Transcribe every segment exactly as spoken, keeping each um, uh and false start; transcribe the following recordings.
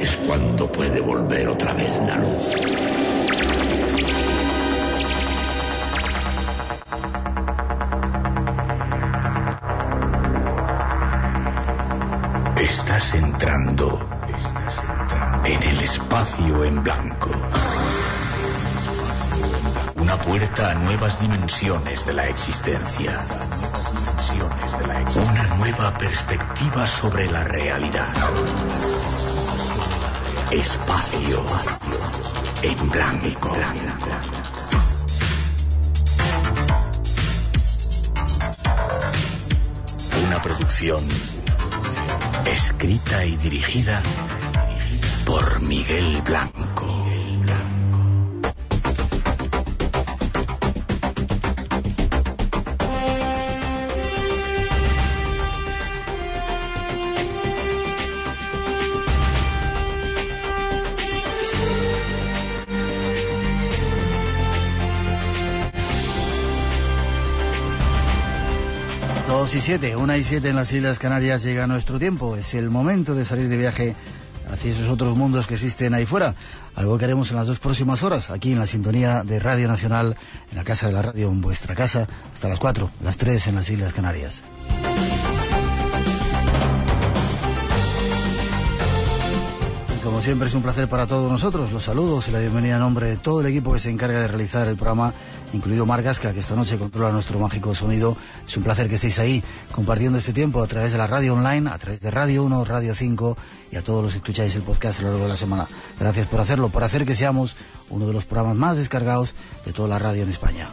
es cuando puede volver otra vez la luz. Estás entrando, estás entrando en el espacio en blanco. Una puerta a nuevas dimensiones de la existencia. Una nueva perspectiva sobre la realidad. Espacio en blanco. Una producción escrita y dirigida por Miguel Blanco. Dos y siete, una y siete en las Islas Canarias llega nuestro tiempo. Es el momento de salir de viaje hacia esos otros mundos que existen ahí fuera. Algo que haremos en las dos próximas horas, aquí en la sintonía de Radio Nacional, en la Casa de la Radio, en vuestra casa, hasta las cuatro, las tres en las Islas Canarias. Como siempre es un placer para todos nosotros. Los saludos y la bienvenida en nombre de todo el equipo que se encarga de realizar el programa, incluido Marc Gasca, que esta noche controla nuestro mágico sonido. Es un placer que estéis ahí compartiendo este tiempo a través de la radio online, a través de Radio uno, Radio cinco y a todos los que escucháis el podcast a lo largo de la semana. Gracias por hacerlo, por hacer que seamos uno de los programas más descargados de toda la radio en España.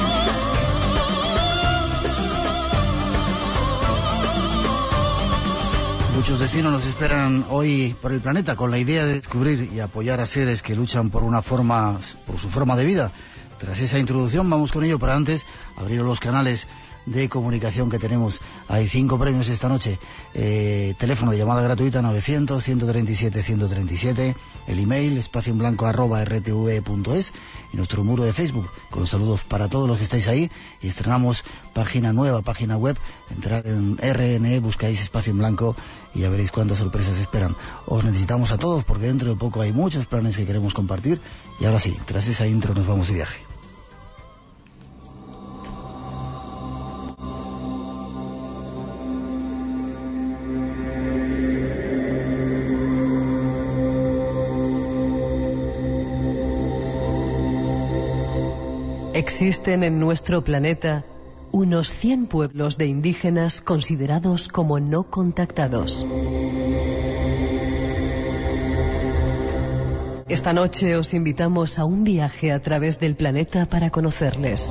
Muchos destinos nos esperan hoy por el planeta con la idea de descubrir y apoyar a seres que luchan por una forma, por su forma de vida. Tras esa introducción vamos con ello, pero antes abrir los canales de comunicación que tenemos. Hay cinco premios esta noche. Eh, teléfono de llamada gratuita novecientos, ciento treinta y siete, ciento treinta y siete. El email espacio en blanco arroba r t v punto es y nuestro muro de Facebook con los saludos para todos los que estáis ahí. Y estrenamos página nueva, página web. Entrar en R N E, buscáis espacio en blanco y ya veréis cuántas sorpresas esperan. Os necesitamos a todos porque dentro de poco hay muchos planes que queremos compartir. Y ahora sí, tras esa intro nos vamos de viaje. Existen en nuestro planeta unos cien pueblos de indígenas considerados como no contactados. Esta noche os invitamos a un viaje a través del planeta para conocerles.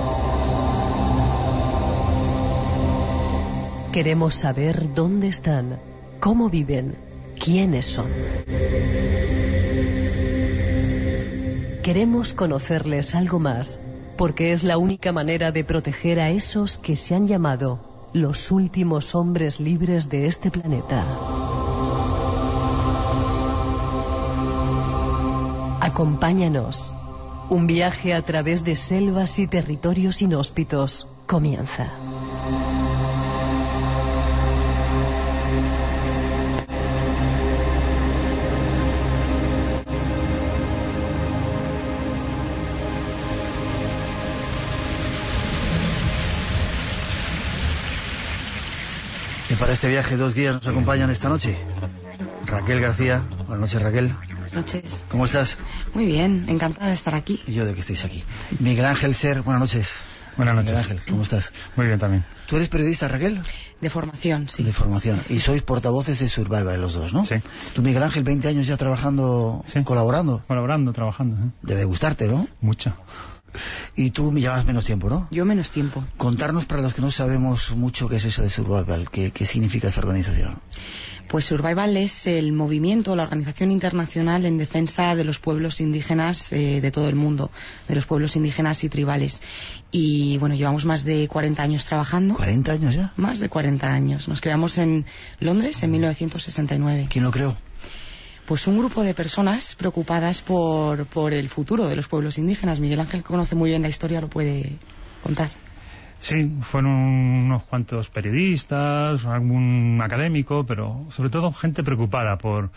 Queremos saber dónde están, cómo viven, quiénes son. Queremos conocerles algo más, porque es la única manera de proteger a esos que se han llamado los últimos hombres libres de este planeta. Acompáñanos. Un viaje a través de selvas y territorios inhóspitos comienza. Y para este viaje dos guías nos acompañan esta noche. Raquel García. Buenas noches, Raquel. Buenas noches. ¿Cómo estás? Muy bien, encantada de estar aquí. Y yo de que estéis aquí. Miguel Ángel Ser, buenas noches. Buenas noches. Miguel Ángel, ¿cómo estás? Muy bien también. ¿Tú eres periodista, Raquel? De formación, sí. De formación. Y sois portavoces de Survival los dos, ¿no? Sí. Tú, Miguel Ángel, veinte años ya trabajando, sí. colaborando. Colaborando, trabajando. ¿eh? Debe gustarte, ¿no? Mucho. Y tú me llevas menos tiempo, ¿no? Yo menos tiempo. Contarnos, para los que no sabemos mucho, qué es eso de Survival, qué, qué significa esa organización. Pues Survival es el movimiento, la organización internacional en defensa de los pueblos indígenas eh, de todo el mundo, de los pueblos indígenas y tribales. Y bueno, llevamos más de cuarenta años trabajando. ¿cuarenta años ya? Más de cuarenta años. Nos creamos en Londres en mil novecientos sesenta y nueve. ¿Quién lo creó? Pues un grupo de personas preocupadas por, por el futuro de los pueblos indígenas. Miguel Ángel, que conoce muy bien la historia, lo puede contar. Sí, fueron unos cuantos periodistas, algún académico, pero sobre todo gente preocupada por,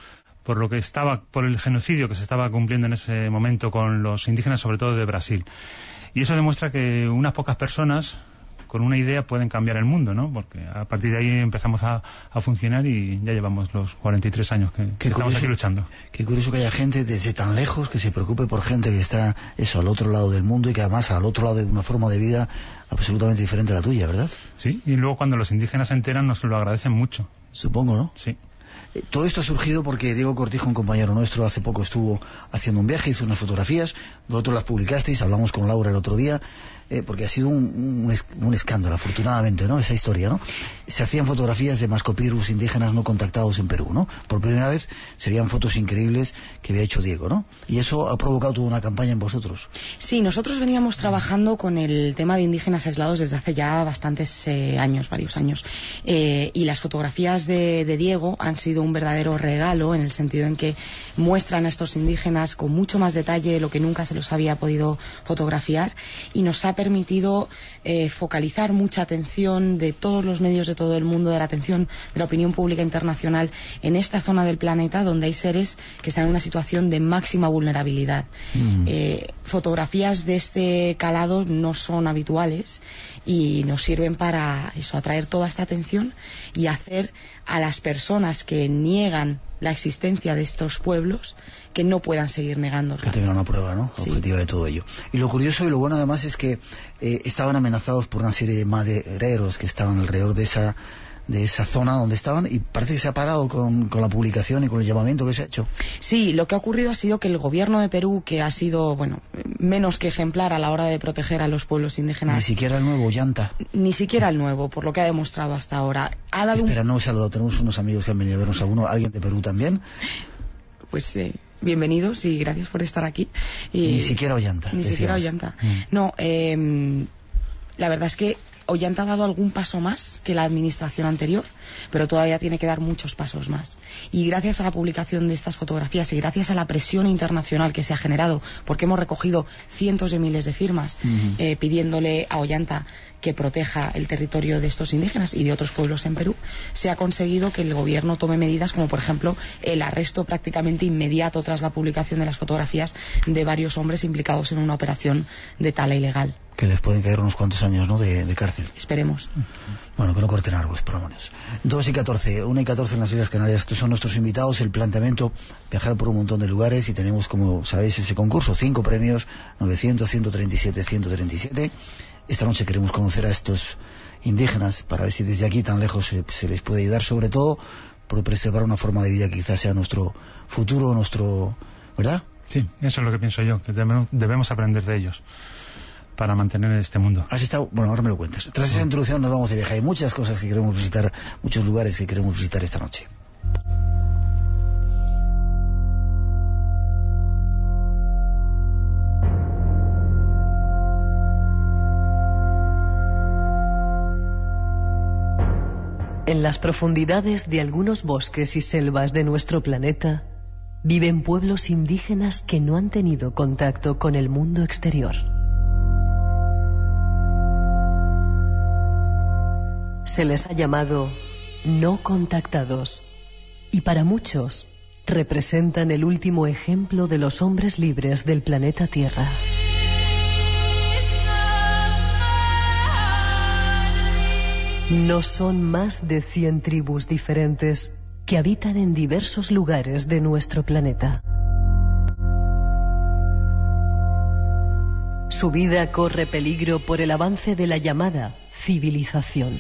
por lo que estaba, por el genocidio que se estaba cumpliendo en ese momento con los indígenas, sobre todo de Brasil. Y eso demuestra que unas pocas personas con una idea pueden cambiar el mundo, ¿no? Porque a partir de ahí empezamos a, a funcionar y ya llevamos los cuarenta y tres años que, que estamos curioso, aquí luchando. Qué curioso que haya gente desde tan lejos que se preocupe por gente que está eso al otro lado del mundo y que además al otro lado de una forma de vida absolutamente diferente a la tuya, ¿verdad? Sí, y luego cuando los indígenas se enteran nos lo agradecen mucho. Supongo, ¿no? Sí. Todo esto ha surgido porque Diego Cortijo, un compañero nuestro, hace poco estuvo haciendo un viaje, hizo unas fotografías, vosotros las publicasteis, hablamos con Laura el otro día, eh, porque ha sido un, un, un escándalo, afortunadamente, ¿no? Esa historia, ¿no? Se hacían fotografías de mascopirus indígenas no contactados en Perú, ¿no? Por primera vez serían fotos increíbles que había hecho Diego, ¿no? Y eso ha provocado toda una campaña en vosotros. Sí, nosotros veníamos trabajando con el tema de indígenas aislados desde hace ya bastantes eh, años, varios años. Eh, y las fotografías de, de Diego han sido un verdadero regalo en el sentido en que muestran a estos indígenas con mucho más detalle de lo que nunca se los había podido fotografiar y nos ha permitido eh, focalizar mucha atención de todos los medios de todo el mundo, de la atención de la opinión pública internacional en esta zona del planeta donde hay seres que están en una situación de máxima vulnerabilidad. Mm. Eh, fotografías de este calado no son habituales y nos sirven para eso, atraer toda esta atención y hacer a las personas que niegan la existencia de estos pueblos que no puedan seguir negándola. Que tengan una prueba, ¿no? Sí. Objetiva de todo ello. Y lo curioso y lo bueno además es que eh, estaban amenazados por una serie de madereros que estaban alrededor de esa de esa zona donde estaban y parece que se ha parado con, con la publicación y con el llamamiento que se ha hecho. Sí, lo que ha ocurrido ha sido que el gobierno de Perú, que ha sido, bueno, menos que ejemplar a la hora de proteger a los pueblos indígenas. Ni siquiera el nuevo Ollanta. Ni siquiera el nuevo, por lo que ha demostrado hasta ahora. Ha dado Espera, un... no he saludado, tenemos unos amigos que han venido a vernos, alguno, alguien de Perú también. Pues eh, bienvenidos y gracias por estar aquí. Y... Ni siquiera Ollanta. Ni decíamos. siquiera Ollanta. Mm. No, eh, la verdad es que Ollanta ha dado algún paso más que la administración anterior, pero todavía tiene que dar muchos pasos más. Y gracias a la publicación de estas fotografías y gracias a la presión internacional que se ha generado, porque hemos recogido cientos de miles de firmas uh-huh. eh, pidiéndole a Ollanta que proteja el territorio de estos indígenas y de otros pueblos en Perú, se ha conseguido que el gobierno tome medidas como, por ejemplo, el arresto prácticamente inmediato tras la publicación de las fotografías de varios hombres implicados en una operación de tala ilegal. Que les pueden caer unos cuantos años, ¿no?, de, de cárcel. Esperemos. Bueno, que no corten árboles, por lo menos. dos y catorce, una y catorce en las Islas Canarias. Estos son nuestros invitados. El planteamiento, viajar por un montón de lugares y tenemos, como sabéis, ese concurso. Cinco premios, novecientos, ciento treinta y siete, ciento treinta y siete. Esta noche queremos conocer a estos indígenas para ver si desde aquí tan lejos se, se les puede ayudar, sobre todo por preservar una forma de vida que quizás sea nuestro futuro, nuestro... ¿verdad? Sí, eso es lo que pienso yo, que debemos, debemos aprender de ellos para mantener este mundo. Has estado, bueno, ahora me lo cuentas. Tras esa introducción nos vamos de viaje. Hay muchas cosas que queremos visitar, muchos lugares que queremos visitar esta noche. En las profundidades de algunos bosques y selvas de nuestro planeta viven pueblos indígenas que no han tenido contacto con el mundo exterior. Se les ha llamado no contactados y para muchos representan el último ejemplo de los hombres libres del planeta Tierra. No son más de cien tribus diferentes que habitan en diversos lugares de nuestro planeta. Su vida corre peligro por el avance de la llamada civilización.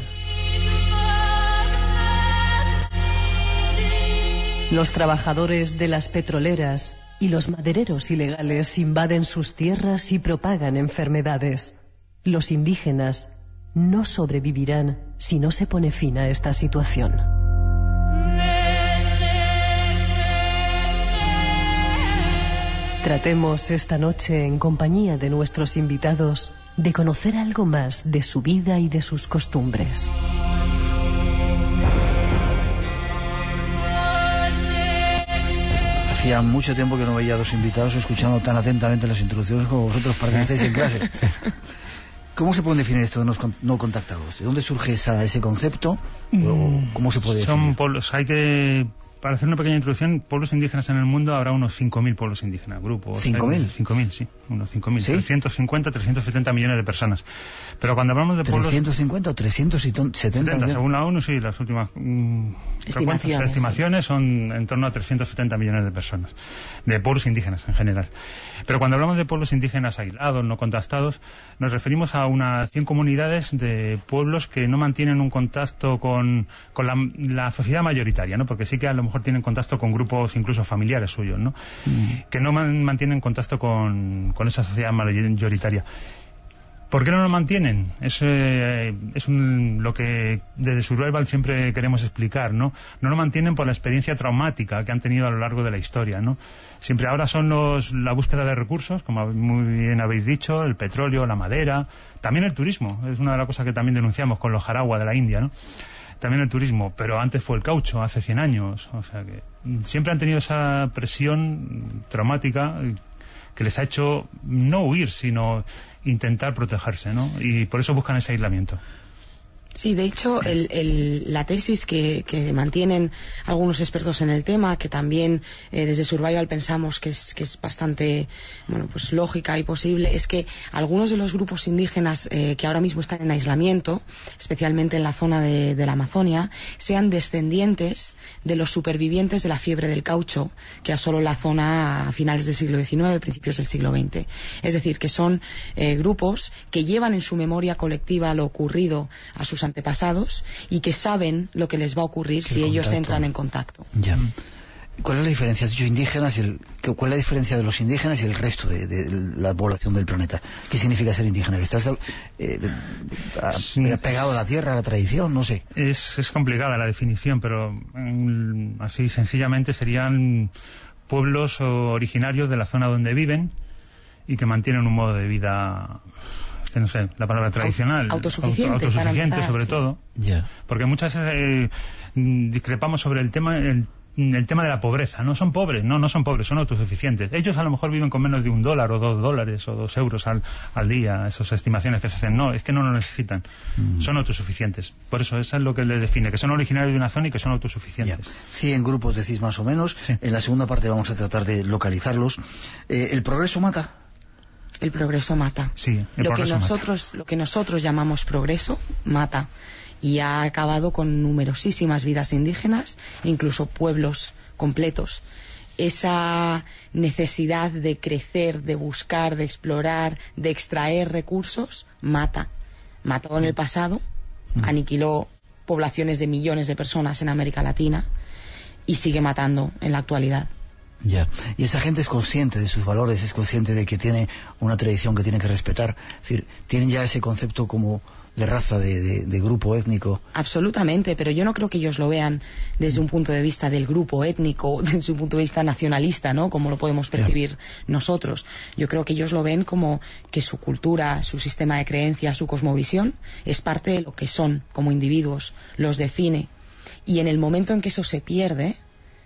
Los trabajadores de las petroleras y los madereros ilegales invaden sus tierras y propagan enfermedades. Los indígenas no sobrevivirán si no se pone fin a esta situación. Tratemos esta noche, en compañía de nuestros invitados, de conocer algo más de su vida y de sus costumbres. Hacía mucho tiempo que no veía a dos invitados escuchando tan atentamente las introducciones como vosotros para que estéis en clase. ¿Cómo se pueden definir esto de no contactados? ¿De dónde surge esa, ese concepto? ¿O cómo se puede definir? Son pueblos, hay que para hacer una pequeña introducción, pueblos indígenas en el mundo habrá unos cinco mil pueblos indígenas, grupos. ¿cinco mil? cinco mil, sí, unos cinco mil. ¿Sí? trescientos cincuenta, trescientos setenta millones de personas. Pero cuando hablamos de pueblos... ¿trescientos cincuenta o trescientos setenta millones? Según la ONU, sí, las últimas mm, estimaciones, estimaciones sí. son en torno a trescientos setenta millones de personas, de pueblos indígenas en general. Pero cuando hablamos de pueblos indígenas aislados, no contactados, nos referimos a unas cien comunidades de pueblos que no mantienen un contacto con, con la, la sociedad mayoritaria, ¿no? Porque sí que a lo mejor tienen contacto con grupos incluso familiares suyos, ¿no? Mm. Que no man, mantienen contacto con, con esa sociedad mayoritaria. ¿Por qué no lo mantienen? Es, eh, es un, lo que desde Survival siempre queremos explicar, ¿no? No lo mantienen por la experiencia traumática que han tenido a lo largo de la historia, ¿no? Siempre ahora son los, la búsqueda de recursos, como muy bien habéis dicho, el petróleo, la madera, también el turismo, es una de las cosas que también denunciamos con los Jaragua de la India, ¿no? También el turismo, pero antes fue el caucho, hace cien años, o sea que siempre han tenido esa presión traumática que les ha hecho no huir, sino intentar protegerse, ¿no? Y por eso buscan ese aislamiento. Sí, de hecho, el, el, la tesis que, que mantienen algunos expertos en el tema, que también eh, desde Survival pensamos que es, que es bastante, bueno, pues lógica y posible, es que algunos de los grupos indígenas eh, que ahora mismo están en aislamiento, especialmente en la zona de, de la Amazonia, sean descendientes de los supervivientes de la fiebre del caucho, que asoló la zona a finales del siglo diecinueve, principios del siglo veinte. Es decir, que son eh, grupos que llevan en su memoria colectiva lo ocurrido a sus antepasados y que saben lo que les va a ocurrir si ellos entran en contacto. Ya. ¿Cuál es la diferencia? Has dicho indígenas y el, ¿cuál es la diferencia de los indígenas y el resto de, de la población del planeta? ¿Qué significa ser indígena? ¿Que estás eh, a, pegado a la tierra, a la tradición? No sé. Es, es complicada la definición, pero mm, así sencillamente serían pueblos originarios de la zona donde viven y que mantienen un modo de vida... que no sé, la palabra tradicional, autosuficiente, auto, autosuficiente empezar, sobre sí. todo, yeah. Porque muchas veces eh, discrepamos sobre el tema el, el tema de la pobreza. No son pobres, no, no son pobres, son autosuficientes. Ellos a lo mejor viven con menos de un dólar o dos dólares o dos euros al, al día, esas estimaciones que se hacen. No, es que no lo necesitan, mm. son autosuficientes. Por eso eso es lo que les define, que son originarios de una zona y que son autosuficientes. Yeah. cien grupos decís más o menos, sí. En la segunda parte vamos a tratar de localizarlos. Eh, ¿El progreso mata? El progreso mata. Sí, el lo que nosotros mata. Lo que nosotros llamamos progreso mata y ha acabado con numerosísimas vidas indígenas, incluso pueblos completos. Esa necesidad de crecer, de buscar, de explorar, de extraer recursos mata. Mató en el pasado, mm. aniquiló poblaciones de millones de personas en América Latina y sigue matando en la actualidad. Ya, y esa gente es consciente de sus valores, es consciente de que tiene una tradición que tiene que respetar. Es decir, tienen ya ese concepto como de raza, de, de, de grupo étnico. Absolutamente, pero yo no creo que ellos lo vean desde un punto de vista del grupo étnico, desde un punto de vista nacionalista, ¿no? Como lo podemos percibir yeah. nosotros. Yo creo que ellos lo ven como que su cultura, su sistema de creencias, su cosmovisión es parte de lo que son como individuos, los define. Y en el momento en que eso se pierde,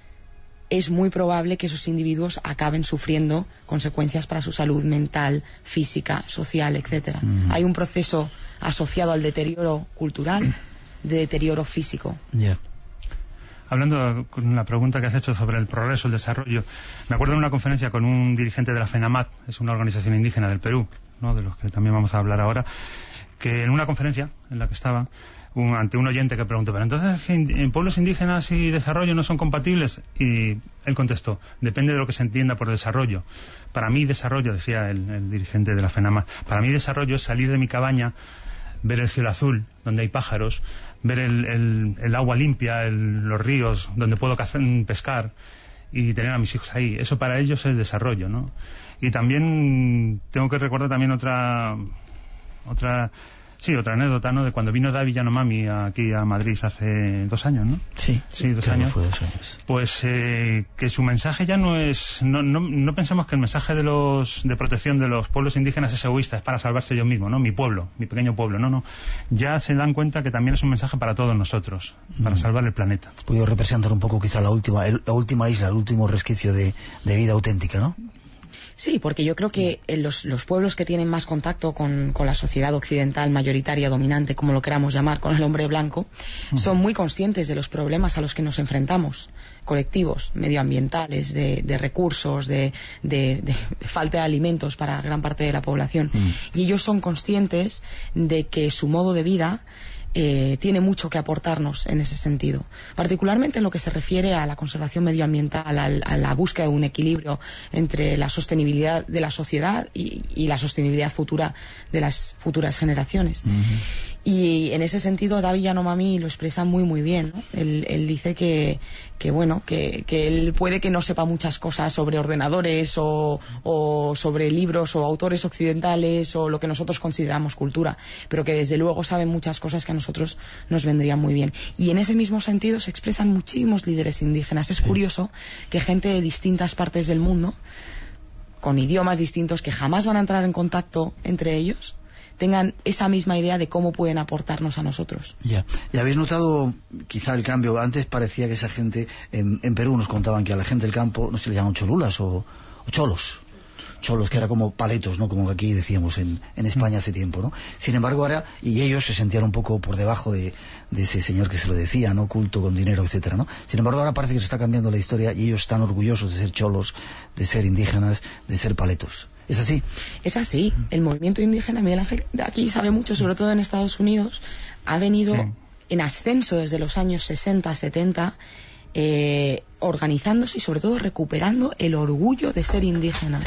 es muy probable que esos individuos acaben sufriendo consecuencias para su salud mental, física, social, etcétera. Mm. Hay un proceso asociado al deterioro cultural, de deterioro físico. Yeah. Hablando con la pregunta que has hecho sobre el progreso, el desarrollo, me acuerdo de una conferencia con un dirigente de la FENAMAT, es una organización indígena del Perú, ¿no? De los que también vamos a hablar ahora, que en una conferencia en la que estaba, Un, ante un oyente que preguntó, pero entonces en pueblos indígenas y desarrollo no son compatibles, y él contestó, depende de lo que se entienda por desarrollo. Para mí desarrollo, decía el, el dirigente de la FENAMA, para mí desarrollo es salir de mi cabaña, ver el cielo azul donde hay pájaros, ver el, el, el agua limpia, el, los ríos donde puedo cazar, pescar y tener a mis hijos ahí. Eso para ellos es desarrollo, ¿no? Y también tengo que recordar también otra otra Sí, otra anécdota, ¿no? De cuando vino David Yanomami aquí a Madrid hace dos años, ¿no? Sí, sí, dos claro, años. Fue dos años. Pues eh, que su mensaje ya no es... No, no, no pensemos que el mensaje de los de protección de los pueblos indígenas es egoísta, es para salvarse ellos mismos, ¿no? Mi pueblo, mi pequeño pueblo, no, no. Ya se dan cuenta que también es un mensaje para todos nosotros, para mm. salvar el planeta. ¿Has podido representar un poco quizá la última, el, la última isla, el último resquicio de, de vida auténtica, ¿no? Sí, porque yo creo que los, los pueblos que tienen más contacto con, con la sociedad occidental mayoritaria, dominante, como lo queramos llamar, con el hombre blanco, uh-huh. son muy conscientes de los problemas a los que nos enfrentamos, colectivos, medioambientales, de, de recursos, de, de, de, de falta de alimentos para gran parte de la población. Uh-huh. Y ellos son conscientes de que su modo de vida Eh, tiene mucho que aportarnos en ese sentido, particularmente en lo que se refiere a la conservación medioambiental, a, a la búsqueda de un equilibrio entre la sostenibilidad de la sociedad y, y la sostenibilidad futura de las futuras generaciones. Uh-huh. Y en ese sentido David Yanomami lo expresa muy muy bien, ¿no? Él, él dice que, que bueno, que, que él puede que no sepa muchas cosas sobre ordenadores o, o sobre libros o autores occidentales o lo que nosotros consideramos cultura, pero que desde luego sabe muchas cosas que a nosotros nos vendrían muy bien. Y en ese mismo sentido se expresan muchísimos líderes indígenas. Es curioso que gente de distintas partes del mundo, con idiomas distintos, que jamás van a entrar en contacto entre ellos, tengan esa misma idea de cómo pueden aportarnos a nosotros. Ya, ¿y habéis notado quizá el cambio? Antes parecía que esa gente, en, en Perú nos contaban que a la gente del campo no se le llaman cholulas o, o cholos. Cholos, que era como paletos, ¿no? Como aquí decíamos en, en España hace tiempo, ¿no? Sin embargo, ahora, y ellos se sentían un poco por debajo de, de ese señor que se lo decía, ¿no? Culto, con dinero, etcétera, ¿no? Sin embargo, ahora parece que se está cambiando la historia y ellos están orgullosos de ser cholos, de ser indígenas, de ser paletos. ¿Es así? Es así. El movimiento indígena, Miguel Ángel, de aquí sabe mucho, sobre todo en Estados Unidos, ha venido sí. en ascenso desde los años sesenta, setenta, eh, organizándose y sobre todo recuperando el orgullo de ser indígena.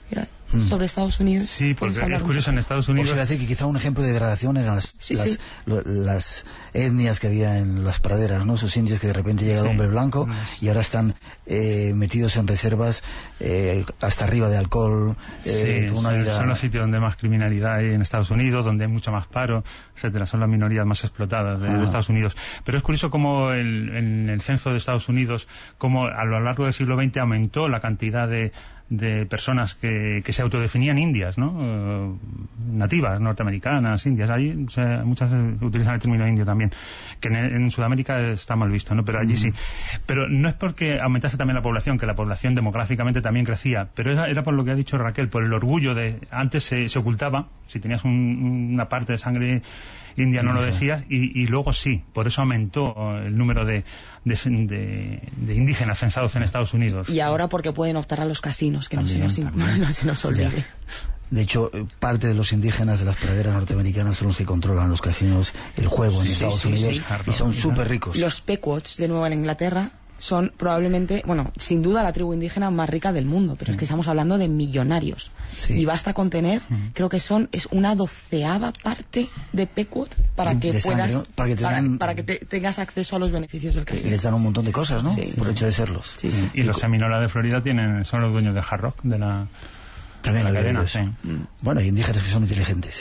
Sobre Estados Unidos. Sí, porque es curioso, en Estados Unidos... O sea, decir que quizá un ejemplo de degradación eran las, sí, las, sí. Lo, las etnias que había en las praderas, ¿no? Esos indios que de repente llega sí. el hombre blanco y ahora están eh, metidos en reservas eh, hasta arriba de alcohol. Eh, sí, una son, vida... son los sitios donde más criminalidad hay en Estados Unidos, donde hay mucho más paro, etcétera. Son las minorías más explotadas de, ah. de Estados Unidos. Pero es curioso cómo el, en el censo de Estados Unidos, cómo a lo largo del siglo veinte aumentó la cantidad de de personas que, que se autodefinían indias, ¿no? Uh, nativas, norteamericanas, indias. Allí o sea, muchas veces utilizan el término indio también, que en, en Sudamérica está mal visto, ¿no? Pero allí mm. sí. Pero no es porque aumentase también la población, que la población demográficamente también crecía, pero era, era por lo que ha dicho Raquel, por el orgullo de... Antes se, se ocultaba, si tenías un, una parte de sangre india no lo decías, y, y luego sí, por eso aumentó el número de, de, de, de indígenas censados en Estados Unidos. Y ahora porque pueden optar a los casinos, que también, no, se nos, no se nos olvide. Ya. De hecho, parte de los indígenas de las praderas norteamericanas son los que controlan los casinos, el juego en sí, Estados sí, Unidos, sí. y son súper ricos. Los Pequots de Nueva Inglaterra son probablemente, bueno, sin duda la tribu indígena más rica del mundo, pero sí. es que estamos hablando de millonarios. Sí. Y basta con tener, uh-huh. creo que son, es una doceava parte de Pequot para que de puedas, sangre, para que, te para, dan, para que te, tengas acceso a los beneficios del casino. Y les dan un montón de cosas, ¿no? Sí, Por sí. hecho de serlos. Sí, sí. Y, y los Seminola de Florida tienen, son los dueños de Hard Rock, de la, también de la cadena. Sí. Mm. Bueno, hay indígenas que son inteligentes.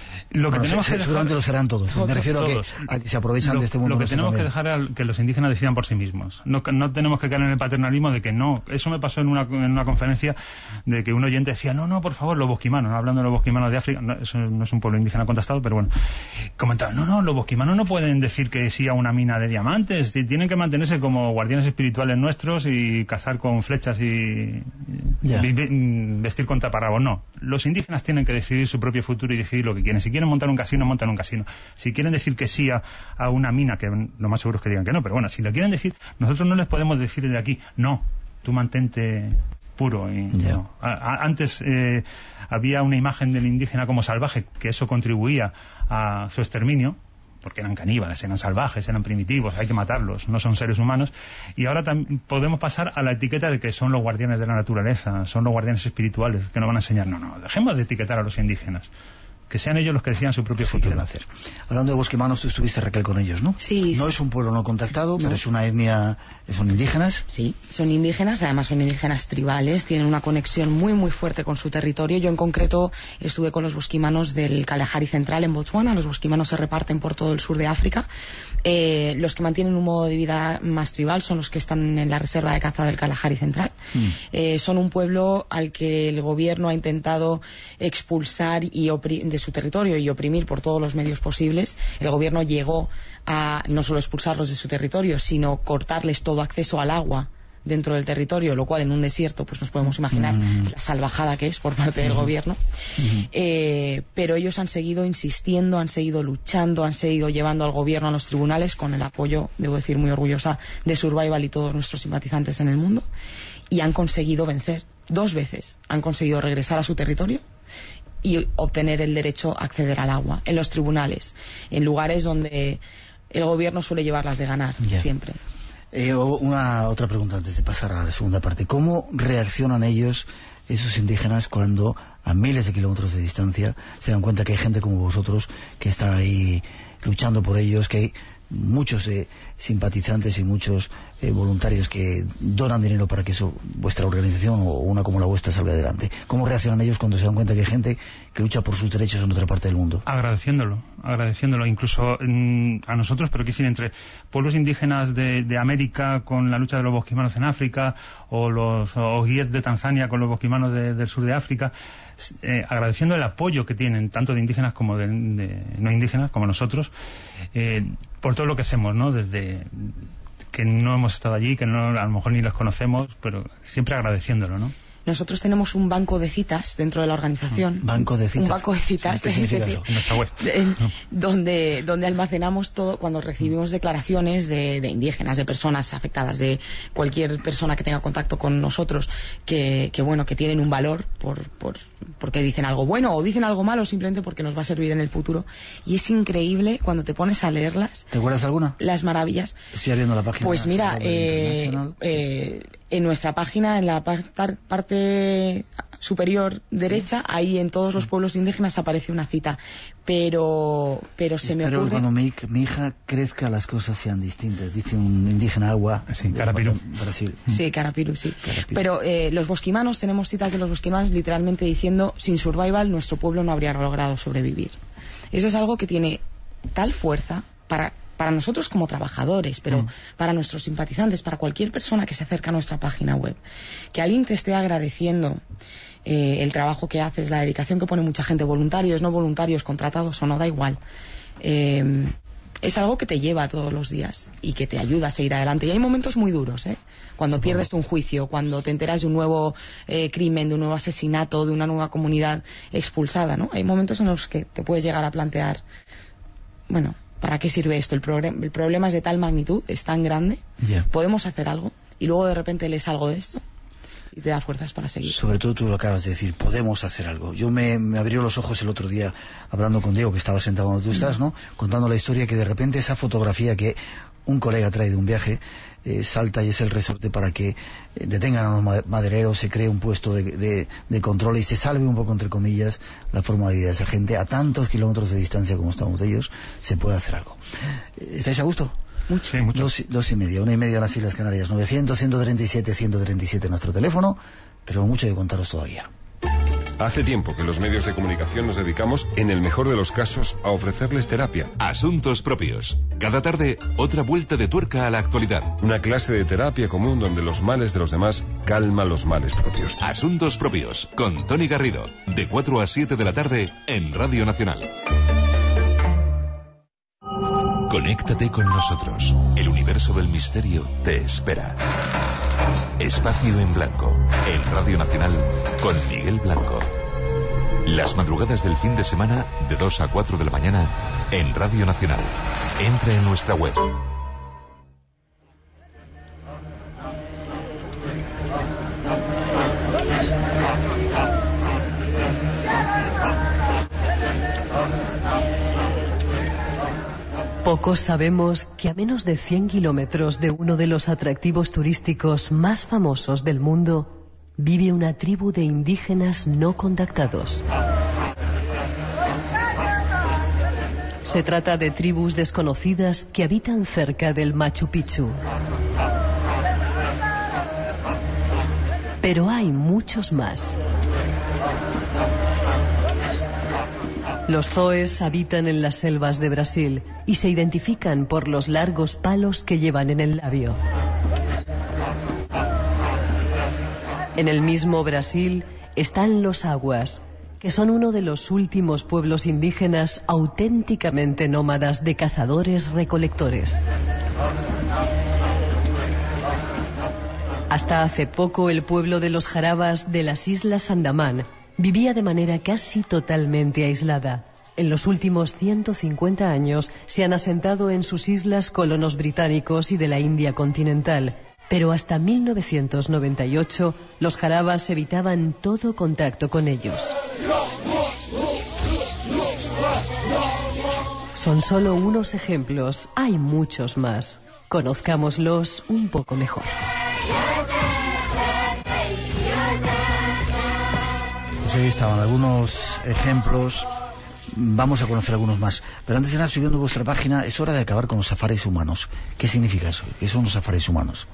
Lo que bueno, tenemos se, que dejar... seguramente lo serán todos. todos Me refiero todos. A, que, a que se aprovechan lo, de este mundo. Lo que no tenemos que dejar es que los indígenas decidan por sí mismos. No, no tenemos que caer en el paternalismo de que no. Eso me pasó en una, en una conferencia de que un oyente decía, no, no, por favor, los bosquimanos, ¿no? Hablando de los bosquimanos de África, no, eso no es un pueblo indígena contestado, pero bueno, comentaba, no, no, los bosquimanos no pueden decir que sí a una mina de diamantes, tienen que mantenerse como guardianes espirituales nuestros y cazar con flechas y, yeah. y vestir con taparrabos. No, los indígenas tienen que decidir su propio futuro y decidir lo que quieren. Si quieren montar un casino, montan en un casino. Si quieren decir que sí a, a una mina, que lo más seguro es que digan que no, pero bueno, si lo quieren decir, nosotros no les podemos decir desde aquí, no, tú mantente puro. Y, yeah. no. a, a, antes eh, había una imagen del indígena como salvaje, que eso contribuía a su exterminio, porque eran caníbales, eran salvajes, eran primitivos, hay que matarlos, no son seres humanos. Y ahora tam- podemos pasar a la etiqueta de que son los guardianes de la naturaleza, son los guardianes espirituales, que nos van a enseñar. No, no, dejemos de etiquetar a los indígenas. Que sean ellos los que decidan su propio sí, futuro. Hacer. Hablando de bosquimanos, tú estuviste, Raquel, con ellos, ¿no? Sí. No sí. es un pueblo no contactado, no. no. pero es una etnia... ¿Son indígenas? Sí, son indígenas, además son indígenas tribales, tienen una conexión muy, muy fuerte con su territorio. Yo, en concreto, estuve con los bosquimanos del Kalahari Central en Botswana. Los bosquimanos se reparten por todo el sur de África. Eh, los que mantienen un modo de vida más tribal son los que están en la reserva de caza del Kalahari Central. Mm. Eh, son un pueblo al que el gobierno ha intentado expulsar y opri- de su territorio y oprimir por todos los medios posibles. El gobierno llegó a no solo expulsarlos de su territorio, sino cortarles todo acceso al agua dentro del territorio, lo cual en un desierto pues nos podemos imaginar mm. la salvajada que es por parte del mm. gobierno. Mm. Eh, pero ellos han seguido insistiendo, han seguido luchando, han seguido llevando al gobierno a los tribunales con el apoyo, debo decir muy orgullosa, de Survival y todos nuestros simpatizantes en el mundo, y han conseguido vencer dos veces. Han conseguido regresar a su territorio y obtener el derecho a acceder al agua en los tribunales, en lugares donde el gobierno suele llevarlas de ganar, yeah. siempre. Eh, una otra pregunta antes de pasar a la segunda parte. ¿Cómo reaccionan ellos, esos indígenas, cuando a miles de kilómetros de distancia se dan cuenta que hay gente como vosotros que está ahí luchando por ellos, que hay muchos eh, simpatizantes y muchos eh, voluntarios que donan dinero para que eso, vuestra organización o una como la vuestra salga adelante? ¿Cómo reaccionan ellos cuando se dan cuenta que hay gente que lucha por sus derechos en otra parte del mundo? Agradeciéndolo, agradeciéndolo, incluso mm, a nosotros, pero que sí, entre pueblos indígenas de, de América con la lucha de los bosquimanos en África, o los oguíes de Tanzania con los bosquimanos de, del sur de África, eh, agradeciendo el apoyo que tienen tanto de indígenas como de, de no indígenas como nosotros, eh, por todo lo que hacemos, ¿no? Desde que no hemos estado allí, que no, a lo mejor ni los conocemos, pero siempre agradeciéndolo, ¿no? Nosotros tenemos un banco de citas dentro de la organización. ¿Banco de citas? Un banco de citas, ¿Qué significa es decir, eso? En nuestra web. En, donde, donde almacenamos todo, cuando recibimos declaraciones de, de indígenas, de personas afectadas, de cualquier persona que tenga contacto con nosotros, que, que bueno, que tienen un valor por, por, porque dicen algo bueno o dicen algo malo, simplemente porque nos va a servir en el futuro. Y es increíble cuando te pones a leerlas. ¿Te acuerdas alguna? Las maravillas. Estoy abriendo la página. Pues mira, eh, eh, en nuestra página, en la par parte superior derecha, sí. ahí en todos los pueblos indígenas aparece una cita, pero pero se Espero me ocurre... que cuando mi, mi hija crezca las cosas sean distintas, dice un indígena agua. Sí, Carapiru. Brasil. Sí, Carapiru, sí. Carapiru. Pero eh, los bosquimanos, tenemos citas de los bosquimanos literalmente diciendo: sin Survival nuestro pueblo no habría logrado sobrevivir. Eso es algo que tiene tal fuerza para... para nosotros como trabajadores, pero mm. para nuestros simpatizantes, para cualquier persona que se acerca a nuestra página web, que alguien te esté agradeciendo eh, el trabajo que haces, la dedicación que pone mucha gente, voluntarios, no voluntarios, contratados o no, da igual. Eh, es algo que te lleva todos los días y que te ayuda a seguir adelante. Y hay momentos muy duros, ¿eh? Cuando sí, pierdes un juicio, cuando te enteras de un nuevo eh, crimen, de un nuevo asesinato, de una nueva comunidad expulsada, ¿no? Hay momentos en los que te puedes llegar a plantear, bueno, ¿para qué sirve esto? El, el problema es de tal magnitud, es tan grande, yeah. podemos hacer algo, y luego de repente lees algo de esto y te da fuerzas para seguir. Sobre todo tú lo acabas de decir, podemos hacer algo. Yo me, me abrió los ojos el otro día hablando con Diego, que estaba sentado donde tú estás, ¿no? Contando la historia, que de repente esa fotografía que un colega trae de un viaje eh, salta y es el resorte para que eh, detengan a los madereros, se cree un puesto de, de, de control y se salve un poco, entre comillas, la forma de vida de esa gente. A tantos kilómetros de distancia como estamos de ellos, se puede hacer algo. ¿Estáis a gusto? Mucho. Sí, mucho. Dos, dos y media, una y media en las Islas Canarias. novecientos, ciento treinta y siete, ciento treinta y siete nuestro teléfono. Tenemos mucho que contaros todavía. Hace tiempo que los medios de comunicación nos dedicamos, en el mejor de los casos, a ofrecerles terapia. Asuntos propios. Cada tarde, otra vuelta de tuerca a la actualidad. Una clase de terapia común donde los males de los demás calman los males propios. Asuntos propios, con Tony Garrido. De cuatro a siete de la tarde, en Radio Nacional. Conéctate con nosotros. El universo del misterio te espera. Espacio en Blanco, en Radio Nacional, con Miguel Blanco. Las madrugadas del fin de semana, de dos a cuatro de la mañana, en Radio Nacional. Entra en nuestra web. Pocos sabemos que a menos de cien kilómetros de uno de los atractivos turísticos más famosos del mundo vive una tribu de indígenas no contactados. Se trata de tribus desconocidas que habitan cerca del Machu Picchu. Pero hay muchos más. Los zoes habitan en las selvas de Brasil y se identifican por los largos palos que llevan en el labio. En el mismo Brasil están los aguas, que son uno de los últimos pueblos indígenas auténticamente nómadas de cazadores-recolectores. Hasta hace poco el pueblo de los jarabas de las Islas Andamán vivía de manera casi totalmente aislada. En los últimos ciento cincuenta años se han asentado en sus islas colonos británicos y de la India continental, pero hasta mil novecientos noventa y ocho los jarabas evitaban todo contacto con ellos. Son solo unos ejemplos, hay muchos más. Conozcámoslos un poco mejor. Pues ahí estaban algunos ejemplos. Vamos a conocer algunos más. Pero antes de nada, estoy viendo vuestra página, es hora de acabar con los safaris humanos. ¿Qué significa eso? ¿Qué son los safaris humanos?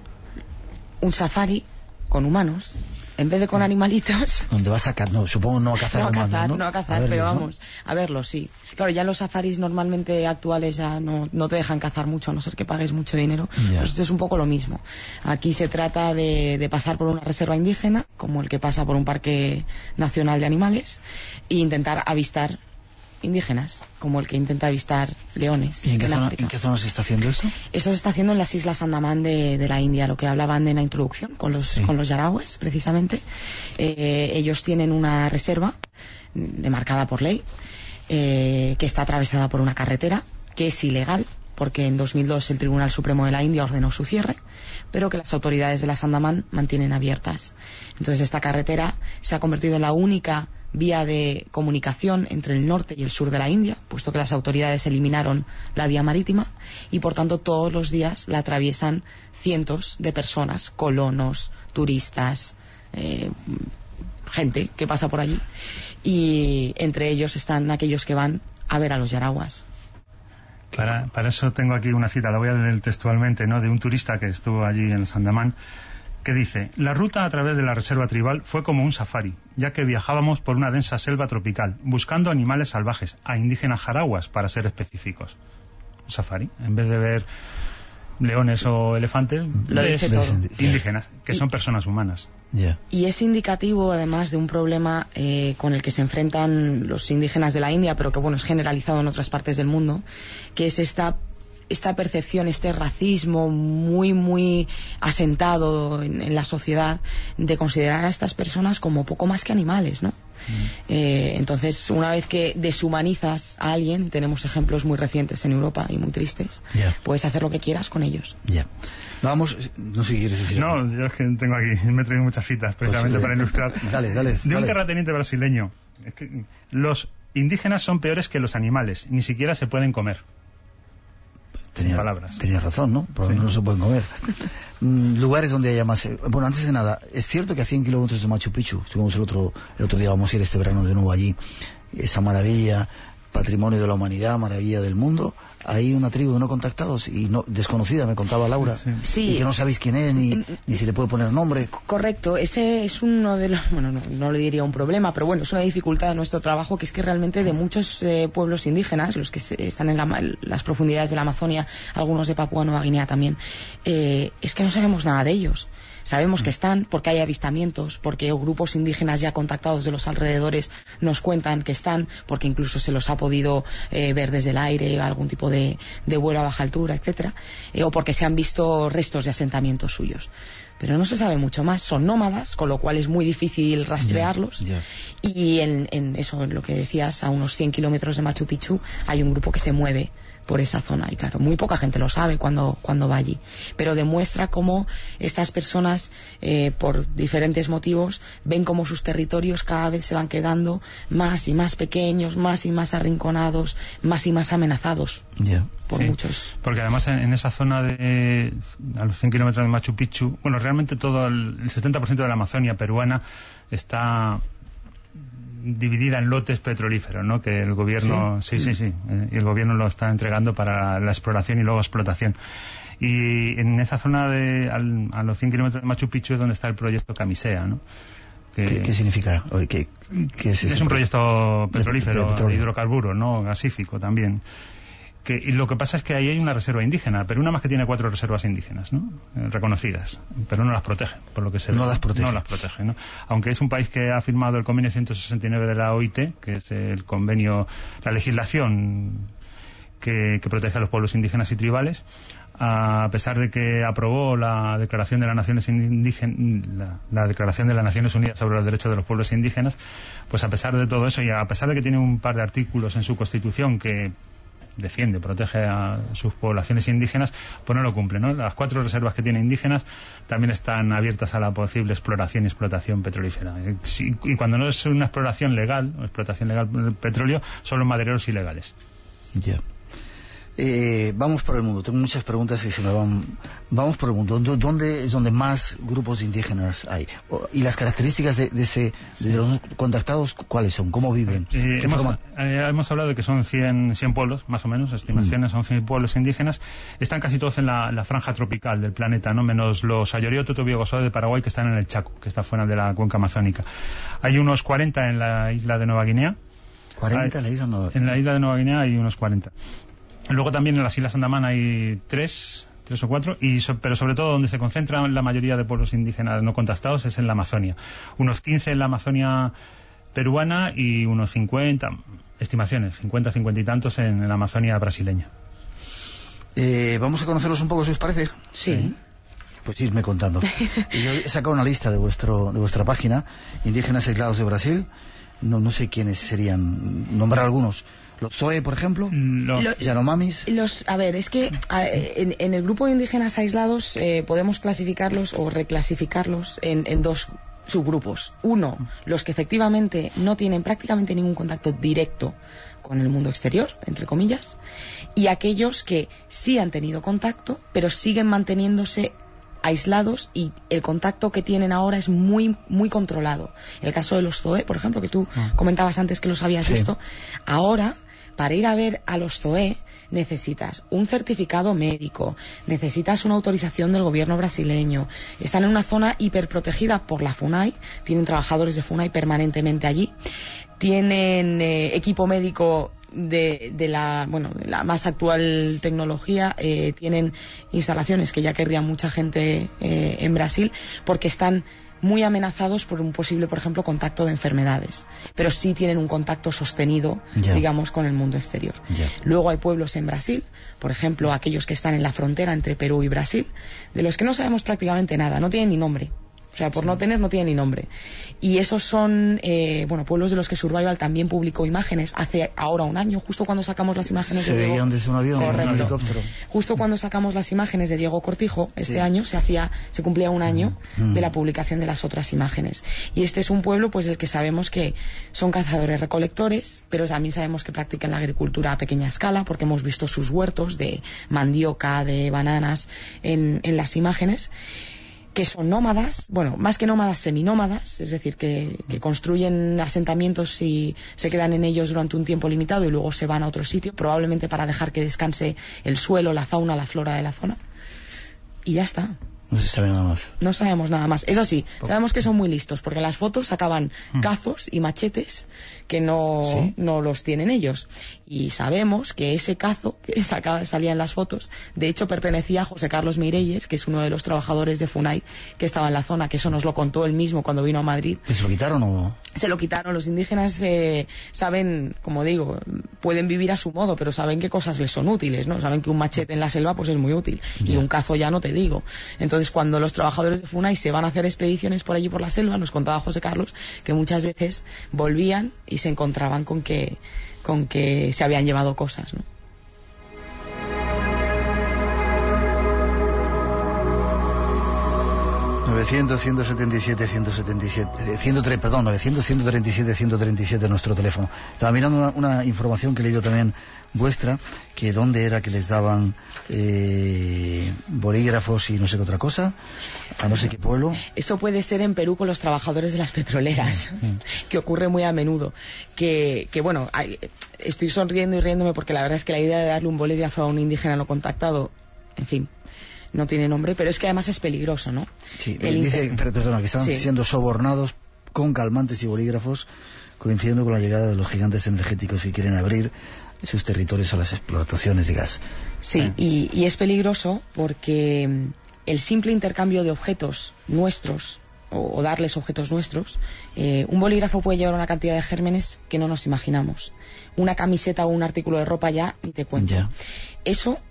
Un safari con humanos, en vez de con animalitos. ¿Dónde vas a cazar? No, supongo no a cazar no a humanos, cazar, ¿no? No a cazar, a verlos, pero ¿no? vamos, a verlos, sí. Claro, ya los safaris normalmente actuales ya no, no te dejan cazar mucho, a no ser que pagues mucho dinero. Ya. Pues esto es un poco lo mismo. Aquí se trata de, de pasar por una reserva indígena, como el que pasa por un parque nacional de animales, e intentar avistar indígenas, como el que intenta avistar leones. ¿Y en qué, en zona, África. en qué zona se está haciendo esto? Eso se está haciendo en las Islas Andamán de, de la India, lo que hablaban en la introducción, con los, Sí. con los yaráhues, precisamente. Eh, ellos tienen una reserva demarcada por ley, eh, que está atravesada por una carretera, que es ilegal, porque en dos mil dos el Tribunal Supremo de la India ordenó su cierre, pero que las autoridades de las Andamán mantienen abiertas. Entonces esta carretera se ha convertido en la única vía de comunicación entre el norte y el sur de la India, puesto que las autoridades eliminaron la vía marítima, y por tanto todos los días la atraviesan cientos de personas, colonos, turistas, eh, gente que pasa por allí, y entre ellos están aquellos que van a ver a los yarahuas. Para, para eso tengo aquí una cita, la voy a leer textualmente, ¿no?, de un turista que estuvo allí en el Andamán, que dice: la ruta a través de la reserva tribal fue como un safari, ya que viajábamos por una densa selva tropical, buscando animales salvajes, a indígenas jaraguas, para ser específicos. Un safari, en vez de ver leones o elefantes, Lo ves dice todo. indígenas, que son personas humanas. Ya. Y es indicativo, además, de un problema eh, con el que se enfrentan los indígenas de la India, pero que, bueno, es generalizado en otras partes del mundo, que es esta esta percepción, este racismo muy, muy asentado en, en la sociedad, de considerar a estas personas como poco más que animales, ¿no? Mm. Eh, entonces, una vez que deshumanizas a alguien, tenemos ejemplos muy recientes en Europa y muy tristes, Yeah. puedes hacer lo que quieras con ellos. Ya. Vamos, no sé qué quieres decir. No, yo es que tengo aquí, me he traído muchas citas precisamente Pues, eh, para ilustrar. Dale, dale. De un dale. terrateniente brasileño. Es que los indígenas son peores que los animales, ni siquiera se pueden comer. Tenía, palabras. tenía razón, ¿no? Porque Sí. no se pueden comer. Mm, lugares donde haya más... eh, Bueno, antes de nada, es cierto que a cien kilómetros de Machu Picchu, estuvimos el otro, el otro día, vamos a ir este verano de nuevo allí, esa maravilla, patrimonio de la humanidad, maravilla del mundo, hay una tribu de no contactados y no desconocida, me contaba Laura, Sí. Sí. y que no sabéis quién es, ni, ni si le puede poner nombre. Correcto, ese es uno de los, bueno, no, no le diría un problema, pero bueno, es una dificultad de nuestro trabajo, que es que realmente de muchos eh, pueblos indígenas, los que se, están en la, las profundidades de la Amazonia, algunos de Papúa Nueva Guinea también, eh, es que no sabemos nada de ellos. Sabemos que están porque hay avistamientos, porque grupos indígenas ya contactados de los alrededores nos cuentan que están, porque incluso se los ha podido eh, ver desde el aire, algún tipo de, de vuelo a baja altura, etcétera, eh, o porque se han visto restos de asentamientos suyos. Pero no se sabe mucho más. Son nómadas, con lo cual es muy difícil rastrearlos. Ya, ya. Y en, en eso, en lo que decías, a unos cien kilómetros de Machu Picchu hay un grupo que se mueve por esa zona, y claro, muy poca gente lo sabe cuando, cuando va allí, pero demuestra cómo estas personas, eh, por diferentes motivos, ven cómo sus territorios cada vez se van quedando más y más pequeños, más y más arrinconados, más y más amenazados Ya. por Sí, muchos. porque además en, en esa zona de a los cien kilómetros de Machu Picchu, bueno, realmente todo el, el setenta por ciento de la Amazonia peruana está dividida en lotes petrolíferos, ¿no? Que el gobierno, sí, sí, sí, sí eh, y el gobierno lo está entregando para la exploración y luego explotación. Y en esa zona de al, a los cien kilómetros de Machu Picchu es donde está el proyecto Camisea, ¿no? Que ¿Qué, qué significa? Oye, ¿qué, qué es, es ese un proyecto de- petrolífero, de de, petróleo? hidrocarburos, ¿no? Gasífico también. Que, y lo que pasa es que ahí hay una reserva indígena, pero una más que tiene cuatro reservas indígenas, ¿no? Eh, reconocidas, pero no las protege, por lo que se No ve. las protege. No las protege, ¿no? Aunque es un país que ha firmado el convenio ciento sesenta y nueve de la O I T, que es el convenio, la legislación que, que protege a los pueblos indígenas y tribales, a pesar de que aprobó la Declaración de las Naciones Indígenas, la, la Declaración de las Naciones Unidas sobre los Derechos de los Pueblos Indígenas, pues a pesar de todo eso y a pesar de que tiene un par de artículos en su Constitución que defiende, protege a sus poblaciones indígenas, pues no lo cumple, ¿no? Las cuatro reservas que tiene indígenas también están abiertas a la posible exploración y explotación petrolífera. Y cuando no es una exploración legal, o explotación legal del petróleo, son los madereros ilegales. Ya. Yeah. Eh, vamos por el mundo. Tengo muchas preguntas y se me van. Vamos por el mundo. ¿Dónde es donde más grupos indígenas hay? ¿Y las características de, de ese de los contactados cuáles son? ¿Cómo viven? Eh, hemos, eh, hemos hablado de que son cien, cien pueblos, más o menos, estimaciones, mm. son cien pueblos indígenas. Están casi todos en la, la franja tropical del planeta, no menos los Ayorio, Totobi, Gozoa de Paraguay, que están en el Chaco, que está fuera de la cuenca amazónica. Hay unos cuarenta en la isla de Nueva Guinea. ¿cuarenta en la isla de Nueva Guinea? En la isla de Nueva Guinea hay unos cuarenta. Luego también en las Islas Andamán hay tres, tres o cuatro, y so, pero sobre todo donde se concentran la mayoría de pueblos indígenas no contactados es en la Amazonia. Unos quince en la Amazonia peruana y unos cincuenta, estimaciones, cincuenta, cincuenta y tantos en la Amazonia brasileña. Eh, Vamos a conocerlos un poco, si os parece. Sí. Pues irme contando. Yo he sacado una lista de vuestro de vuestra página, Indígenas Aislados de Brasil. No, no sé quiénes serían, nombrar algunos. Los Zoe, por ejemplo, los Yanomamis. Los, a ver, es que a, en, en el grupo de indígenas aislados eh, podemos clasificarlos o reclasificarlos en, en dos subgrupos. Uno, los que efectivamente no tienen prácticamente ningún contacto directo con el mundo exterior, entre comillas, y aquellos que sí han tenido contacto, pero siguen manteniéndose aislados y el contacto que tienen ahora es muy muy controlado. El caso de los Zoe, por ejemplo, que tú ah. comentabas antes que los habías sí. visto, ahora para ir a ver a los Zoe necesitas un certificado médico, necesitas una autorización del gobierno brasileño, están en una zona hiperprotegida por la FUNAI, tienen trabajadores de FUNAI permanentemente allí, tienen eh, equipo médico de, de la bueno de la más actual tecnología, eh, tienen instalaciones que ya querría mucha gente eh, en Brasil, porque están muy amenazados por un posible, por ejemplo, contacto de enfermedades, pero sí tienen un contacto sostenido, yeah. digamos, con el mundo exterior. Yeah. Luego hay pueblos en Brasil, por ejemplo, aquellos que están en la frontera entre Perú y Brasil, de los que no sabemos prácticamente nada, no tienen ni nombre. O sea, por sí. no tener, no tiene ni nombre. Y esos son, eh, bueno, pueblos de los que Survival también publicó imágenes hace ahora un año, justo cuando sacamos las imágenes se de Diego. Se veían desde un avión, correcto. un helicóptero. Justo cuando sacamos las imágenes de Diego Cortijo, este sí. año se hacía, se cumplía un año mm. de la publicación de las otras imágenes. Y este es un pueblo, pues, del que sabemos que son cazadores-recolectores, pero también sabemos que practican la agricultura a pequeña escala, porque hemos visto sus huertos de mandioca, de bananas en, en las imágenes, que son nómadas, bueno, más que nómadas, seminómadas, es decir, que, que construyen asentamientos y se quedan en ellos durante un tiempo limitado y luego se van a otro sitio, probablemente para dejar que descanse el suelo, la fauna, la flora de la zona. Y ya está. No se sabe nada más. No sabemos nada más. Eso sí, sabemos que son muy listos, porque en las fotos sacaban mm. cazos y machetes que no, ¿sí? no los tienen ellos. Y sabemos que ese cazo que sacaba, salía en las fotos, de hecho pertenecía a José Carlos Meirelles, que es uno de los trabajadores de FUNAI que estaba en la zona, que eso nos lo contó él mismo cuando vino a Madrid. ¿Se lo quitaron o...? Se lo quitaron. Los indígenas eh, saben, como digo, pueden vivir a su modo, pero saben qué cosas les son útiles, ¿no? Saben que un machete en la selva pues es muy útil. Yeah. Y un cazo ya no te digo. Entonces, Entonces, cuando los trabajadores de FUNAI se van a hacer expediciones por allí por la selva, nos contaba José Carlos que muchas veces volvían y se encontraban con que, con que se habían llevado cosas, ¿no? novecientos, ciento setenta y siete, ciento setenta y siete, ciento tres, perdón, novecientos, ciento treinta y siete, ciento treinta y siete nuestro teléfono. Estaba mirando una, una información que he leído también vuestra, que dónde era que les daban eh, bolígrafos y no sé qué otra cosa, a no sé qué pueblo. Eso puede ser en Perú con los trabajadores de las petroleras, mm. que ocurre muy a menudo. Que, que bueno, hay, estoy sonriendo y riéndome porque la verdad es que la idea de darle un bolígrafo a un indígena no contactado, en fin, no tiene nombre, pero es que además es peligroso, ¿no? Sí, el dice, inter... perdona, que estaban sí. siendo sobornados con calmantes y bolígrafos, coincidiendo con la llegada de los gigantes energéticos que quieren abrir sus territorios a las explotaciones de gas. Sí, ¿Eh? y, y es peligroso porque el simple intercambio de objetos nuestros, o, o darles objetos nuestros, eh, un bolígrafo puede llevar una cantidad de gérmenes que no nos imaginamos. Una camiseta o un artículo de ropa ya, ni te cuento. Ya. Eso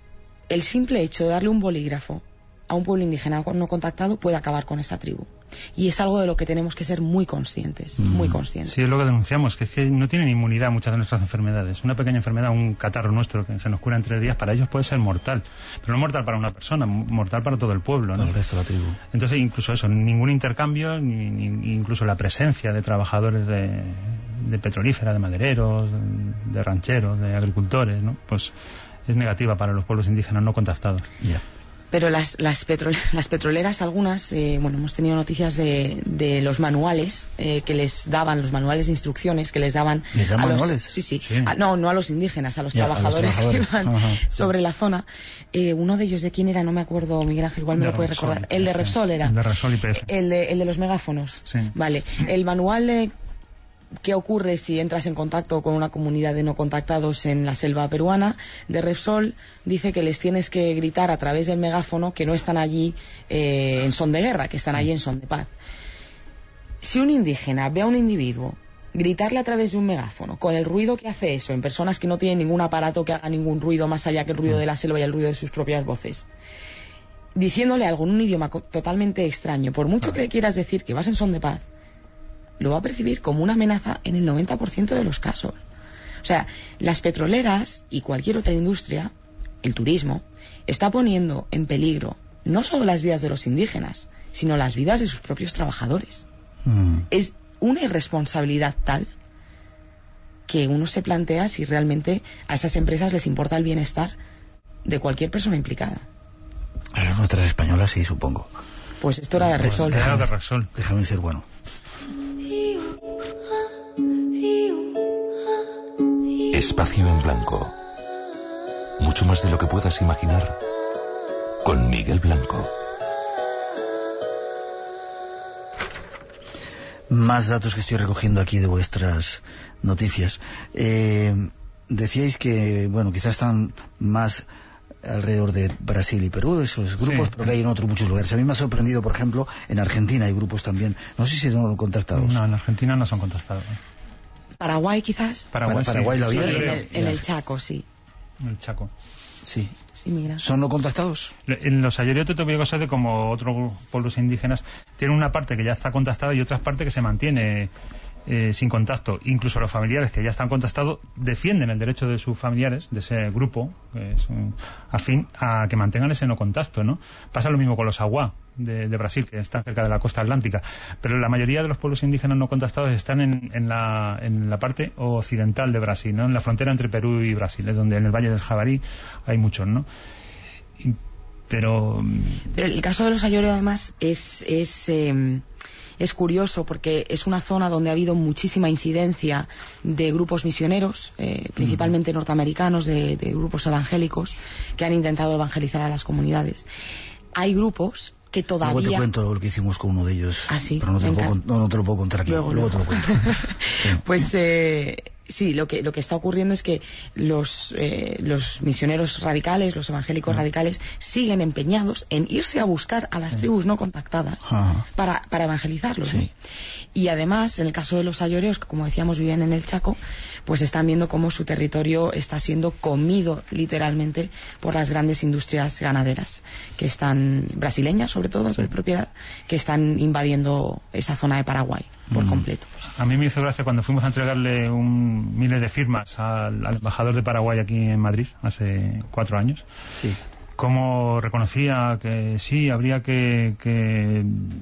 el simple hecho de darle un bolígrafo a un pueblo indígena no contactado puede acabar con esa tribu. Y es algo de lo que tenemos que ser muy conscientes, mm. muy conscientes. Sí, es lo que denunciamos, que es que no tienen inmunidad muchas de nuestras enfermedades. Una pequeña enfermedad, un catarro nuestro que se nos cura en tres días, para ellos puede ser mortal. Pero no mortal para una persona, mortal para todo el pueblo, ¿no? Para el resto de la tribu. Entonces, incluso eso, ningún intercambio, ni, ni incluso la presencia de trabajadores de, de petrolífera, de madereros, de rancheros, de agricultores, ¿no? Pues es negativa para los pueblos indígenas no contactados. Ya. Yeah. Pero las, las, petrole, las petroleras, algunas, eh, bueno, hemos tenido noticias de, de los manuales eh, que les daban, los manuales de instrucciones que les daban. ¿Les dan a manuales? Los, sí, sí. sí. A, no, no a los indígenas, a los, ya, trabajadores, a los trabajadores que iban Ajá, sobre sí. la zona. Eh, uno de ellos, ¿de quién era? No me acuerdo, Miguel Ángel, igual me de lo puede Repsol, recordar. El de Repsol era. El de Repsol y P F. El de, el de los megáfonos. Sí. Vale. El manual de qué ocurre si entras en contacto con una comunidad de no contactados en la selva peruana, de Repsol, dice que les tienes que gritar a través del megáfono que no están allí eh, en son de guerra, que están allí en son de paz. Si un indígena ve a un individuo gritarle a través de un megáfono, con el ruido que hace eso, en personas que no tienen ningún aparato que haga ningún ruido más allá que el ruido de la selva y el ruido de sus propias voces, diciéndole algo en un idioma totalmente extraño, por mucho que le quieras decir que vas en son de paz, lo va a percibir como una amenaza en el noventa por ciento de los casos. O sea, las petroleras y cualquier otra industria, el turismo, está poniendo en peligro no solo las vidas de los indígenas, sino las vidas de sus propios trabajadores. Mm. Es una irresponsabilidad tal que uno se plantea si realmente a esas empresas les importa el bienestar de cualquier persona implicada. A las nuestras españolas sí, supongo. Pues esto era de Repsol. Pues, déjame, de Repsol. Déjame ser bueno. Espacio en Blanco. Mucho más de lo que puedas imaginar. Con Miguel Blanco. Más datos que estoy recogiendo aquí de vuestras noticias. Eh, decíais que, bueno, quizás están más alrededor de Brasil y Perú, esos grupos, sí, pero que hay en otros muchos lugares. A mí me ha sorprendido, por ejemplo, en Argentina hay grupos también. No sé si son contactados. No, en Argentina no son contactados. Paraguay, quizás. Paraguay, Para, Paraguay sí, lo había. Sí, en, el, en el Chaco, sí. En el Chaco. Sí. Sí, mira. ¿Son no contactados? En los Ayoriote te voy a cosas de como otros pueblos indígenas tienen una parte que ya está contactada y otra parte que se mantiene eh, sin contacto. Incluso los familiares que ya están contactados defienden el derecho de sus familiares, de ese grupo, que es un afín, a que mantengan ese no contacto, ¿no? Pasa lo mismo con los Aguá de, de Brasil, que están cerca de la costa atlántica. Pero la mayoría de los pueblos indígenas no contactados están en, en, la, en la parte occidental de Brasil, ¿no? En la frontera entre Perú y Brasil, es donde en el Valle del Jabarí hay muchos, ¿no? Y, pero... Pero el caso de los Ayoreo, además, es... es eh... Es curioso porque es una zona donde ha habido muchísima incidencia de grupos misioneros, eh, principalmente norteamericanos, de, de grupos evangélicos, que han intentado evangelizar a las comunidades. Hay grupos que todavía... Luego te cuento lo que hicimos con uno de ellos. Ah, sí. Pero no te, lo puedo, no, no te lo puedo contar aquí. Luego, luego te lo cuento. Sí. Pues... Eh... Sí, lo que lo que está ocurriendo es que los eh, los misioneros radicales, los evangélicos uh-huh. radicales, siguen empeñados en irse a buscar a las tribus no contactadas uh-huh. para, para evangelizarlos. Sí. ¿no? Y además, en el caso de los ayoreos, que como decíamos viven en el Chaco, pues están viendo cómo su territorio está siendo comido literalmente por las grandes industrias ganaderas, que están, brasileñas sobre todo, sí. de propiedad, que están invadiendo esa zona de Paraguay por uh-huh. completo. A mí me hizo gracia cuando fuimos a entregarle un miles de firmas al, al embajador de Paraguay aquí en Madrid hace cuatro años. Sí. Cómo reconocía que sí, habría que, que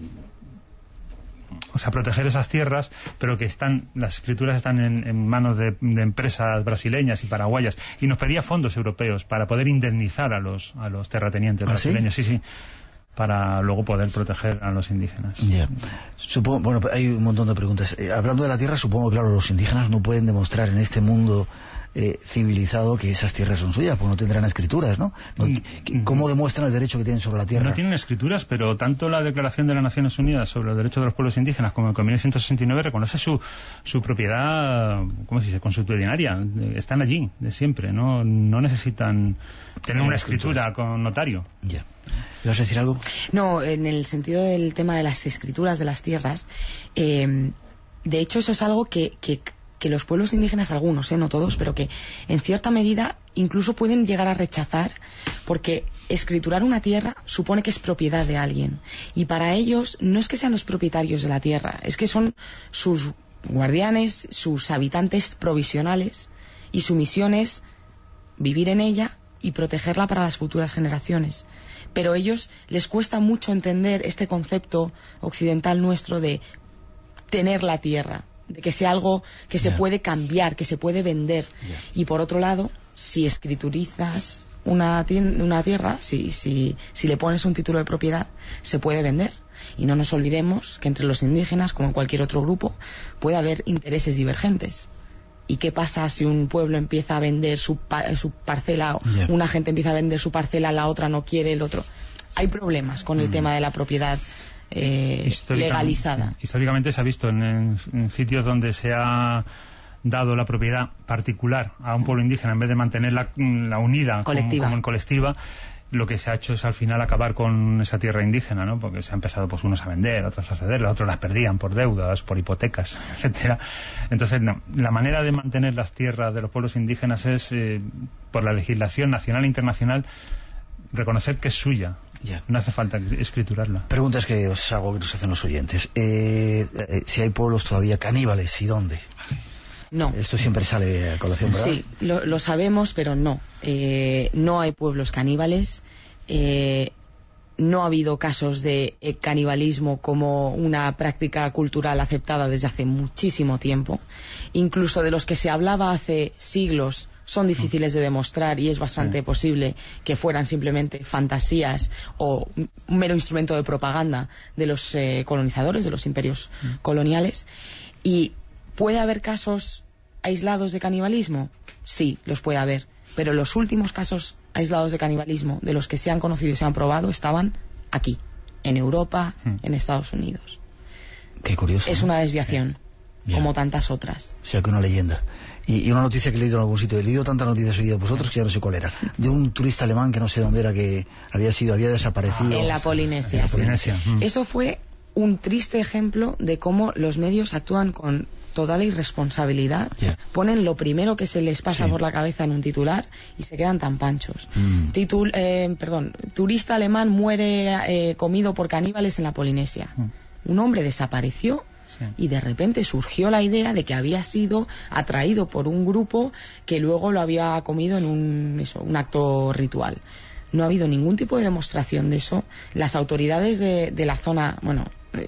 o sea, proteger esas tierras, pero que están las escrituras están en, en manos de, de empresas brasileñas y paraguayas, y nos pedía fondos europeos para poder indemnizar a los a los terratenientes ¿Ah, brasileños. sí, sí. sí. para luego poder proteger a los indígenas. Ya. Supongo, bueno, hay un montón de preguntas. Eh, hablando de la tierra, supongo, claro, los indígenas no pueden demostrar en este mundo eh, civilizado que esas tierras son suyas, porque no tendrán escrituras, ¿no? no ¿Cómo demuestran el derecho que tienen sobre la tierra? No tienen escrituras, pero tanto la Declaración de las Naciones Unidas sobre los derechos de los pueblos indígenas como el mil novecientos sesenta y nueve reconoce su, su propiedad, ¿cómo se dice?, consuetudinaria. Están allí, de siempre, ¿no? No necesitan tener una escritura con notario. Ya. ¿Vas a decir algo? No, en el sentido del tema de las escrituras de las tierras, eh, de hecho eso es algo que, que, que los pueblos indígenas, algunos, eh, no todos, pero que en cierta medida incluso pueden llegar a rechazar, porque escriturar una tierra supone que es propiedad de alguien, y para ellos no es que sean los propietarios de la tierra, es que son sus guardianes, sus habitantes provisionales, y su misión es vivir en ella y protegerla para las futuras generaciones. Pero a ellos les cuesta mucho entender este concepto occidental nuestro de tener la tierra, de que sea algo que se yeah. puede cambiar, que se puede vender. Yeah. Y por otro lado, si escriturizas una, una tierra, si, si, si le pones un título de propiedad, se puede vender. Y no nos olvidemos que entre los indígenas, como en cualquier otro grupo, puede haber intereses divergentes. ¿Y qué pasa si un pueblo empieza a vender su, pa su parcela, yeah. una gente empieza a vender su parcela, la otra no quiere, el otro? Hay problemas con el mm. tema de la propiedad eh, legalizada. Históricamente se ha visto en, en, en sitios donde se ha dado la propiedad particular a un pueblo indígena en vez de mantenerla la unida colectiva. Como, como en colectiva, lo que se ha hecho es al final acabar con esa tierra indígena, ¿no? Porque se ha empezado pues unos a vender, otros a ceder, otros las perdían por deudas, por hipotecas, etcétera. Entonces, no, la manera de mantener las tierras de los pueblos indígenas es, eh, por la legislación nacional e internacional, reconocer que es suya. Yeah. No hace falta escriturarla. Preguntas que os hago, que nos hacen los oyentes. Eh, eh, si hay pueblos todavía caníbales, ¿y dónde? No. Esto siempre sale a colación, ¿verdad? Sí, lo, lo sabemos, pero no. Eh, no hay pueblos caníbales. Eh, no ha habido casos de eh, canibalismo como una práctica cultural aceptada desde hace muchísimo tiempo. Incluso de los que se hablaba hace siglos son difíciles de demostrar, y es bastante sí. posible que fueran simplemente fantasías o un mero instrumento de propaganda de los eh, colonizadores, de los imperios mm. coloniales. Y ¿puede haber casos aislados de canibalismo? Sí, los puede haber. Pero los últimos casos aislados de canibalismo, de los que se han conocido y se han probado, estaban aquí, en Europa, hmm. en Estados Unidos. Qué curioso. Es ¿no? una desviación, sí. como tantas otras. O sea, que una leyenda. Y, y una noticia que he leído en algún sitio, he leído tantas noticias hoy de vosotros que ya no sé cuál era, de un turista alemán que no sé dónde era, que había sido, había desaparecido. En la Polinesia. En la Polinesia. Sí. Mm. Eso fue un triste ejemplo de cómo los medios actúan con total irresponsabilidad, yeah. ponen lo primero que se les pasa sí. por la cabeza en un titular y se quedan tan panchos. Mm. Titul, eh, perdón, turista alemán muere eh, comido por caníbales en la Polinesia. Mm. Un hombre desapareció sí. y de repente surgió la idea de que había sido atraído por un grupo que luego lo había comido en un, eso, un acto ritual. No ha habido ningún tipo de demostración de eso. Las autoridades de, de la zona, bueno, eh,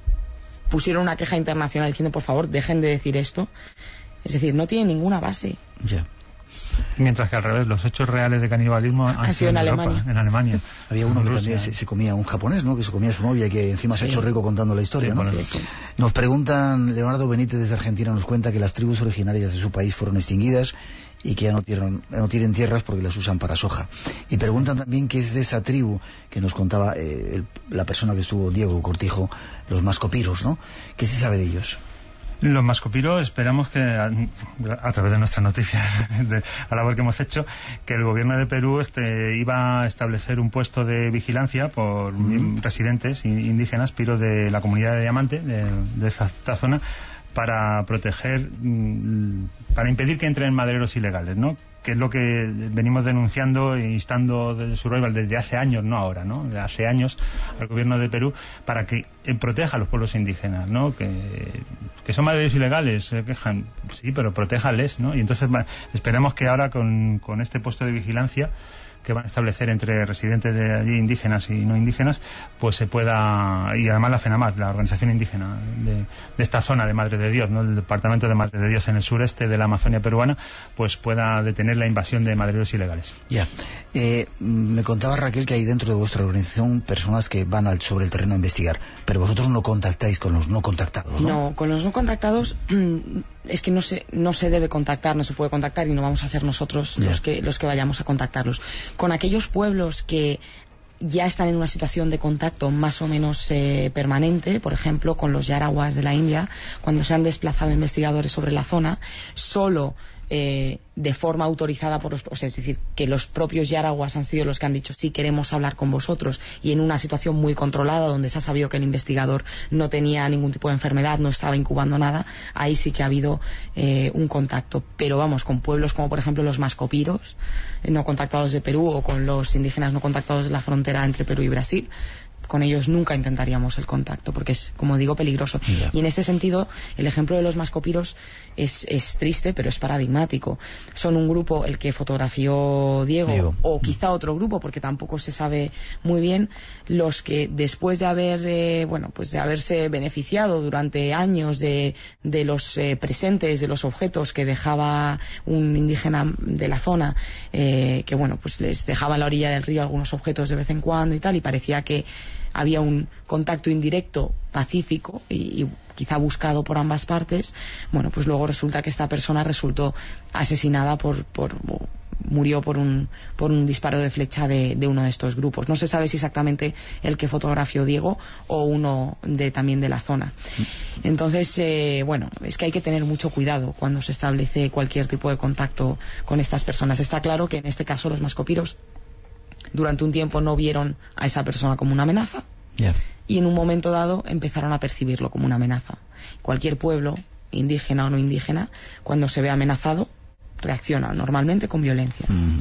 pusieron una queja internacional diciendo, por favor, dejen de decir esto. Es decir, no tiene ninguna base. Yeah. Mientras que al revés, los hechos reales de canibalismo han, han sido en, en Alemania. Europa, en Alemania. Había uno que también se, se comía, un japonés, ¿no? Que se comía a su novia, que encima sí. se ha hecho rico contando la historia, sí, ¿no? Sí, sí. Nos preguntan, Leonardo Benítez desde Argentina nos cuenta que las tribus originarias de su país fueron extinguidas y que ya no tienen, no tienen tierras porque las usan para soja. Y preguntan también qué es de esa tribu que nos contaba eh, el, la persona que estuvo, Diego Cortijo, los mascopiros, ¿no? ¿Qué se sabe de ellos? Los mascopiros esperamos que, a, a través de nuestras noticias, de la labor que hemos hecho, que el gobierno de Perú este, iba a establecer un puesto de vigilancia por mm. residentes indígenas, piros de la comunidad de Diamante, de, de esta, esta zona, para proteger, para impedir que entren madereros ilegales, ¿no? Que es lo que venimos denunciando e instando de Survival desde hace años, no ahora, ¿no? De hace años al gobierno de Perú para que proteja a los pueblos indígenas, ¿no? Que, que son madereros ilegales, se quejan, sí, pero protéjales, ¿no? Y entonces esperemos que ahora con, con este puesto de vigilancia que van a establecer entre residentes de allí, indígenas y no indígenas, pues se pueda, y además la FENAMAT, la organización indígena de, de esta zona de Madre de Dios, ¿no? El departamento de Madre de Dios en el sureste de la Amazonia peruana, pues pueda detener la invasión de madereros ilegales. Ya. Eh, me contaba Raquel que hay dentro de vuestra organización personas que van al, sobre el terreno a investigar, pero vosotros no contactáis con los no contactados, ¿no? No, con los no contactados es que no se, no se debe contactar, no se puede contactar y no vamos a ser nosotros yeah. los que, los que vayamos a contactarlos. Con aquellos pueblos que ya están en una situación de contacto más o menos eh, permanente, por ejemplo con los yaraguas de la India, cuando se han desplazado investigadores sobre la zona, solo eh, de forma autorizada por los, o sea, es decir, que los propios yaraguas han sido los que han dicho sí, queremos hablar con vosotros, y en una situación muy controlada donde se ha sabido que el investigador no tenía ningún tipo de enfermedad, no estaba incubando nada, ahí sí que ha habido eh, un contacto. Pero vamos, con pueblos como por ejemplo los mascopiros eh, no contactados de Perú, o con los indígenas no contactados de la frontera entre Perú y Brasil, con ellos nunca intentaríamos el contacto, porque es, como digo, peligroso. Yeah. Y en este sentido, el ejemplo de los mascopiros es, es triste, pero es paradigmático. Son un grupo, el que fotografió Diego, Diego, o quizá otro grupo, porque tampoco se sabe muy bien, los que después de haber, eh, bueno, pues de haberse beneficiado durante años de, de los eh, presentes, de los objetos que dejaba un indígena de la zona, eh, que bueno, pues les dejaba a la orilla del río algunos objetos de vez en cuando y tal, y parecía que había un contacto indirecto pacífico y, y quizá buscado por ambas partes. Bueno, pues luego resulta que esta persona resultó asesinada por, por murió por un por un disparo de flecha de, de uno de estos grupos. No se sabe si exactamente el que fotografió Diego o uno de también de la zona. Entonces, eh, bueno, es que hay que tener mucho cuidado cuando se establece cualquier tipo de contacto con estas personas. Está claro que en este caso los mascopiros durante un tiempo no vieron a esa persona como una amenaza, yeah. y en un momento dado empezaron a percibirlo como una amenaza. Cualquier pueblo, indígena o no indígena, cuando se ve amenazado, reacciona normalmente con violencia. Mm.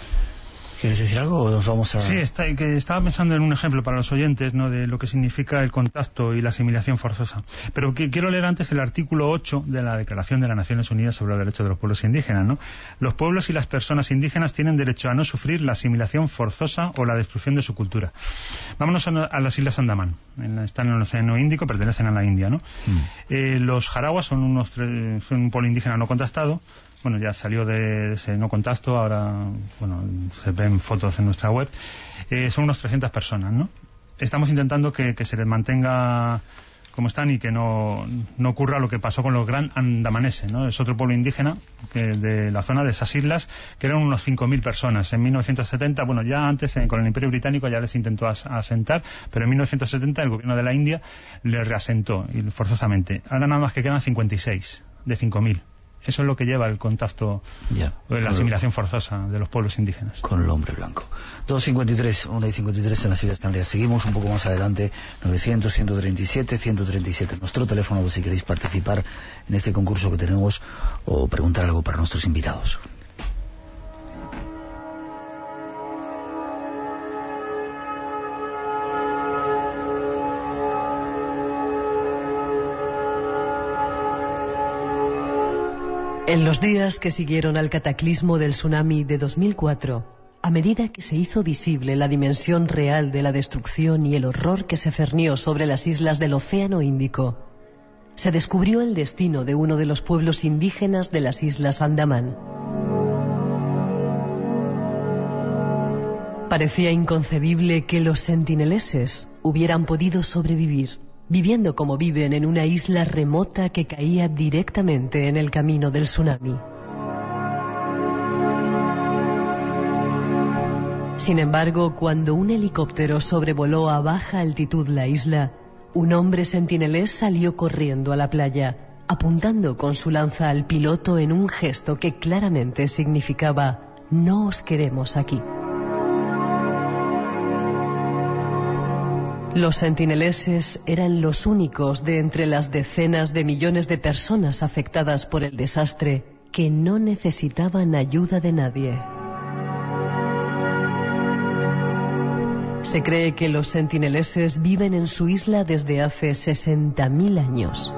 ¿Quieres decir algo o nos vamos a...? Sí, está, que estaba pensando en un ejemplo para los oyentes, ¿no?, de lo que significa el contacto y la asimilación forzosa. Pero que, quiero leer antes el artículo ocho de la Declaración de las Naciones Unidas sobre los Derechos de los Pueblos Indígenas, ¿no? Los pueblos y las personas indígenas tienen derecho a no sufrir la asimilación forzosa o la destrucción de su cultura. Vámonos a, a las Islas Andamán. En, están en el Océano Índico, pertenecen a la India, ¿no? Mm. Eh, los jaraguas son, unos, son un pueblo indígena no contactado. Bueno, ya salió de ese no contacto, ahora, bueno, se ven fotos en nuestra web. Eh, son unas trescientas personas, ¿no? Estamos intentando que, que se les mantenga como están y que no, no ocurra lo que pasó con los Gran Andamaneses, ¿no? Es otro pueblo indígena que de la zona de esas islas, que eran unos cinco mil personas. En mil novecientos setenta, bueno, ya antes eh, con el Imperio Británico ya les intentó as, asentar, pero en mil novecientos setenta el gobierno de la India les reasentó y forzosamente. Ahora nada más que quedan cincuenta y seis de cinco mil. Eso es lo que lleva el contacto, yeah, la asimilación forzosa de los pueblos indígenas. Con el hombre blanco. dos cincuenta y tres, una y cincuenta y tres en las Islas Canarias. Seguimos un poco más adelante, novecientos, ciento treinta y siete, ciento treinta y siete. Nuestro teléfono si queréis participar en este concurso que tenemos o preguntar algo para nuestros invitados. En los días que siguieron al cataclismo del tsunami de dos mil cuatro, a medida que se hizo visible la dimensión real de la destrucción y el horror que se cernió sobre las islas del Océano Índico, se descubrió el destino de uno de los pueblos indígenas de las Islas Andamán. Parecía inconcebible que los sentineleses hubieran podido sobrevivir, viviendo como viven en una isla remota que caía directamente en el camino del tsunami. Sin embargo, cuando un helicóptero sobrevoló a baja altitud la isla, un hombre sentinelés salió corriendo a la playa, apuntando con su lanza al piloto en un gesto que claramente significaba «No os queremos aquí». Los sentineleses eran los únicos de entre las decenas de millones de personas afectadas por el desastre que no necesitaban ayuda de nadie. Se cree que los sentineleses viven en su isla desde hace sesenta mil años.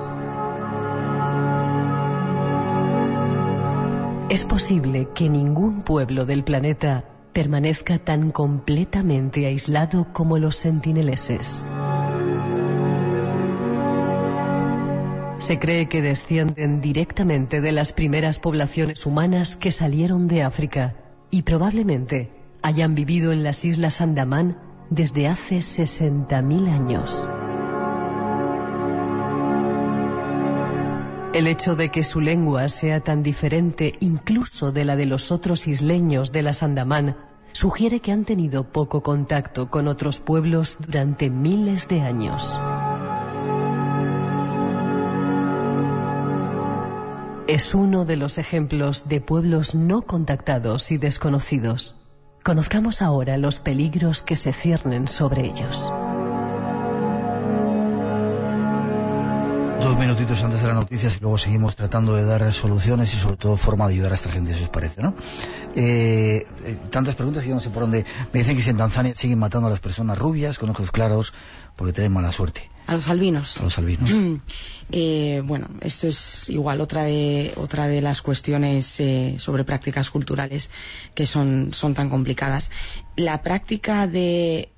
Es posible que ningún pueblo del planeta permanezca tan completamente aislado como los sentineleses. Se cree que descienden directamente de las primeras poblaciones humanas que salieron de África y probablemente hayan vivido en las Islas Andamán desde hace sesenta mil años. El hecho de que su lengua sea tan diferente incluso de la de los otros isleños de las Andamán sugiere que han tenido poco contacto con otros pueblos durante miles de años. Es uno de los ejemplos de pueblos no contactados y desconocidos. Conozcamos ahora los peligros que se ciernen sobre ellos. Dos minutitos antes de las noticias y luego seguimos tratando de dar soluciones y sobre todo forma de ayudar a esta gente, si os parece, ¿no? Eh, eh, tantas preguntas que yo no sé por dónde. Me dicen que si en Tanzania siguen matando a las personas rubias con ojos claros porque tienen mala suerte. A los albinos. A los albinos. Mm. Eh, bueno, esto es igual otra de otra de las cuestiones eh, sobre prácticas culturales que son, son tan complicadas. La práctica de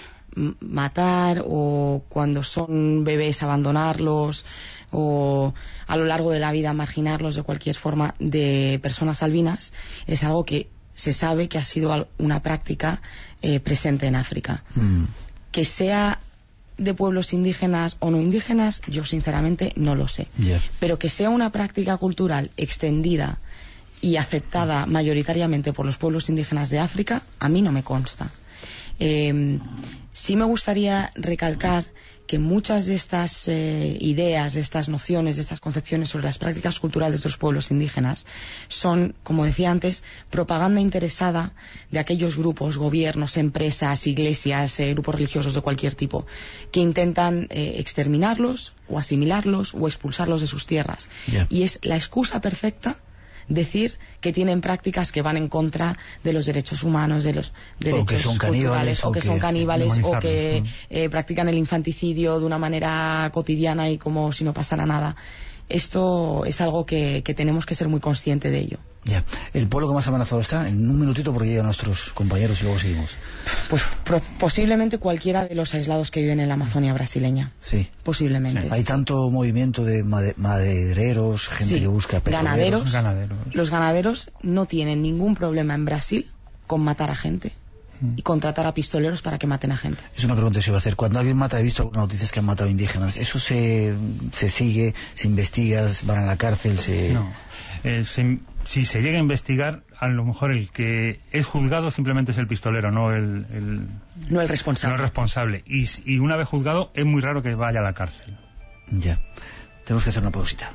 matar o cuando son bebés abandonarlos o a lo largo de la vida marginarlos de cualquier forma de personas albinas es algo que se sabe que ha sido una práctica eh, presente en África. Mm. Que sea de pueblos indígenas o no indígenas, yo sinceramente no lo sé. Yeah. Pero que sea una práctica cultural extendida y aceptada mayoritariamente por los pueblos indígenas de África, a mí no me consta. Eh, sí me gustaría recalcar que muchas de estas eh, ideas, de estas nociones, de estas concepciones sobre las prácticas culturales de los pueblos indígenas son, como decía antes, propaganda interesada de aquellos grupos, gobiernos, empresas, iglesias, eh, grupos religiosos de cualquier tipo, que intentan eh, exterminarlos o asimilarlos o expulsarlos de sus tierras. Yeah. Y es la excusa perfecta decir que tienen prácticas que van en contra de los derechos humanos, de los derechos o que son culturales, caníbales, o que, o que son caníbales, sí, o que eh, practican el infanticidio de una manera cotidiana y como si no pasara nada. Esto es algo que, que tenemos que ser muy conscientes de ello. Ya. ¿El pueblo que más amenazado está? En un minutito porque llegan nuestros compañeros y luego seguimos. Pues pro, posiblemente cualquiera de los aislados que viven en la Amazonia brasileña. Sí. Posiblemente. Sí. Hay tanto movimiento de made, madereros, gente sí. que busca petroleros. Ganaderos, ganaderos. Los ganaderos no tienen ningún problema en Brasil con matar a gente y contratar a pistoleros para que maten a gente. Es una pregunta que se iba a hacer. Cuando alguien mata, he visto algunas noticias que han matado indígenas. ¿Eso se, se sigue, se investiga, van a la cárcel? Se... No. Eh, se, si se llega a investigar, a lo mejor el que es juzgado simplemente es el pistolero, no el... el no el responsable. No el responsable. Y, y una vez juzgado, es muy raro que vaya a la cárcel. Ya. Tenemos que hacer una pausita.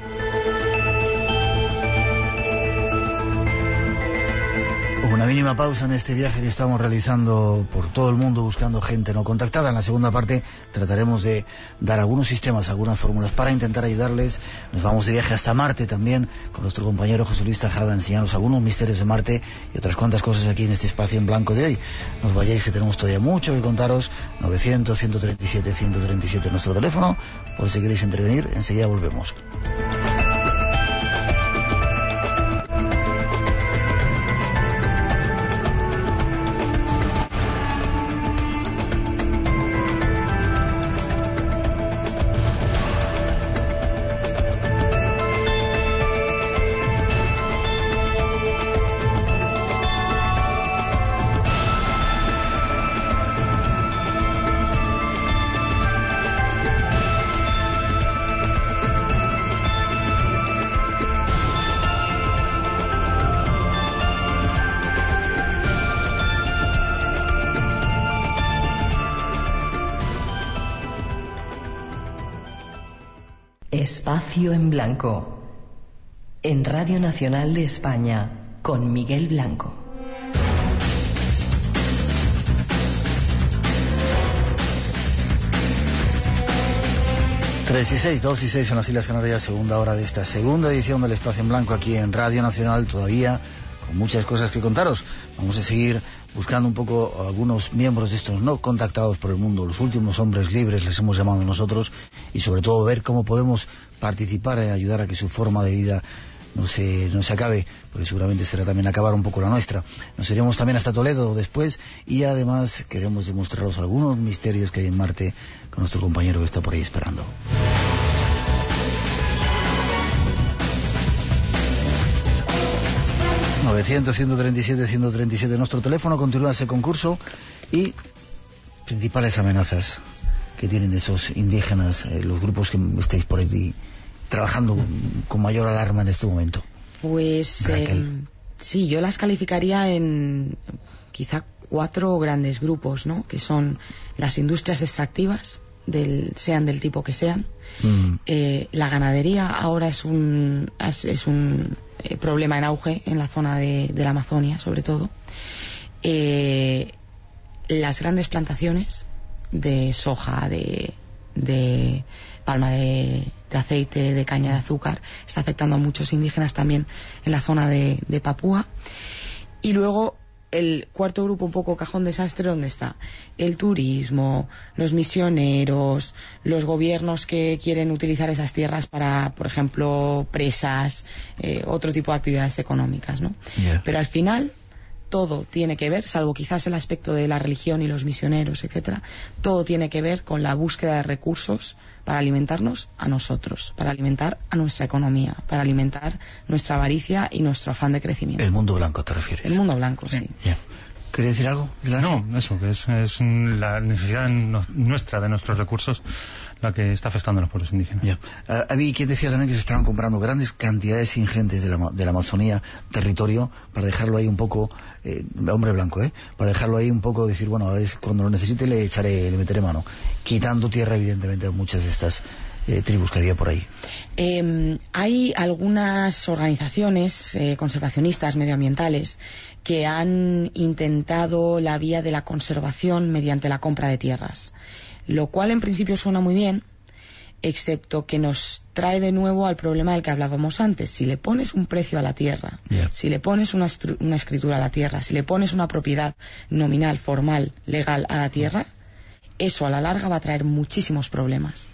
Una mínima pausa en este viaje que estamos realizando por todo el mundo buscando gente no contactada. En la segunda parte trataremos de dar algunos sistemas, algunas fórmulas para intentar ayudarles. Nos vamos de viaje hasta Marte también con nuestro compañero José Luis Tejada a enseñarnos algunos misterios de Marte y otras cuantas cosas aquí en este espacio en blanco de hoy. No os vayáis que tenemos todavía mucho que contaros. novecientos, ciento treinta y siete, ciento treinta y siete nuestro teléfono. Por si queréis intervenir, enseguida volvemos. Espacio en Blanco, en Radio Nacional de España, con Miguel Blanco. tres y seis, dos y seis en las Islas Canarias, segunda hora de esta segunda edición del Espacio en Blanco aquí en Radio Nacional, todavía con muchas cosas que contaros. Vamos a seguir buscando un poco algunos miembros de estos no contactados por el mundo, los últimos hombres libres les hemos llamado nosotros, y sobre todo ver cómo podemos participar en ayudar a que su forma de vida no se, no se acabe, porque seguramente será también acabar un poco la nuestra. Nos iremos también hasta Toledo después y además queremos demostraros algunos misterios que hay en Marte con nuestro compañero que está por ahí esperando. novecientos, ciento treinta y siete, ciento treinta y siete nuestro teléfono. Continúa ese concurso y principales amenazas que tienen esos indígenas, eh, los grupos que estáis por ahí trabajando con mayor alarma en este momento. Pues eh, sí, yo las calificaría en quizá cuatro grandes grupos, ¿no? Que son las industrias extractivas, del, sean del tipo que sean. Mm. Eh, la ganadería ahora es un, es, es un eh, problema en auge en la zona de, de la Amazonia, sobre todo. Eh, las grandes plantaciones de soja, de, de palma de, de aceite, de caña de azúcar, está afectando a muchos indígenas también en la zona de, de Papúa. Y luego el cuarto grupo, un poco cajón desastre, ¿dónde está? El turismo, los misioneros, los gobiernos que quieren utilizar esas tierras para, por ejemplo, presas, eh, otro tipo de actividades económicas, ¿no? Yeah. Pero al final todo tiene que ver, salvo quizás el aspecto de la religión y los misioneros, etcétera, todo tiene que ver con la búsqueda de recursos para alimentarnos a nosotros, para alimentar a nuestra economía, para alimentar nuestra avaricia y nuestro afán de crecimiento. El mundo blanco, ¿te refieres? El mundo blanco, sí. sí. Yeah. ¿Quería decir algo? No, eso, que es, es la necesidad no, nuestra de nuestros recursos la que está afectando a los pueblos indígenas. Yeah. Uh, había quien decía también que se estaban comprando grandes cantidades ingentes de la, de la Amazonía, territorio, para dejarlo ahí un poco, eh, hombre blanco, ¿eh? Para dejarlo ahí un poco, decir, bueno, a veces cuando lo necesite le echaré, le meteré mano, quitando tierra evidentemente a muchas de estas eh, tribus que había por ahí. Eh, hay algunas organizaciones eh, conservacionistas, medioambientales, que han intentado la vía de la conservación mediante la compra de tierras, lo cual en principio suena muy bien, excepto que nos trae de nuevo al problema del que hablábamos antes. Si le pones un precio a la tierra, yeah. si le pones una, una escritura a la tierra, si le pones una propiedad nominal, formal, legal a la tierra, eso a la larga va a traer muchísimos problemas.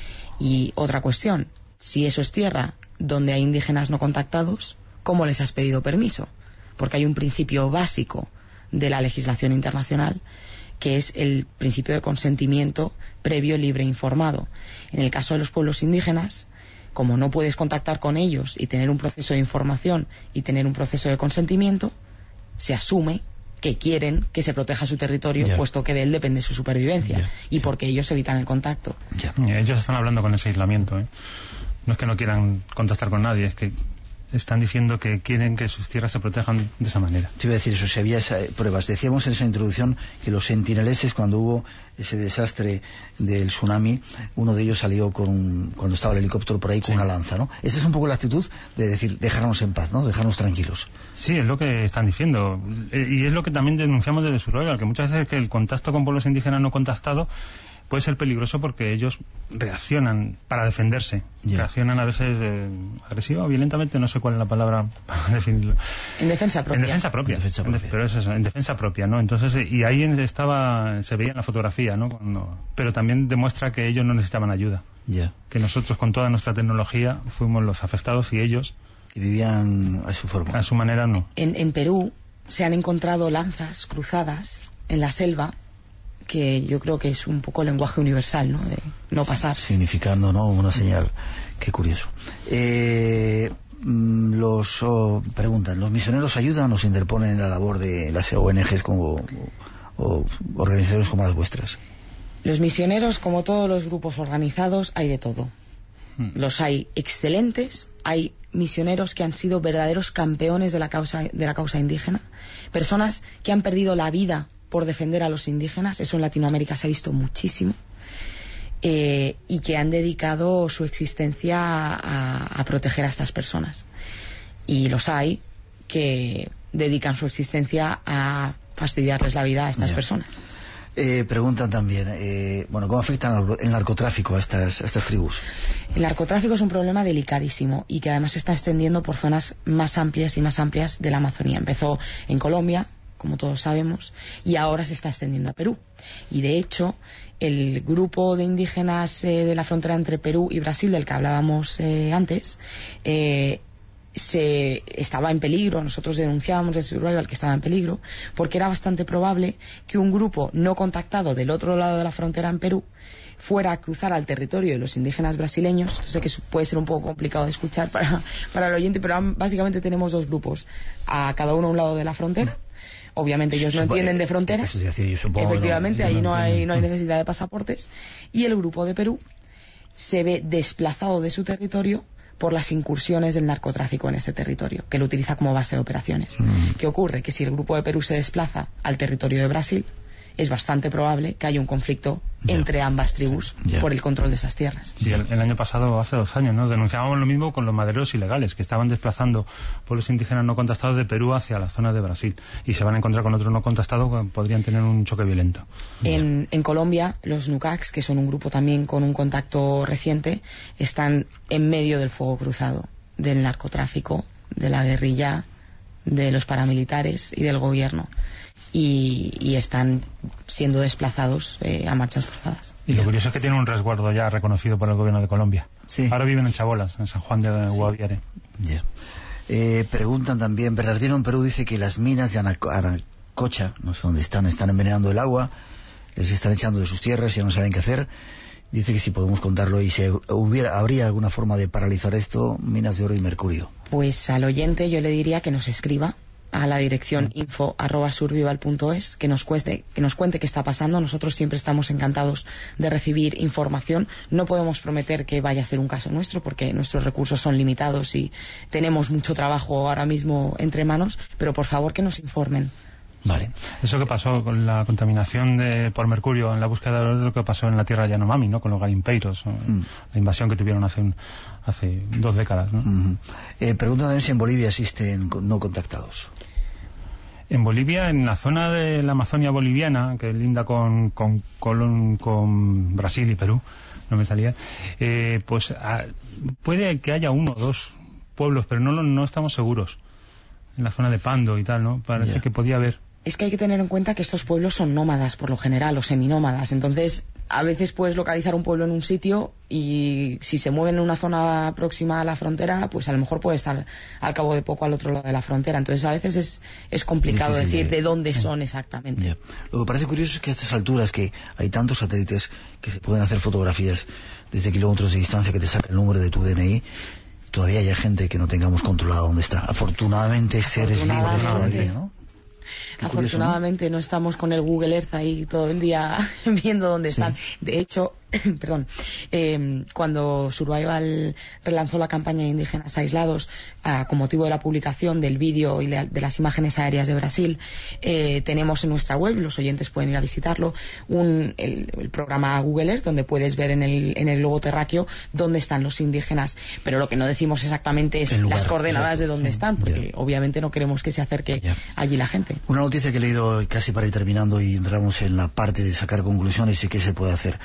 Y otra cuestión, si eso es tierra donde hay indígenas no contactados, ¿cómo les has pedido permiso? Porque hay un principio básico de la legislación internacional, que es el principio de consentimiento previo, libre e informado. En el caso de los pueblos indígenas, como no puedes contactar con ellos y tener un proceso de información y tener un proceso de consentimiento, se asume que quieren que se proteja su territorio, yeah. puesto que de él depende su supervivencia, yeah. y yeah. porque ellos evitan el contacto. Yeah. Ellos están hablando con ese aislamiento, ¿eh? No es que no quieran contactar con nadie, es que están diciendo que quieren que sus tierras se protejan de esa manera. Te iba a decir eso, si había esa, pruebas. Decíamos en esa introducción que los sentineleses, cuando hubo ese desastre del tsunami, uno de ellos salió con, cuando estaba el helicóptero por ahí, con sí. una lanza, ¿no? Esa es un poco la actitud de decir, dejarnos en paz, ¿no? Dejarnos tranquilos. Sí, es lo que están diciendo. Y es lo que también denunciamos desde Survival, que muchas veces que el contacto con pueblos indígenas no contactado puede ser peligroso porque ellos reaccionan para defenderse. Yeah. Reaccionan a veces eh, agresiva o violentamente, no sé cuál es la palabra para definirlo. En defensa propia. En defensa propia. En defensa propia. En, pero es eso, en defensa propia, ¿no? Entonces, y ahí estaba, se veía en la fotografía, ¿no? Cuando, pero también demuestra que ellos no necesitaban ayuda. Yeah. Que nosotros con toda nuestra tecnología fuimos los afectados y ellos... Que vivían a su forma. A su manera, no. En, en Perú se han encontrado lanzas cruzadas en la selva, que yo creo que es un poco el lenguaje universal, ¿no? De no pasar. Significando, ¿no? Una señal. Qué curioso. Eh, los oh, preguntan, ¿los misioneros ayudan o se interponen en la labor de las O N Ges como, o, o organizaciones como las vuestras? Los misioneros, como todos los grupos organizados, hay de todo. Hmm. Los hay excelentes, hay misioneros que han sido verdaderos campeones de la causa, de la causa indígena, personas que han perdido la vida por defender a los indígenas, eso en Latinoamérica se ha visto muchísimo, eh, y que han dedicado su existencia a, a proteger a estas personas. Y los hay que dedican su existencia a fastidiarles la vida a estas yeah. personas. Eh, preguntan también, eh, bueno, ¿cómo afecta el narcotráfico a estas, a estas tribus? El narcotráfico es un problema delicadísimo y que además se está extendiendo por zonas más amplias y más amplias de la Amazonía. Empezó en Colombia, como todos sabemos, y ahora se está extendiendo a Perú. Y de hecho, el grupo de indígenas eh, de la frontera entre Perú y Brasil, del que hablábamos eh, antes, eh, se estaba en peligro. Nosotros denunciábamos desde Survival que estaba en peligro, porque era bastante probable que un grupo no contactado del otro lado de la frontera en Perú fuera a cruzar al territorio de los indígenas brasileños. Esto sé que puede ser un poco complicado de escuchar para, para el oyente, pero básicamente tenemos dos grupos, a cada uno a un lado de la frontera. Obviamente ellos no entienden de fronteras, efectivamente, ahí no hay, no hay necesidad de pasaportes, y el grupo de Perú se ve desplazado de su territorio por las incursiones del narcotráfico en ese territorio, que lo utiliza como base de operaciones. Mm. ¿Qué ocurre? Que si el grupo de Perú se desplaza al territorio de Brasil, es bastante probable que haya un conflicto yeah. entre ambas tribus sí. yeah. por el control de esas tierras. Sí, el, el año pasado, hace dos años, ¿no? Denunciábamos lo mismo con los madereros ilegales, que estaban desplazando pueblos indígenas no contactados de Perú hacia la zona de Brasil, y se van a encontrar con otros no contactados que podrían tener un choque violento. En, en Colombia, los Nucacs, que son un grupo también con un contacto reciente, están en medio del fuego cruzado, del narcotráfico, de la guerrilla, de los paramilitares y del gobierno. Y, y están siendo desplazados eh, a marchas forzadas. Y lo curioso es que tienen un resguardo ya reconocido por el gobierno de Colombia. Sí. Ahora viven en Chabolas, en San Juan de Guaviare. Yeah. Eh, preguntan también, Bernardino en Perú dice que las minas de Anaco Anacocha, no sé dónde están, están envenenando el agua, les están echando de sus tierras, ya no saben qué hacer. Dice que si podemos contarlo y si hubiera, habría alguna forma de paralizar esto, minas de oro y mercurio. Pues al oyente yo le diría que nos escriba a la dirección info arroba survival punto es, que nos cueste, que nos cuente qué está pasando. Nosotros siempre estamos encantados de recibir información. No podemos prometer que vaya a ser un caso nuestro porque nuestros recursos son limitados y tenemos mucho trabajo ahora mismo entre manos, pero por favor que nos informen. Vale. Eso que pasó con la contaminación de, por mercurio en la búsqueda de lo que pasó en la tierra de Yanomami, ¿no? Con los garimpeiros, mm. la invasión que tuvieron hace, un, hace dos décadas, ¿no? Mm-hmm. eh, preguntan también si en Bolivia existen no contactados. En Bolivia, en la zona de la Amazonia boliviana, que linda con, con, con, con Brasil y Perú, no me salía, eh, pues a, puede que haya uno o dos pueblos, pero no, no estamos seguros. En la zona de Pando y tal, ¿no? Parece yeah. que podía haber. Es que hay que tener en cuenta que estos pueblos son nómadas por lo general, o seminómadas. Entonces, a veces puedes localizar un pueblo en un sitio y si se mueven en una zona próxima a la frontera, pues a lo mejor puede estar al cabo de poco al otro lado de la frontera. Entonces, a veces es, es complicado difícil, decir yeah. de dónde yeah. son exactamente. Yeah. Lo que parece curioso es que a estas alturas que hay tantos satélites que se pueden hacer fotografías desde kilómetros de distancia que te saca el número de tu D N I, todavía hay gente que no tengamos controlado dónde está. Afortunadamente, seres vivos todavía, ¿no? Qué Afortunadamente curioso, ¿no? no estamos con el Google Earth ahí todo el día viendo dónde están. Sí. De hecho, perdón, eh, cuando Survival relanzó la campaña de indígenas aislados uh, con motivo de la publicación del vídeo y de, de las imágenes aéreas de Brasil, eh, tenemos en nuestra web, los oyentes pueden ir a visitarlo, un, el, el programa Google Earth donde puedes ver en el, en el globo terráqueo dónde están los indígenas, pero lo que no decimos exactamente es lugar, las coordenadas exacto, de dónde sí, están, porque yeah. obviamente no queremos que se acerque yeah. allí la gente. Una noticia que he leído casi para ir terminando y entramos en la parte de sacar conclusiones y qué se puede hacer.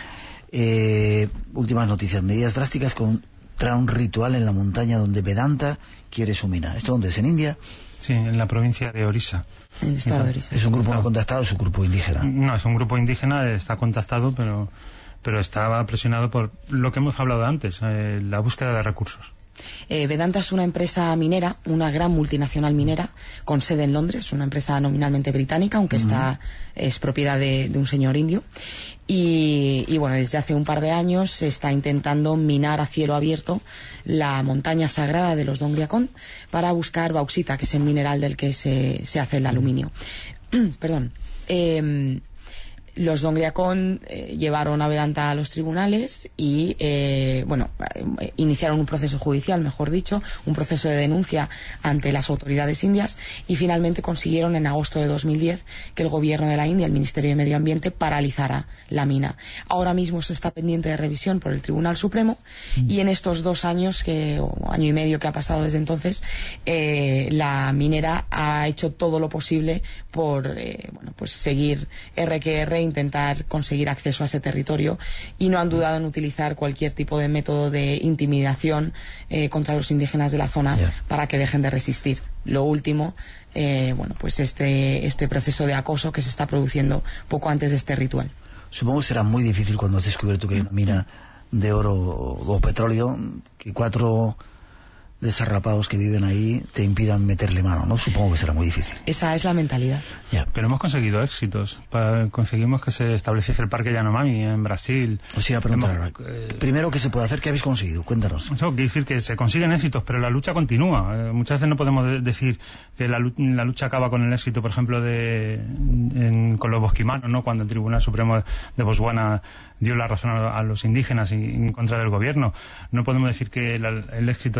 Eh, últimas noticias, medidas drásticas contra un ritual en la montaña donde Vedanta quiere su mina. ¿Esto dónde es? ¿En India? Sí, en la provincia de Orissa. En el estado de Orissa. ¿Es un grupo no contactado o es un grupo indígena? No, es un grupo indígena, está contactado, pero, pero estaba presionado por lo que hemos hablado antes, eh, la búsqueda de recursos. Eh, Vedanta es una empresa minera, una gran multinacional minera, con sede en Londres, una empresa nominalmente británica, aunque uh-huh. está es propiedad de, de un señor indio. Y, y bueno, desde hace un par de años se está intentando minar a cielo abierto la montaña sagrada de los Dongriacón para buscar bauxita, que es el mineral del que se, se hace el aluminio. Perdón. Eh, Los Dongriacón eh, llevaron a Vedanta a los tribunales y, eh, bueno, eh, iniciaron un proceso judicial, mejor dicho, un proceso de denuncia ante las autoridades indias y finalmente consiguieron en agosto de dos mil diez que el gobierno de la India, el Ministerio de Medio Ambiente, paralizara la mina. Ahora mismo esto está pendiente de revisión por el Tribunal Supremo mm. y en estos dos años, que, o año y medio que ha pasado desde entonces, eh, la minera ha hecho todo lo posible por, eh, bueno, pues seguir erre que erre, intentar conseguir acceso a ese territorio y no han dudado en utilizar cualquier tipo de método de intimidación eh, contra los indígenas de la zona yeah. para que dejen de resistir. Lo último, eh, bueno, pues este, este proceso de acoso que se está produciendo poco antes de este ritual. Supongo que será muy difícil cuando has descubierto que hay una mina de oro o, o petróleo, que cuatro desarrapados que viven ahí te impidan meterle mano, ¿no? Supongo que será muy difícil. Esa es la mentalidad. Yeah. Pero hemos conseguido éxitos. Para, conseguimos que se estableciese el Parque Yanomami en Brasil. O sea, preguntar, eh... primero, ¿qué se puede hacer? ¿Qué habéis conseguido? Cuéntanos. Eso quiere decir que se consiguen éxitos, pero la lucha continúa. Eh, muchas veces no podemos de decir que la, la lucha acaba con el éxito, por ejemplo, de en, con los bosquimanos, ¿no? Cuando el Tribunal Supremo de Botswana dio la razón a, a los indígenas y, en contra del gobierno. No podemos decir que la, el éxito se ha conseguido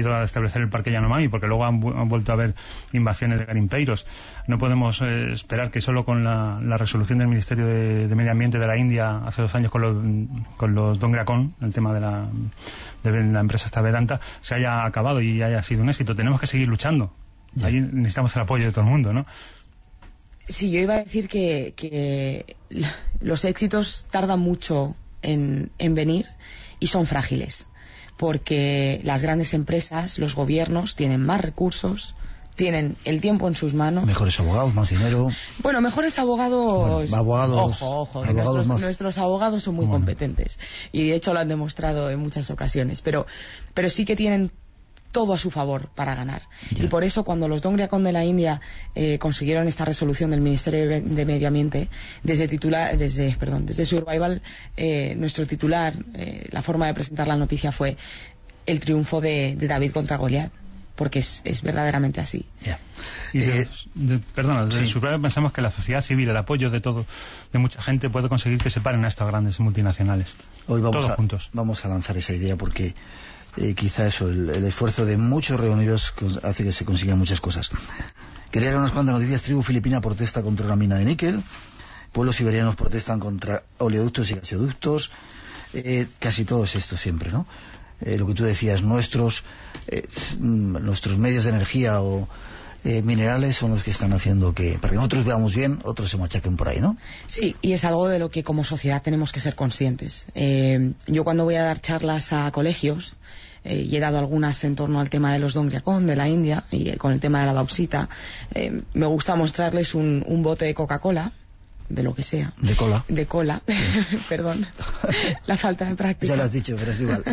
ido a establecer el Parque Yanomami, porque luego han, han vuelto a haber invasiones de garimpeiros. No podemos eh, esperar que solo con la, la resolución del Ministerio de, de Medio Ambiente de la India hace dos años con los, con los Dongriacón, el tema de la, de la empresa esta Vedanta, se haya acabado y haya sido un éxito. Tenemos que seguir luchando. Ya. Ahí necesitamos el apoyo de todo el mundo, ¿no? Sí, yo iba a decir que, que los éxitos tardan mucho en, en venir y son frágiles, porque las grandes empresas, los gobiernos tienen más recursos, tienen el tiempo en sus manos. Mejores abogados, más dinero. Bueno, mejores abogados. Bueno, abogados ojo, ojo, que abogados nuestros, más... nuestros abogados son muy bueno. competentes y de hecho lo han demostrado en muchas ocasiones, pero, pero sí que tienen todo a su favor para ganar. Yeah. Y por eso cuando los Dongriacón de la India eh, consiguieron esta resolución del Ministerio de Medio Ambiente, desde titular, desde, perdón, desde Survival, eh, nuestro titular, eh, la forma de presentar la noticia fue el triunfo de, de David contra Goliat, porque es, es verdaderamente así. Yeah. Y de, eh, de, perdona, desde sí. Survival pensamos que la sociedad civil, el apoyo de todo, de mucha gente, puede conseguir que se paren a estas grandes multinacionales. Hoy vamos todos a, juntos. Vamos a lanzar esa idea porque Eh, quizá eso, el, el esfuerzo de muchos reunidos hace que se consigan muchas cosas. Quería dar unas cuantas noticias. Tribu filipina protesta contra una mina de níquel. Pueblos siberianos protestan contra oleoductos y gasoductos. Eh, casi todo es esto siempre, ¿no? Eh, lo que tú decías, nuestros eh, nuestros medios de energía o eh, minerales son los que están haciendo que, para que nosotros veamos bien, otros se machaquen por ahí, ¿no? Sí, y es algo de lo que como sociedad tenemos que ser conscientes. Eh, yo cuando voy a dar charlas a colegios, Eh, y he dado algunas en torno al tema de los Dongriacón de la India y eh, con el tema de la bauxita, eh, me gusta mostrarles un, un bote de Coca-Cola, de lo que sea. De cola. De cola, perdón, la falta de práctica. Ya lo has dicho, pero es igual.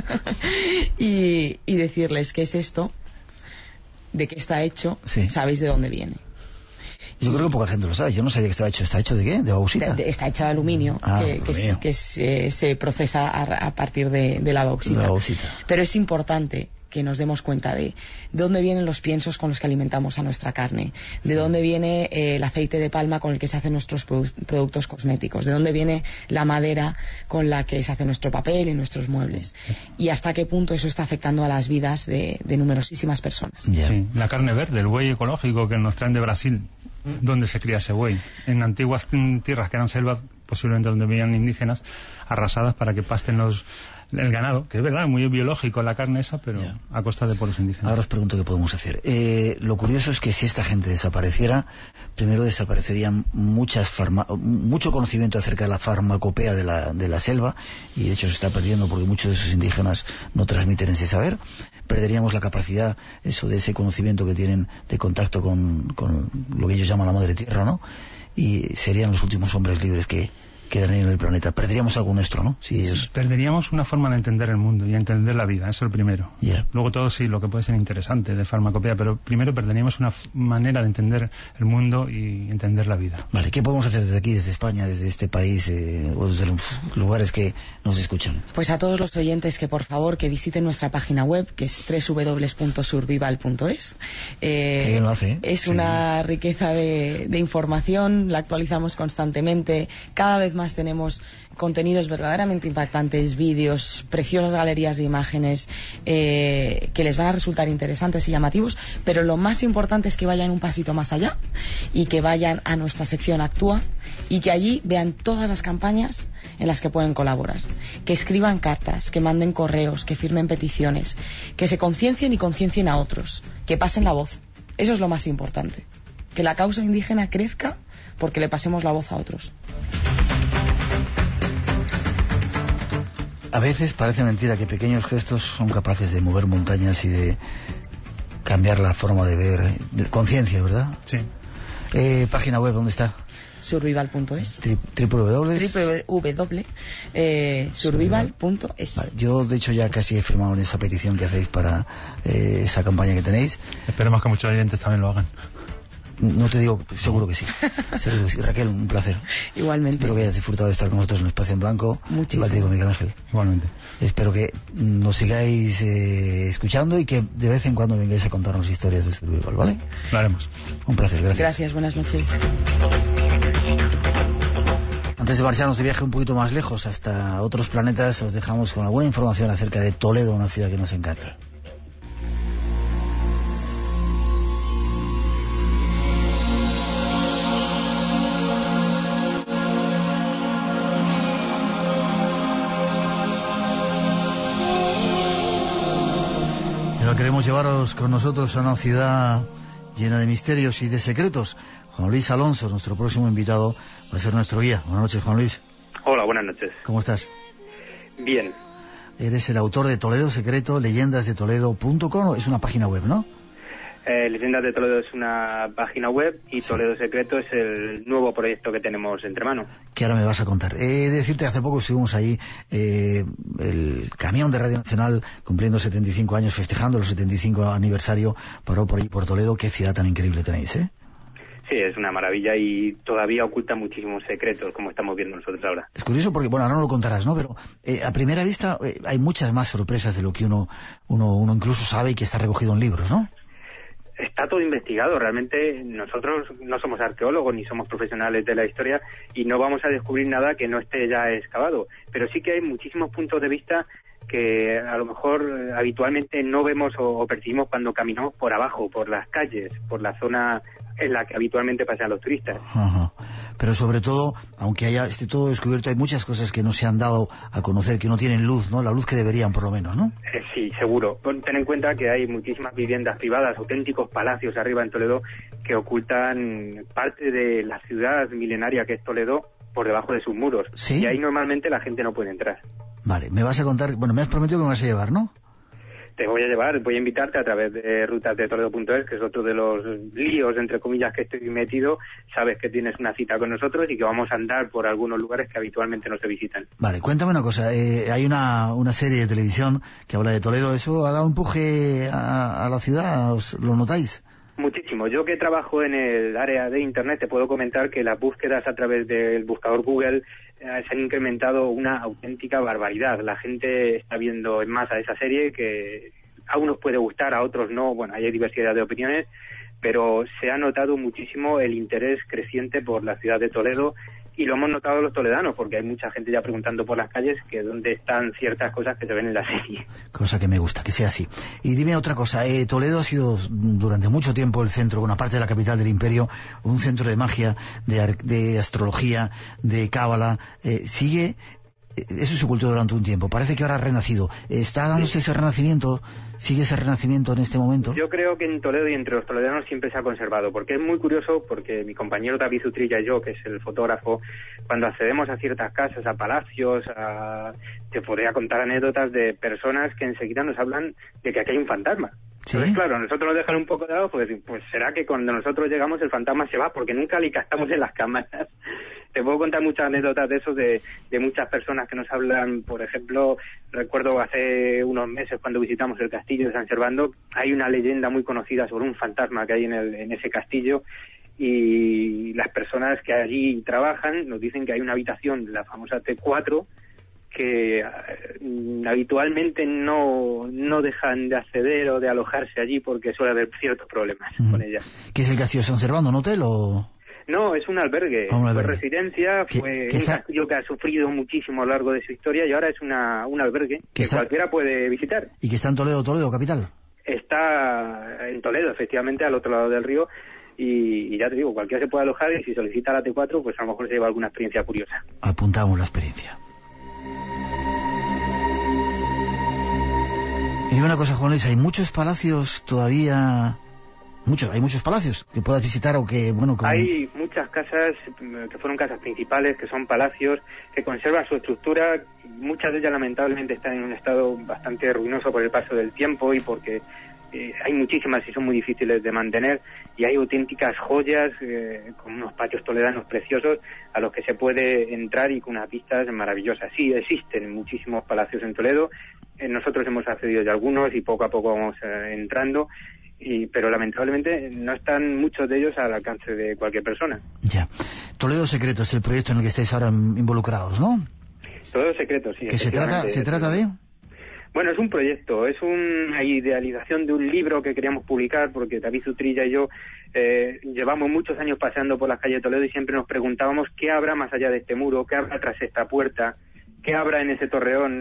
y, y decirles qué es esto, de qué está hecho, sí. Sabéis de dónde viene. Yo creo que poca gente lo sabe. Yo no sabía que estaba hecho. ¿Está hecho de qué? ¿De bauxita? De, de, está hecho de aluminio, ah, que, que, que se, se procesa a, a partir de, de la bauxita. La bauxita. Pero es importante que nos demos cuenta de, de dónde vienen los piensos con los que alimentamos a nuestra carne, de sí. dónde viene eh, el aceite de palma con el que se hacen nuestros produ productos cosméticos, de dónde viene la madera con la que se hace nuestro papel y nuestros muebles, y hasta qué punto eso está afectando a las vidas de, de numerosísimas personas. Yeah. Sí. La carne verde, el buey ecológico que nos traen de Brasil, ¿dónde se cría ese buey? En antiguas tierras que eran selvas, posiblemente donde vivían indígenas, arrasadas para que pasten los el ganado, que es verdad, muy biológico la carne esa, pero yeah. a costa de pueblos indígenas. Ahora os pregunto qué podemos hacer. Eh, lo curioso es que si esta gente desapareciera, primero desaparecerían muchas farma mucho conocimiento acerca de la farmacopea de la, de la selva, y de hecho se está perdiendo porque muchos de esos indígenas no transmiten ese saber. Perderíamos la capacidad, eso de ese conocimiento que tienen de contacto con, con lo que ellos llaman la madre tierra, ¿no? Y serían los últimos hombres libres que quedarían en el planeta. Perderíamos algo nuestro, ¿no? Si ellos... sí, perderíamos una forma de entender el mundo y entender la vida, eso es lo primero. Yeah. Luego todo sí, lo que puede ser interesante de farmacopea, pero primero perderíamos una manera de entender el mundo y entender la vida. Vale, ¿qué podemos hacer desde aquí, desde España, desde este país, eh, o desde los lugares que nos escuchan? Pues a todos los oyentes que por favor que visiten nuestra página web, que es doble u doble u doble u punto survival punto es. Eh, Qué bien lo hace, ¿eh? Es sí. una riqueza de, de información, la actualizamos constantemente, cada vez más más tenemos contenidos verdaderamente impactantes, vídeos, preciosas galerías de imágenes eh, que les van a resultar interesantes y llamativos, pero lo más importante es que vayan un pasito más allá y que vayan a nuestra sección Actúa y que allí vean todas las campañas en las que pueden colaborar, que escriban cartas, que manden correos, que firmen peticiones, que se conciencien y conciencien a otros, que pasen la voz. Eso es lo más importante, que la causa indígena crezca porque le pasemos la voz a otros. A veces parece mentira que pequeños gestos son capaces de mover montañas y de cambiar la forma de ver, de conciencia, ¿verdad? Sí. Eh, página web, ¿dónde está? survival punto es. Triple W. Triple W. Eh, survival punto es. Vale, yo de hecho ya casi he firmado en esa petición que hacéis para eh, esa campaña que tenéis. Esperemos que muchos oyentes también lo hagan. No te digo, seguro que sí. Seguro que sí. Raquel, un placer. Igualmente. Espero que hayas disfrutado de estar con nosotros en Espacio en Blanco. Muchísimo. Igual te digo, Miguel Ángel. Igualmente. Espero que nos sigáis eh, escuchando y que de vez en cuando vengáis a contarnos historias de Survival, ¿vale? Lo haremos. Un placer, gracias. Gracias, buenas noches. Antes de marcharnos de viaje un poquito más lejos, hasta otros planetas, os dejamos con alguna información acerca de Toledo, una ciudad que nos encanta. queremos llevaros con nosotros a una ciudad llena de misterios y de secretos. Juan Luis Alonso, nuestro próximo invitado, va a ser nuestro guía. Buenas noches, Juan Luis. Hola, buenas noches. ¿Cómo estás? Bien. Eres el autor de Toledo Secreto, leyendas de toledo punto com, es una página web, ¿no? Eh, Leyendas de Toledo es una página web y sí. Toledo Secreto es el nuevo proyecto que tenemos entre manos. ¿Qué ahora me vas a contar? He de decirte, hace poco estuvimos ahí, eh, el camión de Radio Nacional cumpliendo setenta y cinco años, festejando el setenta y cinco aniversario, paró por ahí por Toledo. Qué ciudad tan increíble tenéis, ¿eh? Sí, es una maravilla y todavía oculta muchísimos secretos, como estamos viendo nosotros ahora. Es curioso porque, bueno, ahora no lo contarás, ¿no? Pero eh, a primera vista eh, hay muchas más sorpresas de lo que uno, uno, uno incluso sabe y que está recogido en libros, ¿no? Está todo investigado. Realmente nosotros no somos arqueólogos ni somos profesionales de la historia y no vamos a descubrir nada que no esté ya excavado. Pero sí que hay muchísimos puntos de vista que a lo mejor habitualmente no vemos o percibimos cuando caminamos por abajo, por las calles, por la zona en la que habitualmente pasean los turistas. Ajá. Pero sobre todo, aunque haya esté todo descubierto, hay muchas cosas que no se han dado a conocer, que no tienen luz, ¿no? La luz que deberían, por lo menos, ¿no? Eh, sí, seguro. Ten en cuenta que hay muchísimas viviendas privadas, auténticos palacios arriba en Toledo, que ocultan parte de la ciudad milenaria que es Toledo por debajo de sus muros. ¿Sí? Y ahí normalmente la gente no puede entrar. Vale, me vas a contar, bueno, me has prometido que me vas a llevar, ¿no? Te voy a llevar, voy a invitarte a través de rutas de toledo punto es, que es otro de los líos, entre comillas, que estoy metido. Sabes que tienes una cita con nosotros y que vamos a andar por algunos lugares que habitualmente no se visitan. Vale, cuéntame una cosa. Eh, hay una, una serie de televisión que habla de Toledo. ¿Eso ha dado empuje a, a la ciudad? ¿Os lo notáis? Muchísimo. Yo que trabajo en el área de Internet te puedo comentar que las búsquedas a través del buscador Google eh, se han incrementado una auténtica barbaridad. La gente está viendo en masa esa serie que a unos puede gustar, a otros no. Bueno, hay diversidad de opiniones, pero se ha notado muchísimo el interés creciente por la ciudad de Toledo y lo hemos notado los toledanos porque hay mucha gente ya preguntando por las calles que dónde están ciertas cosas que se ven en la serie. Cosa que me gusta, que sea así. Y dime otra cosa, eh, Toledo ha sido durante mucho tiempo el centro, una parte de la capital del imperio, un centro de magia, de, de astrología, de cábala. Eh, sigue, eso se ocultó durante un tiempo, parece que ahora ha renacido. ¿Está dándose ese renacimiento? ¿Sigue ese renacimiento en este momento? Yo creo que en Toledo y entre los toledanos siempre se ha conservado, porque es muy curioso, porque mi compañero David Utrilla y yo, que es el fotógrafo, cuando accedemos a ciertas casas, a palacios, a... te podría contar anécdotas de personas que enseguida nos hablan de que aquí hay un fantasma. ¿Sí? Entonces, claro, nosotros nos dejan un poco de lado, pues, pues será que cuando nosotros llegamos el fantasma se va, porque nunca le captamos en las cámaras. Te puedo contar muchas anécdotas de eso, de, de muchas personas que nos hablan. Por ejemplo, recuerdo hace unos meses cuando visitamos el castillo de San Servando, hay una leyenda muy conocida sobre un fantasma que hay en, el, en ese castillo, y las personas que allí trabajan nos dicen que hay una habitación, la famosa T cuatro, que uh, habitualmente no, no dejan de acceder o de alojarse allí porque suele haber ciertos problemas mm. con ella. ¿Qué es el castillo de San Servando, un hotel o...? No, es un albergue, ah, un albergue. Fue residencia, ¿Qué, fue qué un está... castillo que ha sufrido muchísimo a lo largo de su historia y ahora es una, un albergue que está... cualquiera puede visitar. ¿Y que está en Toledo, Toledo, capital? Está en Toledo, efectivamente, al otro lado del río, y, y ya te digo, cualquiera se puede alojar y si solicita la T cuatro, pues a lo mejor se lleva alguna experiencia curiosa. Apuntamos la experiencia. Y dime una cosa, Juan Luis, ¿hay muchos palacios todavía...? Muchos, hay muchos palacios que puedas visitar o que, bueno... Como... Hay muchas casas que fueron casas principales, que son palacios, que conservan su estructura. Muchas de ellas lamentablemente están en un estado bastante ruinoso por el paso del tiempo y porque eh, hay muchísimas y son muy difíciles de mantener, y hay auténticas joyas eh, con unos patios toledanos preciosos a los que se puede entrar y con unas vistas maravillosas. Sí, existen muchísimos palacios en Toledo, eh, nosotros hemos accedido ya a algunos y poco a poco vamos eh, entrando, y, pero lamentablemente no están muchos de ellos al alcance de cualquier persona. Ya. Toledo Secreto es el proyecto en el que estáis ahora involucrados, ¿no? Toledo Secreto, sí. ¿Que se trata, se trata de...? Bueno, es un proyecto, es una idealización de un libro que queríamos publicar porque David Utrilla y yo eh, llevamos muchos años paseando por las calles de Toledo y siempre nos preguntábamos qué habrá más allá de este muro, qué habrá tras esta puerta, qué habrá en ese torreón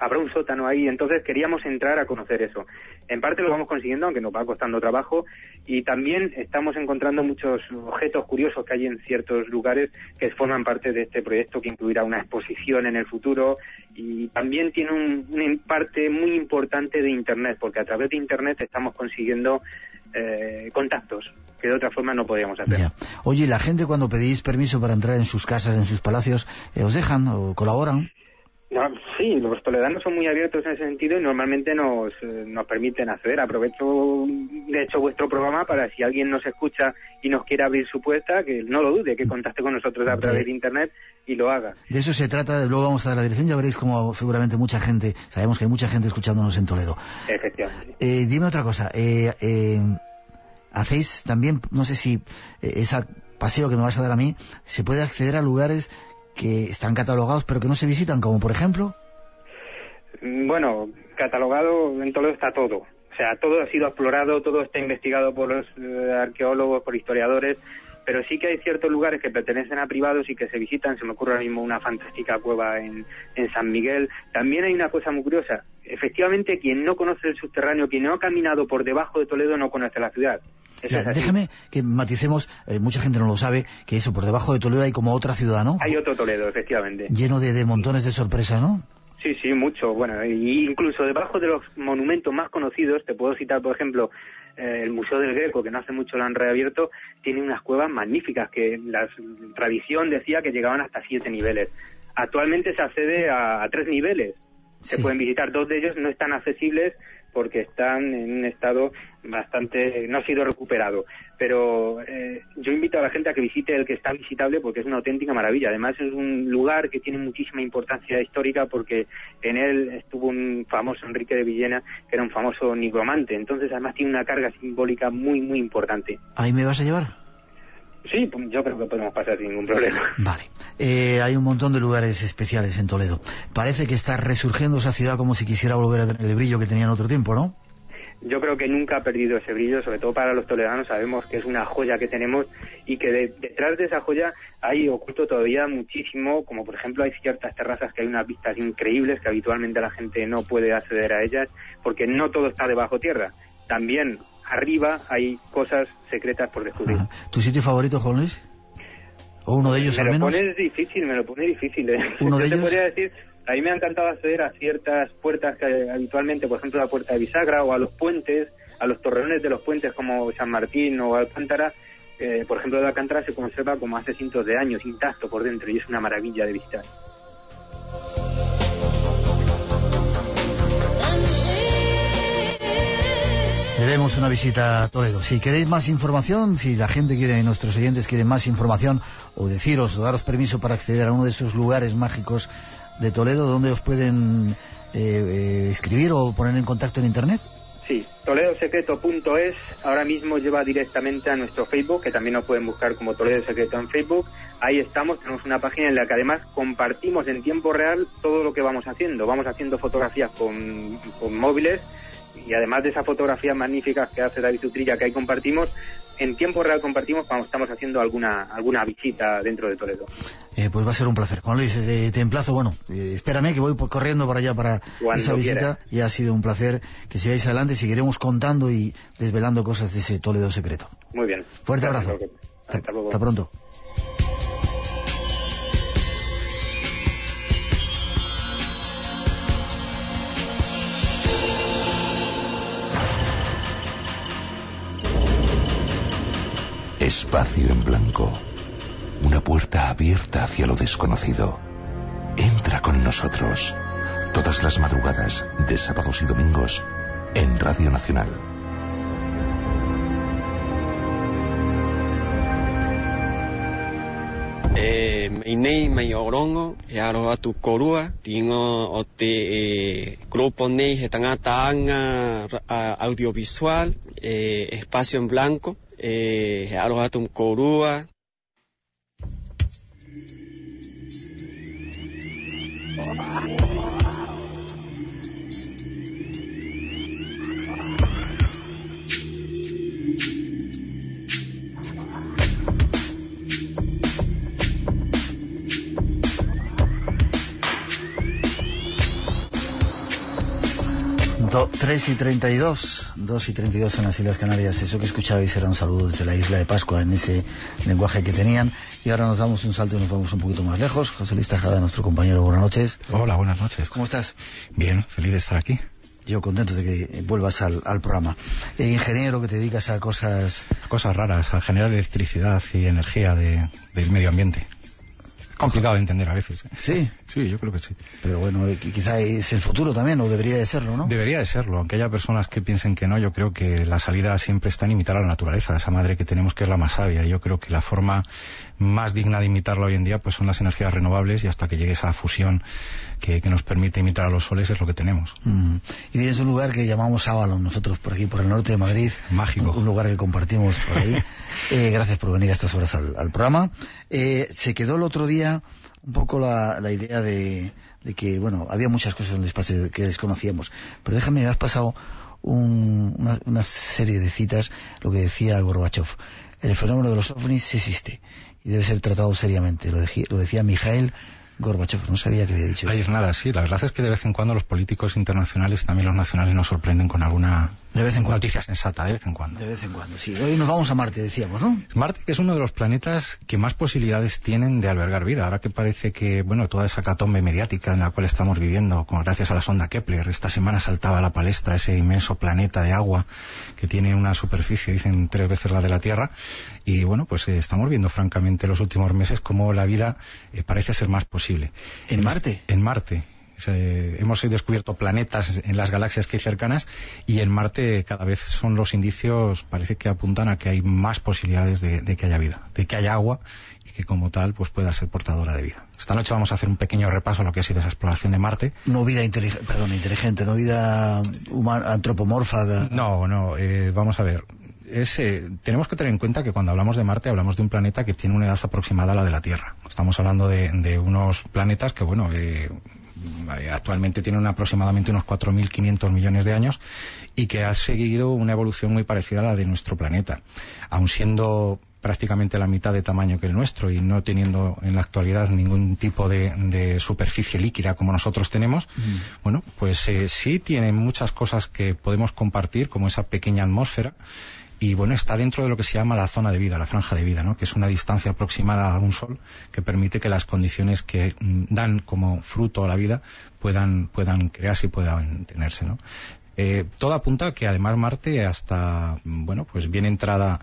habrá un sótano ahí, entonces queríamos entrar a conocer eso. En parte lo vamos consiguiendo, aunque nos va costando trabajo, y también estamos encontrando muchos objetos curiosos que hay en ciertos lugares que forman parte de este proyecto, que incluirá una exposición en el futuro, y también tiene un, una parte muy importante de Internet, porque a través de Internet estamos consiguiendo eh, contactos que de otra forma no podríamos hacer. Ya. Oye, ¿la gente cuando pedís permiso para entrar en sus casas, en sus palacios, eh, os dejan o colaboran? No, sí, los toledanos son muy abiertos en ese sentido y normalmente nos, eh, nos permiten acceder. Aprovecho, de hecho, vuestro programa para si alguien nos escucha y nos quiere abrir su puerta, que no lo dude, que contacte con nosotros a través de Internet y lo haga. De eso se trata, luego vamos a dar la dirección, ya veréis como seguramente mucha gente, sabemos que hay mucha gente escuchándonos en Toledo. Efectivamente. Eh, dime otra cosa, eh, eh, hacéis también, no sé si eh, ese paseo que me vas a dar a mí, se puede acceder a lugares que están catalogados pero que no se visitan, como por ejemplo... Bueno, catalogado en Toledo está todo. O sea, todo ha sido explorado, todo está investigado por los eh, arqueólogos, por historiadores, pero sí que hay ciertos lugares que pertenecen a privados y que se visitan. Se me ocurre ahora mismo una fantástica cueva en, en San Miguel. También hay una cosa muy curiosa. Efectivamente, quien no conoce el subterráneo, quien no ha caminado por debajo de Toledo, no conoce la ciudad. Ya, déjame que maticemos, eh, mucha gente no lo sabe, que eso, por debajo de Toledo hay como otra ciudad, ¿no? Hay otro Toledo, efectivamente. Lleno de, de montones de sorpresas, ¿no? Sí, sí, mucho. Bueno, y incluso debajo de los monumentos más conocidos, te puedo citar, por ejemplo, eh, el Museo del Greco, que no hace mucho lo han reabierto, tiene unas cuevas magníficas que la tradición decía que llegaban hasta siete niveles. Actualmente se accede a, a tres niveles. Se sí. pueden visitar, dos de ellos no están accesibles porque están en un estado bastante... no ha sido recuperado. Pero eh, yo invito a la gente a que visite el que está visitable porque es una auténtica maravilla. Además es un lugar que tiene muchísima importancia histórica porque en él estuvo un famoso Enrique de Villena, que era un famoso nigromante. Entonces además tiene una carga simbólica muy, muy importante. ¿Ahí me vas a llevar? Sí, yo creo que podemos pasar sin ningún problema. Vale. Eh, hay un montón de lugares especiales en Toledo. Parece que está resurgiendo esa ciudad como si quisiera volver a tener el brillo que tenía en otro tiempo, ¿no? Yo creo que nunca ha perdido ese brillo, sobre todo para los toledanos. Sabemos que es una joya que tenemos y que de, detrás de esa joya hay oculto todavía muchísimo, como por ejemplo hay ciertas terrazas que hay unas vistas increíbles que habitualmente la gente no puede acceder a ellas porque no todo está debajo tierra. También arriba hay cosas secretas por descubrir. Ajá. ¿Tu sitio favorito, Juan Luis? ¿O uno de ellos me al menos? Me lo pones difícil, me lo pone difícil. ¿eh? ¿Uno de Yo te ellos? podría decir, a mí me ha encantado acceder a ciertas puertas que habitualmente, por ejemplo, la puerta de bisagra o a los puentes, a los torreones de los puentes como San Martín o Alcántara. Eh, por ejemplo, de Alcántara se conserva como hace cientos de años, intacto por dentro, y es una maravilla de visitar. Debemos una visita a Toledo. Si queréis más información, si la gente quiere, nuestros oyentes quieren más información, o deciros, o daros permiso para acceder a uno de esos lugares mágicos de Toledo, ¿dónde os pueden eh, eh, escribir o poner en contacto en Internet? Sí, toledo secreto punto es ahora mismo lleva directamente a nuestro Facebook, que también nos pueden buscar como Toledo Secreto en Facebook. Ahí estamos, tenemos una página en la que además compartimos en tiempo real todo lo que vamos haciendo. Vamos haciendo fotografías con, con móviles, y además de esas fotografías magníficas que hace David Utrilla, que ahí compartimos, en tiempo real compartimos cuando estamos haciendo alguna alguna visita dentro de Toledo. Eh, pues va a ser un placer. Juan Luis, eh, te emplazo, bueno, eh, espérame que voy por, corriendo para allá para cuando esa visita, quiera. Y ha sido un placer que sigáis adelante, seguiremos contando y desvelando cosas de ese Toledo secreto. Muy bien. Fuerte abrazo. Hasta, hasta, hasta pronto. Espacio en blanco. Una puerta abierta hacia lo desconocido. Entra con nosotros. Todas las madrugadas, de sábados y domingos, en Radio Nacional. Eh, Mainei mai orongo, e aro atu korua, tingo o te grupo nei he tangata anga audiovisual, eh, Espacio en Blanco, eh, aro atu korua. Do, tres y treinta y dos, dos y treinta y dos en las Islas Canarias. Eso que escuchabais era un saludo desde la isla de Pascua en ese lenguaje que tenían. Y ahora nos damos un salto y nos vamos un poquito más lejos. José Luis Tejada, nuestro compañero, buenas noches. Hola, buenas noches. ¿Cómo estás? Bien, feliz de estar aquí. Yo contento de que vuelvas al, al programa. Eh, ingeniero que te dedicas a cosas... Cosas raras, a generar electricidad y energía de, del medio ambiente. Complicado de entender a veces. ¿eh? ¿Sí? Sí, yo creo que sí. Pero bueno, quizá es el futuro también, o debería de serlo, ¿no? Debería de serlo, aunque haya personas que piensen que no. Yo creo que la salida siempre está en imitar a la naturaleza, esa madre que tenemos que es la más sabia. Yo creo que la forma más digna de imitarla hoy en día pues son las energías renovables, y hasta que llegue esa fusión que, que nos permite imitar a los soles es lo que tenemos. Mm. Y vienes de un lugar que llamamos Avalon, nosotros por aquí, por el norte de Madrid. Mágico. Un, un lugar que compartimos por ahí. eh, gracias por venir a estas horas al, al programa. Eh, se quedó el otro día un poco la, la idea de, de que, bueno, había muchas cosas en el espacio que desconocíamos, pero déjame, me has pasado un, una, una serie de citas, lo que decía Gorbachev. El fenómeno de los ovnis existe y debe ser tratado seriamente, lo, de, lo decía Mikhail Gorbachev, no sabía que había dicho eso. Ahí es nada, sí, la verdad es que de vez en cuando los políticos internacionales y también los nacionales nos sorprenden con alguna de vez en cuando. noticia sensata, de vez en cuando. De vez en cuando, sí. Hoy nos vamos a Marte, decíamos, ¿no? Marte, que es uno de los planetas que más posibilidades tienen de albergar vida. Ahora que parece que, bueno, toda esa catombe mediática en la cual estamos viviendo, con, gracias a la sonda Kepler, esta semana saltaba a la palestra ese inmenso planeta de agua que tiene una superficie, dicen, tres veces la de la Tierra. Y bueno, pues eh, estamos viendo francamente los últimos meses cómo la vida eh, parece ser más posible. ¿En Marte? En Marte. Eh, hemos descubierto planetas en las galaxias que hay cercanas, y en Marte cada vez son los indicios, parece que apuntan a que hay más posibilidades de, de que haya vida, de que haya agua y que como tal pues pueda ser portadora de vida. Esta noche vamos a hacer un pequeño repaso a lo que ha sido esa exploración de Marte. No vida inteligente, perdón, inteligente, no vida humana, antropomorfa. No, no, eh, vamos a ver. Es, eh, tenemos que tener en cuenta que cuando hablamos de Marte hablamos de un planeta que tiene una edad aproximada a la de la Tierra. Estamos hablando de, de unos planetas que, bueno, eh, actualmente tienen aproximadamente unos cuatro mil quinientos millones de años y que ha seguido una evolución muy parecida a la de nuestro planeta. Aun siendo prácticamente la mitad de tamaño que el nuestro y no teniendo en la actualidad ningún tipo de, de superficie líquida como nosotros tenemos, mm. bueno, pues eh, sí tiene muchas cosas que podemos compartir, como esa pequeña atmósfera. Y bueno, está dentro de lo que se llama la zona de vida, la franja de vida, ¿no? Que es una distancia aproximada a un Sol que permite que las condiciones que mm, dan como fruto a la vida puedan, puedan crearse y puedan tenerse, ¿no? Eh, todo apunta a que además Marte, hasta, bueno, pues bien entrada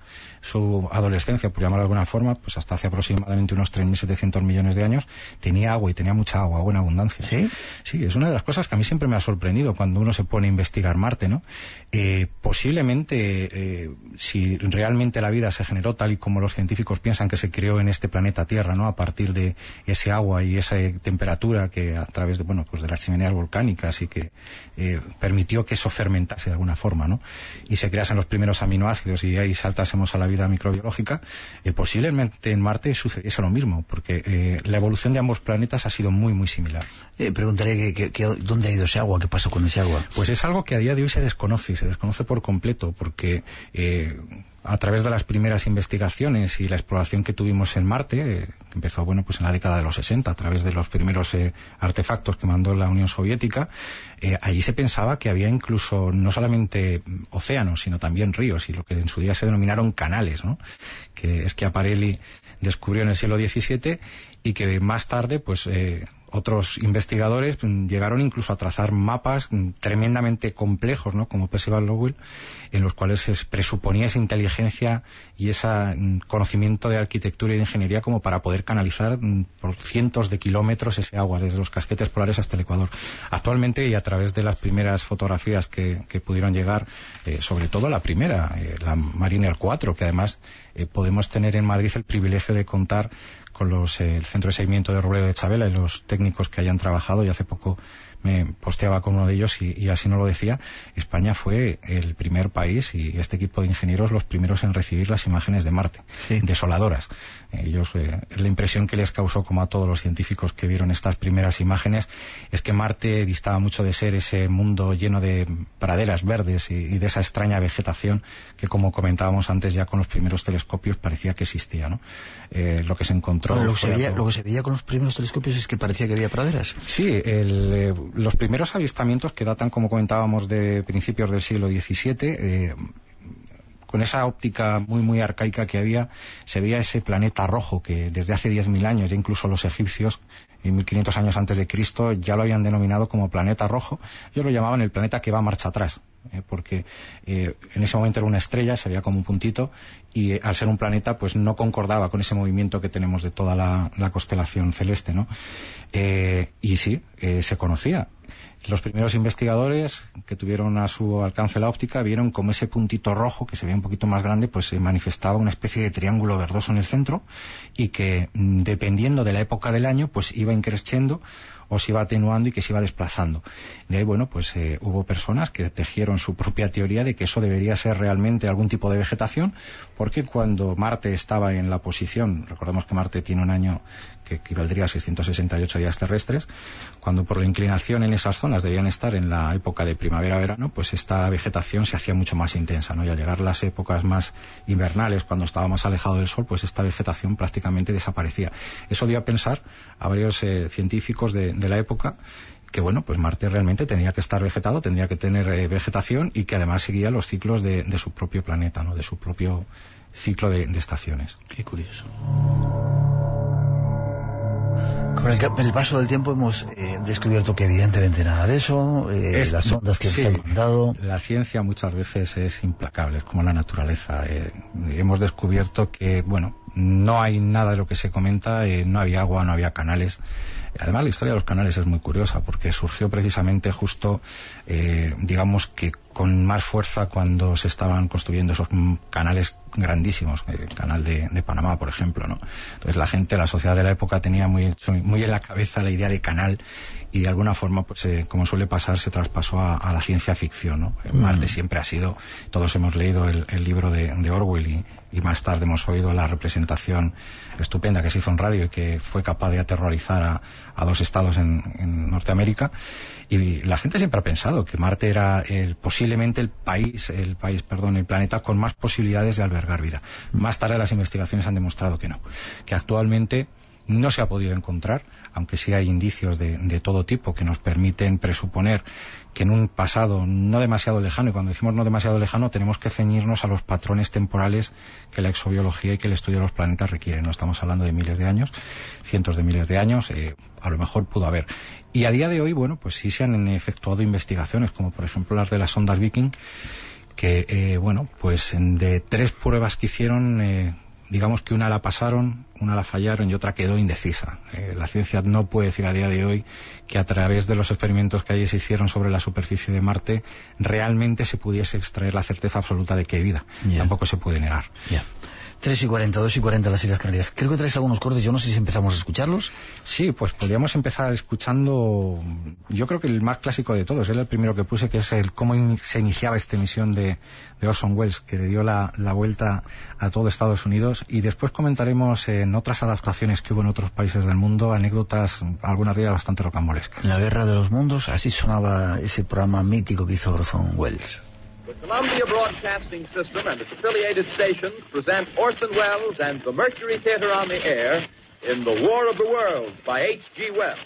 su adolescencia, por llamarlo de alguna forma, pues hasta hace aproximadamente unos tres mil setecientos millones de años, tenía agua, y tenía mucha agua, agua en abundancia. ¿Sí? Sí, es una de las cosas que a mí siempre me ha sorprendido cuando uno se pone a investigar Marte, ¿no? Eh, posiblemente, eh, si realmente la vida se generó tal y como los científicos piensan que se creó en este planeta Tierra, ¿no? A partir de ese agua y esa temperatura que a través de, bueno, pues de las chimeneas volcánicas, y que eh, permitió que eso fermentase de alguna forma, ¿no? Y se creasen los primeros aminoácidos y ahí saltásemos a la vida microbiológica, eh, posiblemente en Marte sucediese lo mismo, porque eh, la evolución de ambos planetas ha sido muy, muy similar. Eh, preguntaría que, que, que, dónde ha ido ese agua, qué pasó con ese agua. Pues es algo que a día de hoy se desconoce, se desconoce por completo, porque eh, a través de las primeras investigaciones y la exploración que tuvimos en Marte, eh, que empezó, bueno, pues en la década de los sesenta, a través de los primeros eh, artefactos que mandó la Unión Soviética, eh, allí se pensaba que había incluso no solamente océanos, sino también ríos, y lo que en su día se denominaron canales, ¿no? Que Schiaparelli descubrió en el siglo diecisiete, y que más tarde, pues, eh, otros investigadores llegaron incluso a trazar mapas tremendamente complejos, ¿no? Como Percival Lowell, en los cuales se presuponía esa inteligencia y ese conocimiento de arquitectura y de ingeniería como para poder canalizar por cientos de kilómetros ese agua desde los casquetes polares hasta el Ecuador. Actualmente, y a través de las primeras fotografías que, que pudieron llegar, eh, sobre todo la primera, eh, la Mariner cuatro, que además eh, podemos tener en Madrid el privilegio de contar con los, eh, el Centro de Seguimiento de Robledo de Chabela y los técnicos que hayan trabajado, y hace poco me posteaba con uno de ellos y, y así no lo decía. España fue el primer país, y este equipo de ingenieros los primeros en recibir las imágenes de Marte, sí. Desoladoras. Ellos, eh, la impresión que les causó, como a todos los científicos que vieron estas primeras imágenes, es que Marte distaba mucho de ser ese mundo lleno de praderas verdes y, y de esa extraña vegetación que, como comentábamos antes ya con los primeros telescopios, parecía que existía, ¿no? Eh, lo que se encontró... Bueno, lo, que se veía, lo que se veía con los primeros telescopios es que parecía que había praderas. Sí, el... Eh, los primeros avistamientos, que datan, como comentábamos, de principios del siglo diecisiete, eh, con esa óptica muy muy arcaica que había, se veía ese planeta rojo que desde hace diez mil años, ya incluso los egipcios, en mil quinientos años antes de Cristo, ya lo habían denominado como planeta rojo. Ellos lo llamaban el planeta que va marcha atrás, eh, porque eh, en ese momento era una estrella, se veía como un puntito, y eh, al ser un planeta pues no concordaba con ese movimiento que tenemos de toda la, la constelación celeste, ¿no? Eh, y sí, eh, se conocía. Los primeros investigadores que tuvieron a su alcance la óptica vieron como ese puntito rojo, que se veía un poquito más grande, pues se manifestaba una especie de triángulo verdoso en el centro, y que dependiendo de la época del año pues iba increciendo o se iba atenuando y que se iba desplazando. De ahí, bueno, pues eh, hubo personas que tejieron su propia teoría de que eso debería ser realmente algún tipo de vegetación, porque cuando Marte estaba en la posición, recordemos que Marte tiene un año que equivaldría a seiscientos sesenta y ocho días terrestres, cuando por la inclinación en esas zonas debían estar en la época de primavera-verano, pues esta vegetación se hacía mucho más intensa, ¿no? Y al llegar las épocas más invernales, cuando estaba más alejado del Sol, pues esta vegetación prácticamente desaparecía. Eso dio a pensar a varios eh, científicos de, de la época que, bueno, pues Marte realmente tendría que estar vegetado, tendría que tener eh, vegetación, y que además seguía los ciclos de, de su propio planeta, ¿no? De su propio ciclo de, de estaciones. Qué curioso. Con el, el paso del tiempo hemos eh, descubierto que evidentemente nada de eso, eh, es, las ondas que sí, se han mandado. La ciencia muchas veces es implacable, es como la naturaleza. Eh, hemos descubierto que, bueno, no hay nada de lo que se comenta, eh, no había agua, no había canales. Además, la historia de los canales es muy curiosa, porque surgió precisamente justo, eh, digamos que con más fuerza cuando se estaban construyendo esos canales grandísimos, el canal de, de Panamá, por ejemplo, ¿no? Entonces la gente, la sociedad de la época tenía muy, muy en la cabeza la idea de canal, y de alguna forma, pues eh, como suele pasar, se traspasó a, a la ciencia ficción, ¿no? Mm. Marte siempre ha sido, todos hemos leído el, el libro de, de Orwell, y, y más tarde hemos oído la representación estupenda que se hizo en radio y que fue capaz de aterrorizar a, a dos estados en, en Norteamérica. Y la gente siempre ha pensado que Marte era el, posiblemente el país, el país, perdón, el planeta con más posibilidades de albergar vida. Más tarde las investigaciones han demostrado que no, que actualmente no se ha podido encontrar, aunque sí hay indicios de, de todo tipo que nos permiten presuponer que en un pasado no demasiado lejano, y cuando decimos no demasiado lejano tenemos que ceñirnos a los patrones temporales que la exobiología y que el estudio de los planetas requieren. No estamos hablando de miles de años, cientos de miles de años, eh, a lo mejor pudo haber. Y a día de hoy, bueno, pues sí se han efectuado investigaciones, como por ejemplo las de las ondas Viking, que, eh, bueno, pues de tres pruebas que hicieron, eh, digamos que una la pasaron, una la fallaron y otra quedó indecisa. Eh, la ciencia no puede decir a día de hoy que a través de los experimentos que allí se hicieron sobre la superficie de Marte realmente se pudiese extraer la certeza absoluta de que hay vida. Yeah. Tampoco se puede negar. Yeah. tres y cuarenta, dos y cuarenta las Islas Canarias. Creo que traes algunos cortes, yo no sé si empezamos a escucharlos. Sí, pues podríamos empezar escuchando, yo creo que el más clásico de todos, era el primero que puse, que es el cómo in, se iniciaba esta emisión de, de Orson Welles, que le dio la, la vuelta a todo Estados Unidos, y después comentaremos en otras adaptaciones que hubo en otros países del mundo, anécdotas, algunas de ellas bastante rocambolescas. La Guerra de los Mundos, así sonaba ese programa mítico que hizo Orson Welles. The Columbia Broadcasting System and its affiliated stations present Orson Welles and the Mercury Theater on the Air in The War of the Worlds by H G Wells.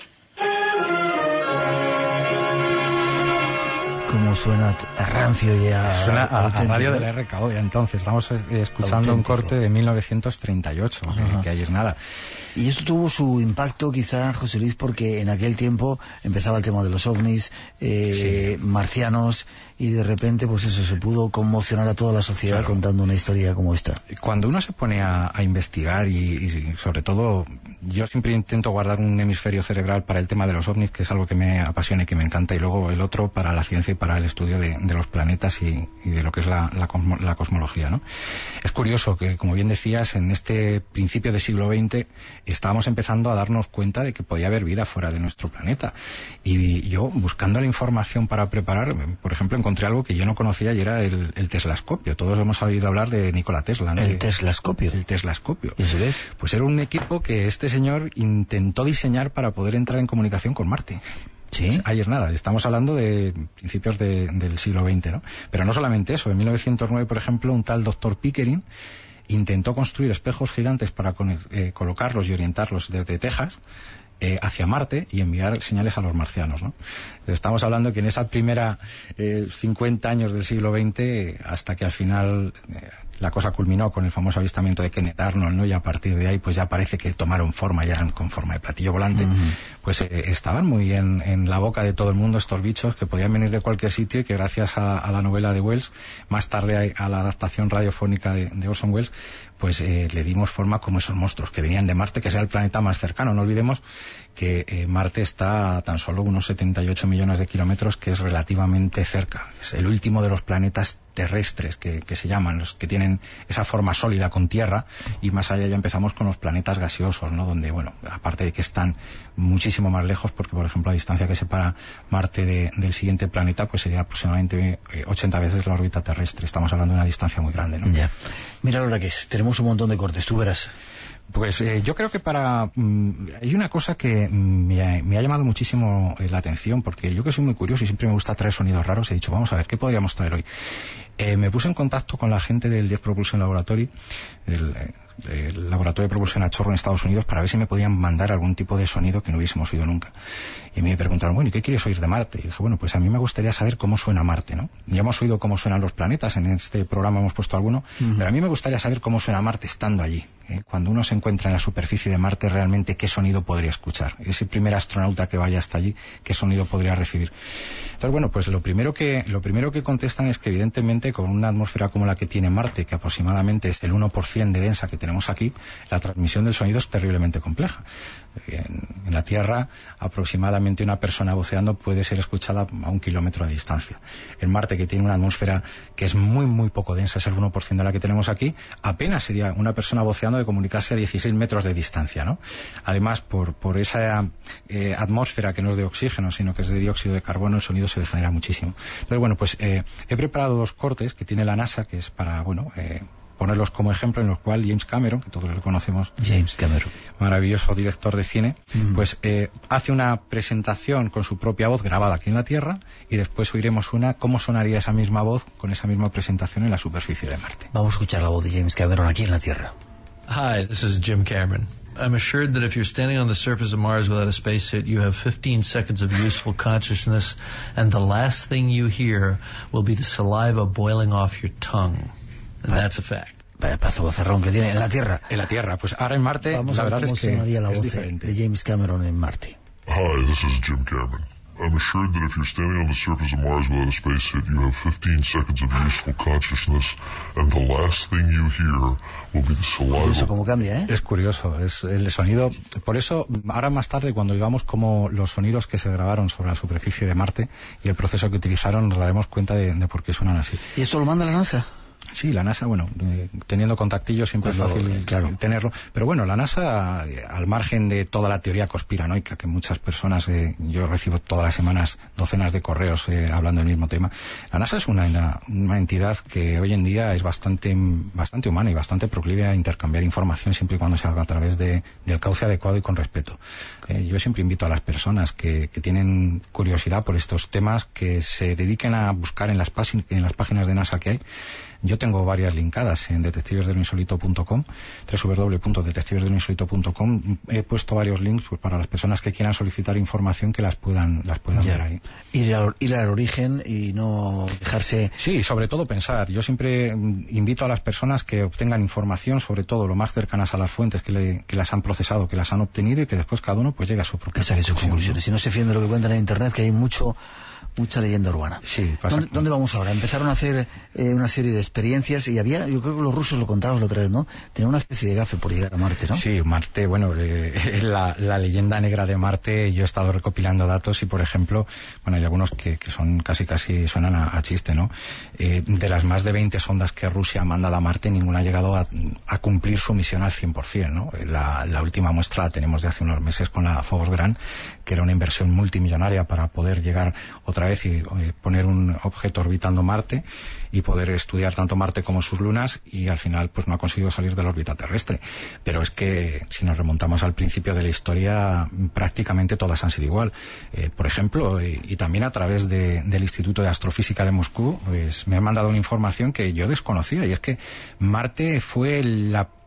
Cómo suena a rancio y a... Suena a, a radio de la R K O, ya entonces. Estamos escuchando auténtico. Un corte de mil novecientos treinta y ocho, que, que ahí es nada. Y esto tuvo su impacto quizá, José Luis, porque en aquel tiempo empezaba el tema de los ovnis, eh, sí. marcianos, y de repente pues eso, se pudo conmocionar a toda la sociedad, claro, contando una historia como esta. Cuando uno se pone a, a investigar y, y sobre todo yo siempre intento guardar un hemisferio cerebral para el tema de los ovnis, que es algo que me apasiona y que me encanta, y luego el otro para la ciencia y para el estudio de, de los planetas y, y de lo que es la, la, cosmo, la cosmología, ¿no? Es curioso que, como bien decías, en este principio del siglo veinte estábamos empezando a darnos cuenta de que podía haber vida fuera de nuestro planeta, y yo, buscando la información para preparar, por ejemplo, encontré algo que yo no conocía y era el, el Teslascopio. Todos hemos oído hablar de Nikola Tesla, ¿no? El Teslascopio. El Teslascopio. ¿Y eso es? Pues era un equipo que este señor intentó diseñar para poder entrar en comunicación con Marte. Sí. Pues ayer nada, estamos hablando de principios de, del siglo veinte, ¿no? Pero no solamente eso, en mil novecientos nueve, por ejemplo, un tal doctor Pickering intentó construir espejos gigantes para eh, colocarlos y orientarlos desde Texas, eh, hacia Marte y enviar señales a los marcianos, ¿no? Estamos hablando que en esa primera eh, cincuenta años del siglo veinte, hasta que al final eh, la cosa culminó con el famoso avistamiento de Kenneth Arnold, ¿no? Y a partir de ahí pues ya parece que tomaron forma, ya eran con forma de platillo volante. Uh-huh. Pues eh, estaban muy en, en la boca de todo el mundo estos bichos que podían venir de cualquier sitio y que gracias a, a la novela de Wells, más tarde a, a la adaptación radiofónica de, de Orson Welles, pues eh, le dimos forma como esos monstruos que venían de Marte, que sea el planeta más cercano. No olvidemos que eh, Marte está a tan solo unos setenta y ocho millones de kilómetros, que es relativamente cerca. Es el último de los planetas terrestres que, que se llaman, los que tienen esa forma sólida con tierra, y más allá ya empezamos con los planetas gaseosos, ¿no? Donde, bueno, aparte de que están muchísimo más lejos, porque por ejemplo la distancia que separa Marte de, del siguiente planeta pues sería aproximadamente ochenta veces la órbita terrestre. Estamos hablando de una distancia muy grande, ¿no? Ya. Mira ahora que es, tenemos un montón de cortes, tú verás. Pues eh, yo creo que para... Mm, hay una cosa que mm, me, ha, me ha llamado muchísimo eh, la atención, porque yo que soy muy curioso y siempre me gusta traer sonidos raros, he dicho, vamos a ver, ¿qué podríamos traer hoy? Eh, me puse en contacto con la gente del Jet Propulsion Laboratory, el, el laboratorio de propulsión a chorro en Estados Unidos, para ver si me podían mandar algún tipo de sonido que no hubiésemos oído nunca. Y me preguntaron, bueno, ¿y qué quieres oír de Marte? Y dije, bueno, pues a mí me gustaría saber cómo suena Marte, ¿no? Ya hemos oído cómo suenan los planetas, en este programa hemos puesto alguno, uh-huh. pero a mí me gustaría saber cómo suena Marte estando allí. ¿eh? Cuando uno se encuentra en la superficie de Marte, realmente, ¿qué sonido podría escuchar? Ese primer astronauta que vaya hasta allí, ¿qué sonido podría recibir? Entonces, bueno, pues lo primero que, lo primero que contestan es que, evidentemente, con una atmósfera como la que tiene Marte, que aproximadamente es el uno por ciento de densa que tenemos aquí, la transmisión del sonido es terriblemente compleja. En, en la Tierra, aproximadamente una persona voceando puede ser escuchada a un kilómetro de distancia. En Marte, que tiene una atmósfera que es muy, muy poco densa, es el uno por ciento de la que tenemos aquí, apenas sería una persona voceando de comunicarse a dieciséis metros de distancia, ¿no? Además, por, por esa eh, atmósfera que no es de oxígeno, sino que es de dióxido de carbono, el sonido se degenera muchísimo. Entonces, bueno, pues eh, he preparado dos cortes que tiene la NASA, que es para, bueno... Eh, ponerlos como ejemplo, en los cuales James Cameron, que todos lo conocemos, James Cameron, maravilloso director de cine, mm. pues eh, hace una presentación con su propia voz grabada aquí en la Tierra, y después oiremos una cómo sonaría esa misma voz con esa misma presentación en la superficie de Marte. Vamos a escuchar la voz de James Cameron aquí en la Tierra. Hi, this is Jim Cameron. I'm assured that if you're standing on the surface of Mars without a spacesuit, you have fifteen seconds of useful consciousness, and the last thing you hear will be the saliva boiling off your tongue. And that's a fact. Vaya paso vocerrón que tiene en la Tierra. En la Tierra, pues ahora en Marte, vamos la a ver verdad cómo es que sonaría la es voz diferente. de James Cameron en Marte. Hi, this is Jim Cameron. I'm assured that if you're standing on the surface of Mars without a spacesuit, you have fifteen seconds of useful consciousness, and the last thing you hear will be the saliva. Eso cómo cambia, ¿eh? Es curioso, es el sonido. Por eso, ahora más tarde, cuando digamos como los sonidos que se grabaron sobre la superficie de Marte y el proceso que utilizaron, nos daremos cuenta de, de por qué suenan así. ¿Y esto lo manda la NASA? Sí, la NASA, bueno, eh, teniendo contactillos siempre pues es fácil lo, claro. tenerlo. Pero bueno, la NASA, eh, al margen de toda la teoría conspiranoica que muchas personas, eh, yo recibo todas las semanas docenas de correos eh, hablando del mismo tema, la NASA es una, una, una entidad que hoy en día es bastante, bastante humana y bastante proclive a intercambiar información siempre y cuando se haga a través de, del cauce adecuado y con respeto. Eh, yo siempre invito a las personas que, que tienen curiosidad por estos temas que se dediquen a buscar en las, en las páginas de NASA que hay. Yo tengo varias linkadas en detectives de lo insólito punto com, doble u doble u doble u punto detectives de lo insólito punto com. He puesto varios links pues, para las personas que quieran solicitar información que las puedan las puedan ya. ver ahí. Ir, a, ir al origen y no dejarse... Sí, sobre todo pensar. Yo siempre invito a las personas que obtengan información, sobre todo lo más cercanas a las fuentes que, le, que las han procesado, que las han obtenido, y que después cada uno pues llegue a su propia saque sus conclusiones. Si no se fíen de lo que cuentan en Internet, que hay mucho... mucha leyenda urbana. Sí, pasa. ¿Dónde, ¿Dónde vamos ahora? Empezaron a hacer eh, una serie de experiencias y había, yo creo que los rusos lo contaban la otra vez, ¿no? Tenían una especie de gafe por llegar a Marte, ¿no? Sí, Marte, bueno, eh, es la, la leyenda negra de Marte. Yo he estado recopilando datos y, por ejemplo, bueno, hay algunos que, que son casi casi suenan a, a chiste, ¿no? Eh, de las más de veinte sondas que Rusia ha mandado a Marte, ninguna ha llegado a, a cumplir su misión al cien por ciento, ¿no? La, la última muestra la tenemos de hace unos meses con la Phobos Gran, que era una inversión multimillonaria para poder llegar otra vez y eh, poner un objeto orbitando Marte y poder estudiar tanto Marte como sus lunas, y al final pues no ha conseguido salir de la órbita terrestre. Pero es que si nos remontamos al principio de la historia, prácticamente todas han sido igual. Eh, por ejemplo, y, y también a través de, del Instituto de Astrofísica de Moscú, pues me han mandado una información que yo desconocía, y es que Marte fue la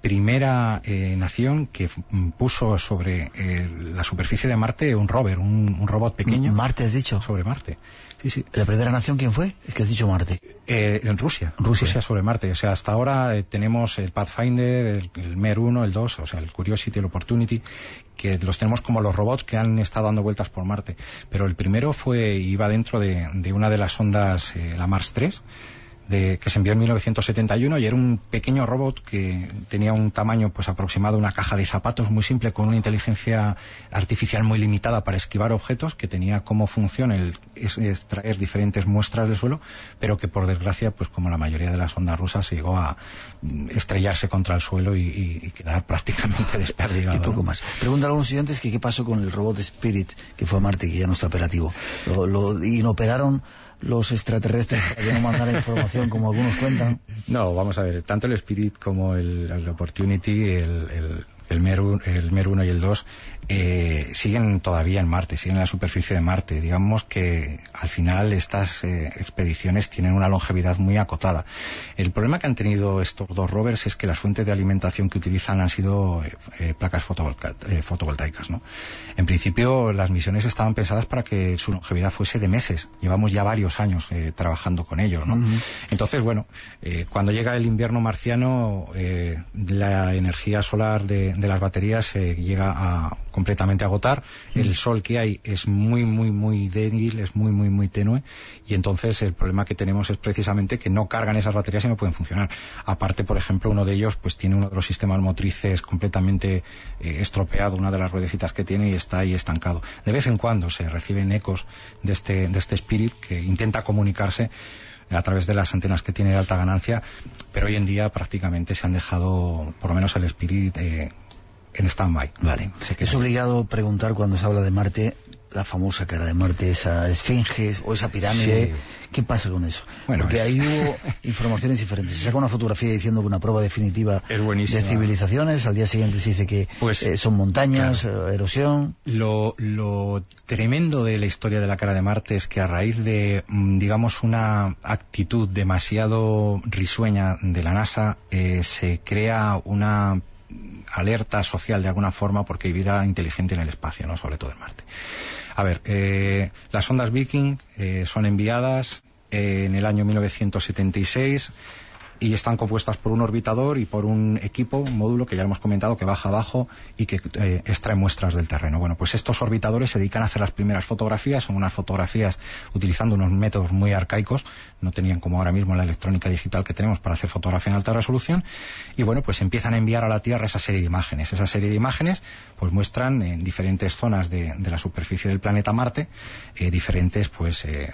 primera eh, nación que f- puso sobre eh, la superficie de Marte un rover, un, un robot pequeño. ¿Marte has dicho? Sobre Marte. Sí, sí. ¿La primera nación quién fue? Es que has dicho Marte. Eh, en Rusia, Rusia. Rusia sobre Marte. O sea, hasta ahora eh, tenemos el Pathfinder, el, el M E R uno, el dos, o sea, el Curiosity, el Opportunity, que los tenemos como los robots que han estado dando vueltas por Marte. Pero el primero fue, iba dentro de, de una de las sondas, eh, la Mars tres, de, que se envió en mil novecientos setenta y uno, y era un pequeño robot que tenía un tamaño pues aproximado a una caja de zapatos muy simple, con una inteligencia artificial muy limitada para esquivar objetos, que tenía como función el es, extraer diferentes muestras del suelo, pero que por desgracia, pues como la mayoría de las sondas rusas, llegó a estrellarse contra el suelo y, y, y quedar prácticamente desperdigado. Y poco ¿no? más. Preguntan a algunos estudiantes que qué pasó con el robot Spirit, que fue a Marte, que ya no está operativo. Lo, lo inoperaron los extraterrestres para que no mandara información, como algunos cuentan. No, vamos a ver, tanto el Spirit como el, el Opportunity, el, el, el M E R uno, el M E R uno y el dos, eh, siguen todavía en Marte, siguen en la superficie de Marte. Digamos que al final estas eh, expediciones tienen una longevidad muy acotada. El problema que han tenido estos dos rovers es que las fuentes de alimentación que utilizan han sido eh, eh, placas fotovolta eh, fotovoltaicas, ¿no? En principio las misiones estaban pensadas para que su longevidad fuese de meses. Llevamos ya varios años eh, trabajando con ellos, ¿no? Uh-huh. Entonces, bueno, eh, cuando llega el invierno marciano, eh, la energía solar de, de las baterías se eh, llega a completamente agotar. El sol que hay es muy, muy, muy débil, es muy, muy, muy tenue, y entonces el problema que tenemos es precisamente que no cargan esas baterías y no pueden funcionar. Aparte, por ejemplo, uno de ellos pues tiene uno de los sistemas motrices completamente eh, estropeado, una de las ruedecitas que tiene, y está ahí estancado. De vez en cuando se reciben ecos de este, de este Spirit, que intenta comunicarse a través de las antenas que tiene de alta ganancia, pero hoy en día prácticamente se han dejado, por lo menos el Spirit, eh, en stand-by. Vale. Es obligado preguntar, cuando se habla de Marte, la famosa cara de Marte, esa esfinge o esa pirámide. Sí. ¿Qué pasa con eso? Bueno, porque es... ahí hubo informaciones diferentes. Se saca una fotografía diciendo que una prueba definitiva de civilizaciones, al día siguiente se dice que pues, eh, son montañas, claro, erosión. Lo, lo tremendo de la historia de la cara de Marte es que a raíz de, digamos, una actitud demasiado risueña de la NASA, eh, se crea una alerta social de alguna forma, porque hay vida inteligente en el espacio, ¿no? Sobre todo en Marte. A ver, eh, las sondas Viking eh, son enviadas eh, en el año mil novecientos setenta y seis y están compuestas por un orbitador y por un equipo, un módulo que ya hemos comentado, que baja abajo y que eh, extrae muestras del terreno. Bueno, pues estos orbitadores se dedican a hacer las primeras fotografías. Son unas fotografías utilizando unos métodos muy arcaicos, no tenían como ahora mismo la electrónica digital que tenemos para hacer fotografía en alta resolución, y bueno, pues empiezan a enviar a la Tierra esa serie de imágenes. Esa serie de imágenes pues muestran en diferentes zonas de, de la superficie del planeta Marte eh, diferentes pues eh,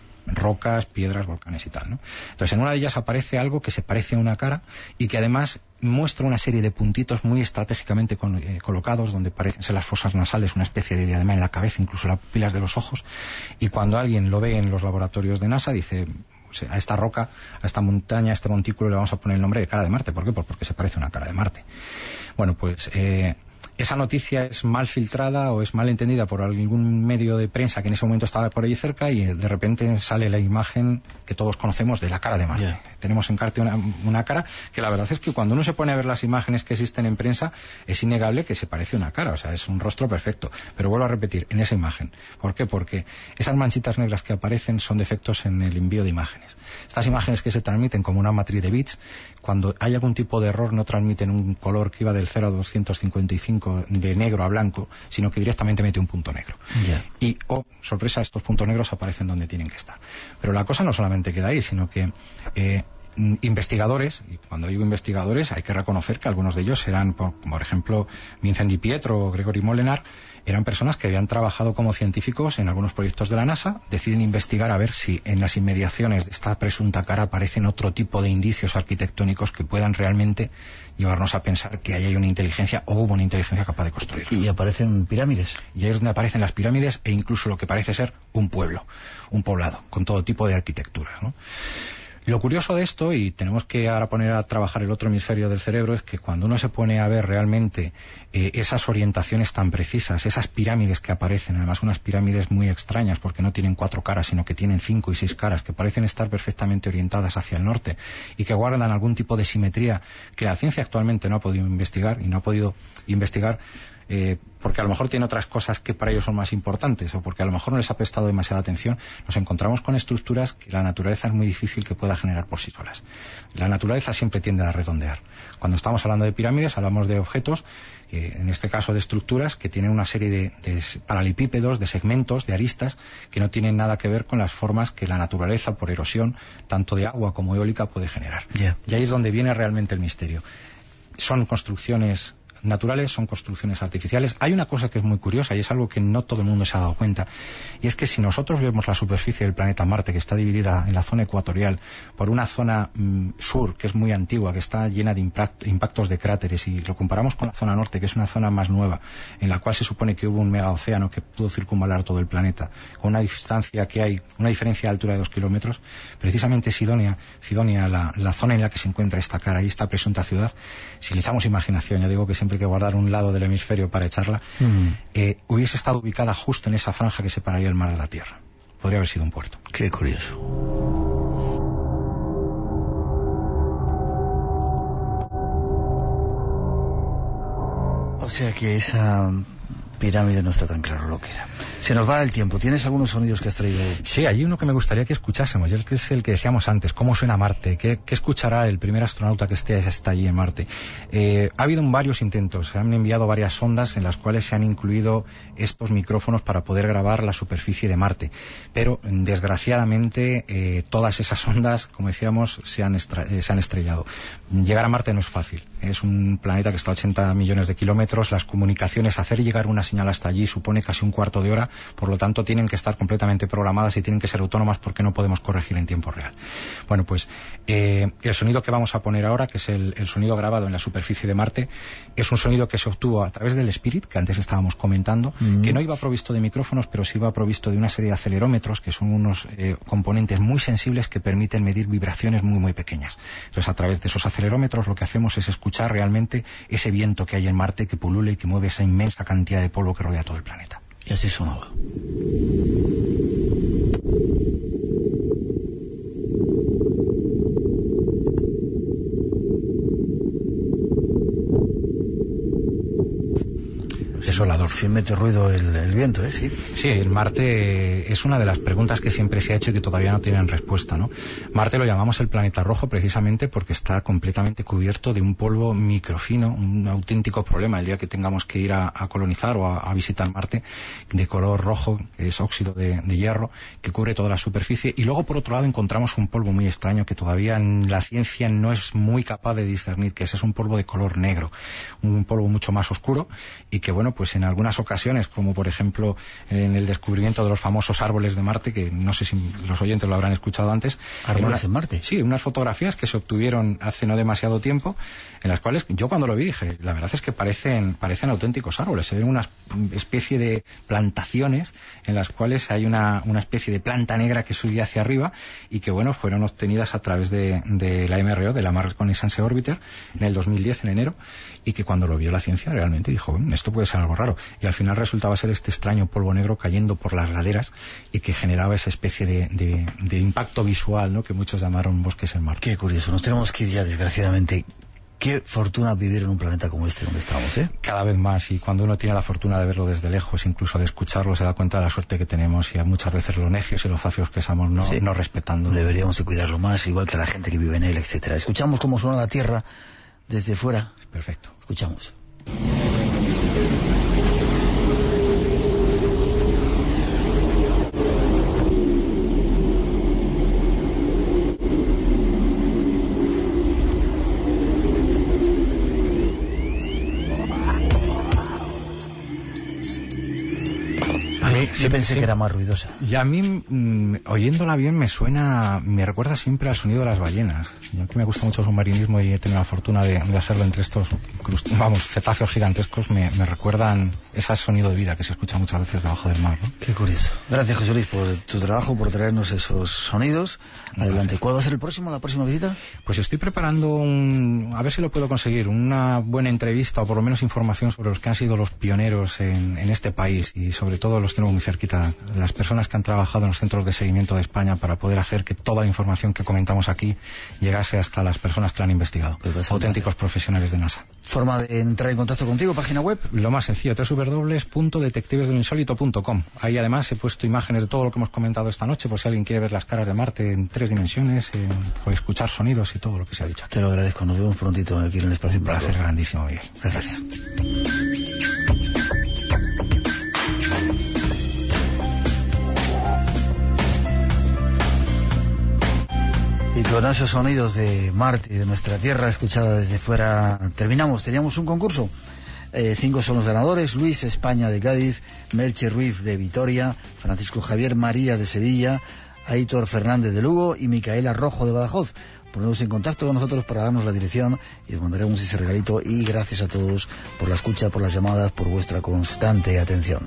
rocas, piedras, volcanes y tal, ¿no? Entonces, en una de ellas aparece algo que se parece a una cara y que además muestra una serie de puntitos muy estratégicamente con, eh, colocados, donde parecen ser las fosas nasales, una especie de diadema en la cabeza, incluso las pupilas de los ojos, y cuando alguien lo ve en los laboratorios de NASA dice, o sea, a esta roca, a esta montaña, a este montículo le vamos a poner el nombre de cara de Marte. ¿Por qué? Pues porque se parece a una cara de Marte. Bueno, pues eh, esa noticia es mal filtrada o es mal entendida por algún medio de prensa que en ese momento estaba por allí cerca, y de repente sale la imagen que todos conocemos de la cara de Marte. Yeah. Tenemos en Marte una, una cara que la verdad es que cuando uno se pone a ver las imágenes que existen en prensa, es innegable que se parece a una cara, o sea, es un rostro perfecto. Pero vuelvo a repetir, en esa imagen. ¿Por qué? Porque esas manchitas negras que aparecen son defectos en el envío de imágenes. Estas imágenes que se transmiten como una matriz de bits, cuando hay algún tipo de error no transmiten un color que iba del cero a doscientos cincuenta y cinco de negro a blanco, sino que directamente mete un punto negro. Yeah. Y, oh, sorpresa, estos puntos negros aparecen donde tienen que estar. Pero la cosa no solamente queda ahí, sino que eh, investigadores, y cuando digo investigadores hay que reconocer que algunos de ellos eran, por, por ejemplo, Vincent Di Pietro o Gregory Molenaar, eran personas que habían trabajado como científicos en algunos proyectos de la NASA, deciden investigar a ver si en las inmediaciones de esta presunta cara aparecen otro tipo de indicios arquitectónicos que puedan realmente llevarnos a pensar que ahí hay una inteligencia o hubo una inteligencia capaz de construirlo. ¿Y aparecen pirámides? Y ahí es donde aparecen las pirámides e incluso lo que parece ser un pueblo, un poblado, con todo tipo de arquitecturas, ¿no? Lo curioso de esto, y tenemos que ahora poner a trabajar el otro hemisferio del cerebro, es que cuando uno se pone a ver realmente eh, esas orientaciones tan precisas, esas pirámides que aparecen, además unas pirámides muy extrañas porque no tienen cuatro caras, sino que tienen cinco y seis caras, que parecen estar perfectamente orientadas hacia el norte y que guardan algún tipo de simetría que la ciencia actualmente no ha podido investigar y no ha podido investigar Eh, porque a lo mejor tiene otras cosas que para ellos son más importantes o porque a lo mejor no les ha prestado demasiada atención, nos encontramos con estructuras que la naturaleza es muy difícil que pueda generar por sí solas. La naturaleza siempre tiende a redondear. Cuando estamos hablando de pirámides, hablamos de objetos, eh, en este caso de estructuras, que tienen una serie de, de paralipípedos, de segmentos, de aristas, que no tienen nada que ver con las formas que la naturaleza, por erosión, tanto de agua como eólica, puede generar. Yeah. Y ahí es donde viene realmente el misterio. Son construcciones naturales, son construcciones artificiales. Hay una cosa que es muy curiosa y es algo que no todo el mundo se ha dado cuenta, y es que si nosotros vemos la superficie del planeta Marte, que está dividida en la zona ecuatorial por una zona mmm, sur, que es muy antigua, que está llena de impact, impactos de cráteres, y lo comparamos con la zona norte, que es una zona más nueva, en la cual se supone que hubo un mega océano que pudo circunvalar todo el planeta, con una distancia que hay, una diferencia de altura de dos kilómetros, precisamente Sidonia, Sidonia la, la zona en la que se encuentra esta cara y esta presunta ciudad, si le echamos imaginación, ya digo que siempre hay que guardar un lado del hemisferio para echarla, mm. eh, hubiese estado ubicada justo en esa franja que separaría el mar de la tierra. Podría haber sido un puerto. Qué curioso. O sea que esa pirámide no está tan claro lo que era. Se nos va el tiempo. ¿Tienes algunos sonidos que has traído? Sí, hay uno que me gustaría que escuchásemos, y es, que es el que decíamos antes, cómo suena Marte, qué, qué escuchará el primer astronauta que esté hasta allí en Marte. Eh, ha habido varios intentos, se han enviado varias sondas en las cuales se han incluido estos micrófonos para poder grabar la superficie de Marte, pero desgraciadamente eh, todas esas sondas, como decíamos, se han, estra- eh, se han estrellado. Llegar a Marte no es fácil, es un planeta que está a ochenta millones de kilómetros, las comunicaciones, hacer llegar una señal hasta allí supone casi un cuarto de hora, por lo tanto tienen que estar completamente programadas y tienen que ser autónomas porque no podemos corregir en tiempo real. Bueno, pues eh, el sonido que vamos a poner ahora, que es el, el sonido grabado en la superficie de Marte, es un sonido que se obtuvo a través del Spirit, que antes estábamos comentando, mm. que no iba provisto de micrófonos, pero sí iba provisto de una serie de acelerómetros, que son unos eh, componentes muy sensibles que permiten medir vibraciones muy muy pequeñas. Entonces, a través de esos acelerómetros lo que hacemos es escuchar realmente ese viento que hay en Marte, que pulula y que mueve esa inmensa cantidad de polvo que rodea todo el planeta. Y así sonaba. Desolador. Sí mete ruido el, el viento, ¿eh? Sí. Sí, el Marte es una de las preguntas que siempre se ha hecho y que todavía no tienen respuesta, ¿no? Marte lo llamamos el planeta rojo precisamente porque está completamente cubierto de un polvo microfino, un auténtico problema el día que tengamos que ir a, a colonizar o a, a visitar Marte, de color rojo, que es óxido de, de hierro, que cubre toda la superficie. Y luego, por otro lado, encontramos un polvo muy extraño que todavía en la ciencia no es muy capaz de discernir qué es. Es un polvo de color negro, un polvo mucho más oscuro y que, bueno, pues en algunas ocasiones, como por ejemplo en el descubrimiento de los famosos árboles de Marte, que no sé si los oyentes lo habrán escuchado antes. ¿Árboles en Marte? Sí, unas fotografías que se obtuvieron hace no demasiado tiempo, en las cuales yo cuando lo vi dije, la verdad es que parecen, parecen auténticos árboles. Se ven una especie de plantaciones en las cuales hay una, una especie de planta negra que subía hacia arriba y que, bueno, fueron obtenidas a través de, de la M R O, de la Mars Reconnaissance Orbiter, en el dos mil diez, en enero, y que cuando lo vio la ciencia realmente dijo, esto puede ser algo raro. Y al final resultaba ser este extraño polvo negro cayendo por las laderas y que generaba esa especie de, de, de impacto visual, ¿no?, que muchos llamaron bosques en Marte. Qué curioso. Nos tenemos que ir ya, desgraciadamente. Qué fortuna vivir en un planeta como este donde estamos, ¿eh? Cada vez más, y cuando uno tiene la fortuna de verlo desde lejos, incluso de escucharlo, se da cuenta de la suerte que tenemos, y a muchas veces los necios y los zafios que somos no, sí. no respetando. Deberíamos de cuidarlo más, igual que la gente que vive en él, etcétera. Escuchamos cómo suena la Tierra desde fuera. Perfecto. Escuchamos. Sí, pensé sí, que era más ruidosa. Y a mí, mmm, oyéndola bien, me suena, me recuerda siempre al sonido de las ballenas. Yo que me gusta mucho el submarinismo y he tenido la fortuna de, de hacerlo entre estos, vamos, cetáceos gigantescos, me, me recuerdan ese sonido de vida que se escucha muchas veces debajo del mar, ¿no? Qué curioso. Gracias, José Luis, por tu trabajo, por traernos esos sonidos. Adelante. ¿Cuál va a ser el próximo, la próxima visita? Pues estoy preparando un, a ver si lo puedo conseguir, una buena entrevista o por lo menos información sobre los que han sido los pioneros en, en este país, y sobre todo los tengo muy cerquita, las personas que han trabajado en los centros de seguimiento de España para poder hacer que toda la información que comentamos aquí llegase hasta las personas que la han investigado, pues auténticos profesionales de NASA. ¿Forma de entrar en contacto contigo, página web? Lo más sencillo, doble u doble u doble u punto detectives de lo insólito punto com. Ahí además he puesto imágenes de todo lo que hemos comentado esta noche, por si alguien quiere ver las caras de Marte en tres dimensiones, eh, o escuchar sonidos y todo lo que se ha dicho aquí. Te lo agradezco, nos vemos prontito aquí en el espacio. Un placer grandísimo, Miguel. Gracias. Y con esos sonidos de Marte y de nuestra Tierra escuchada desde fuera terminamos. Teníamos un concurso. Eh, cinco son los ganadores: Luis España de Cádiz, Melche Ruiz de Vitoria, Francisco Javier María de Sevilla, Aitor Fernández de Lugo y Micaela Rojo de Badajoz. Poneros en contacto con nosotros para darnos la dirección y os mandaremos ese regalito. Y gracias a todos por la escucha, por las llamadas, por vuestra constante atención.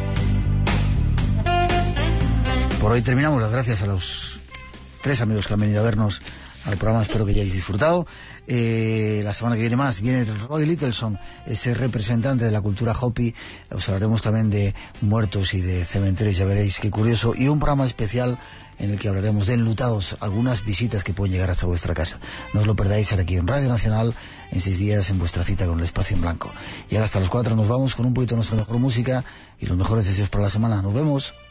Por hoy terminamos. Las gracias a los tres amigos que han venido a vernos al programa. Espero que hayáis disfrutado. Eh, la semana que viene más viene Roy Littleson, ese representante de la cultura Hopi. Os hablaremos también de muertos y de cementerios, ya veréis qué curioso. Y un programa especial en el que hablaremos de enlutados, algunas visitas que pueden llegar hasta vuestra casa. No os lo perdáis aquí en Radio Nacional, en seis días, en vuestra cita con el Espacio en Blanco. Y ahora hasta las cuatro nos vamos con un poquito de nuestra mejor música y los mejores deseos para la semana. Nos vemos.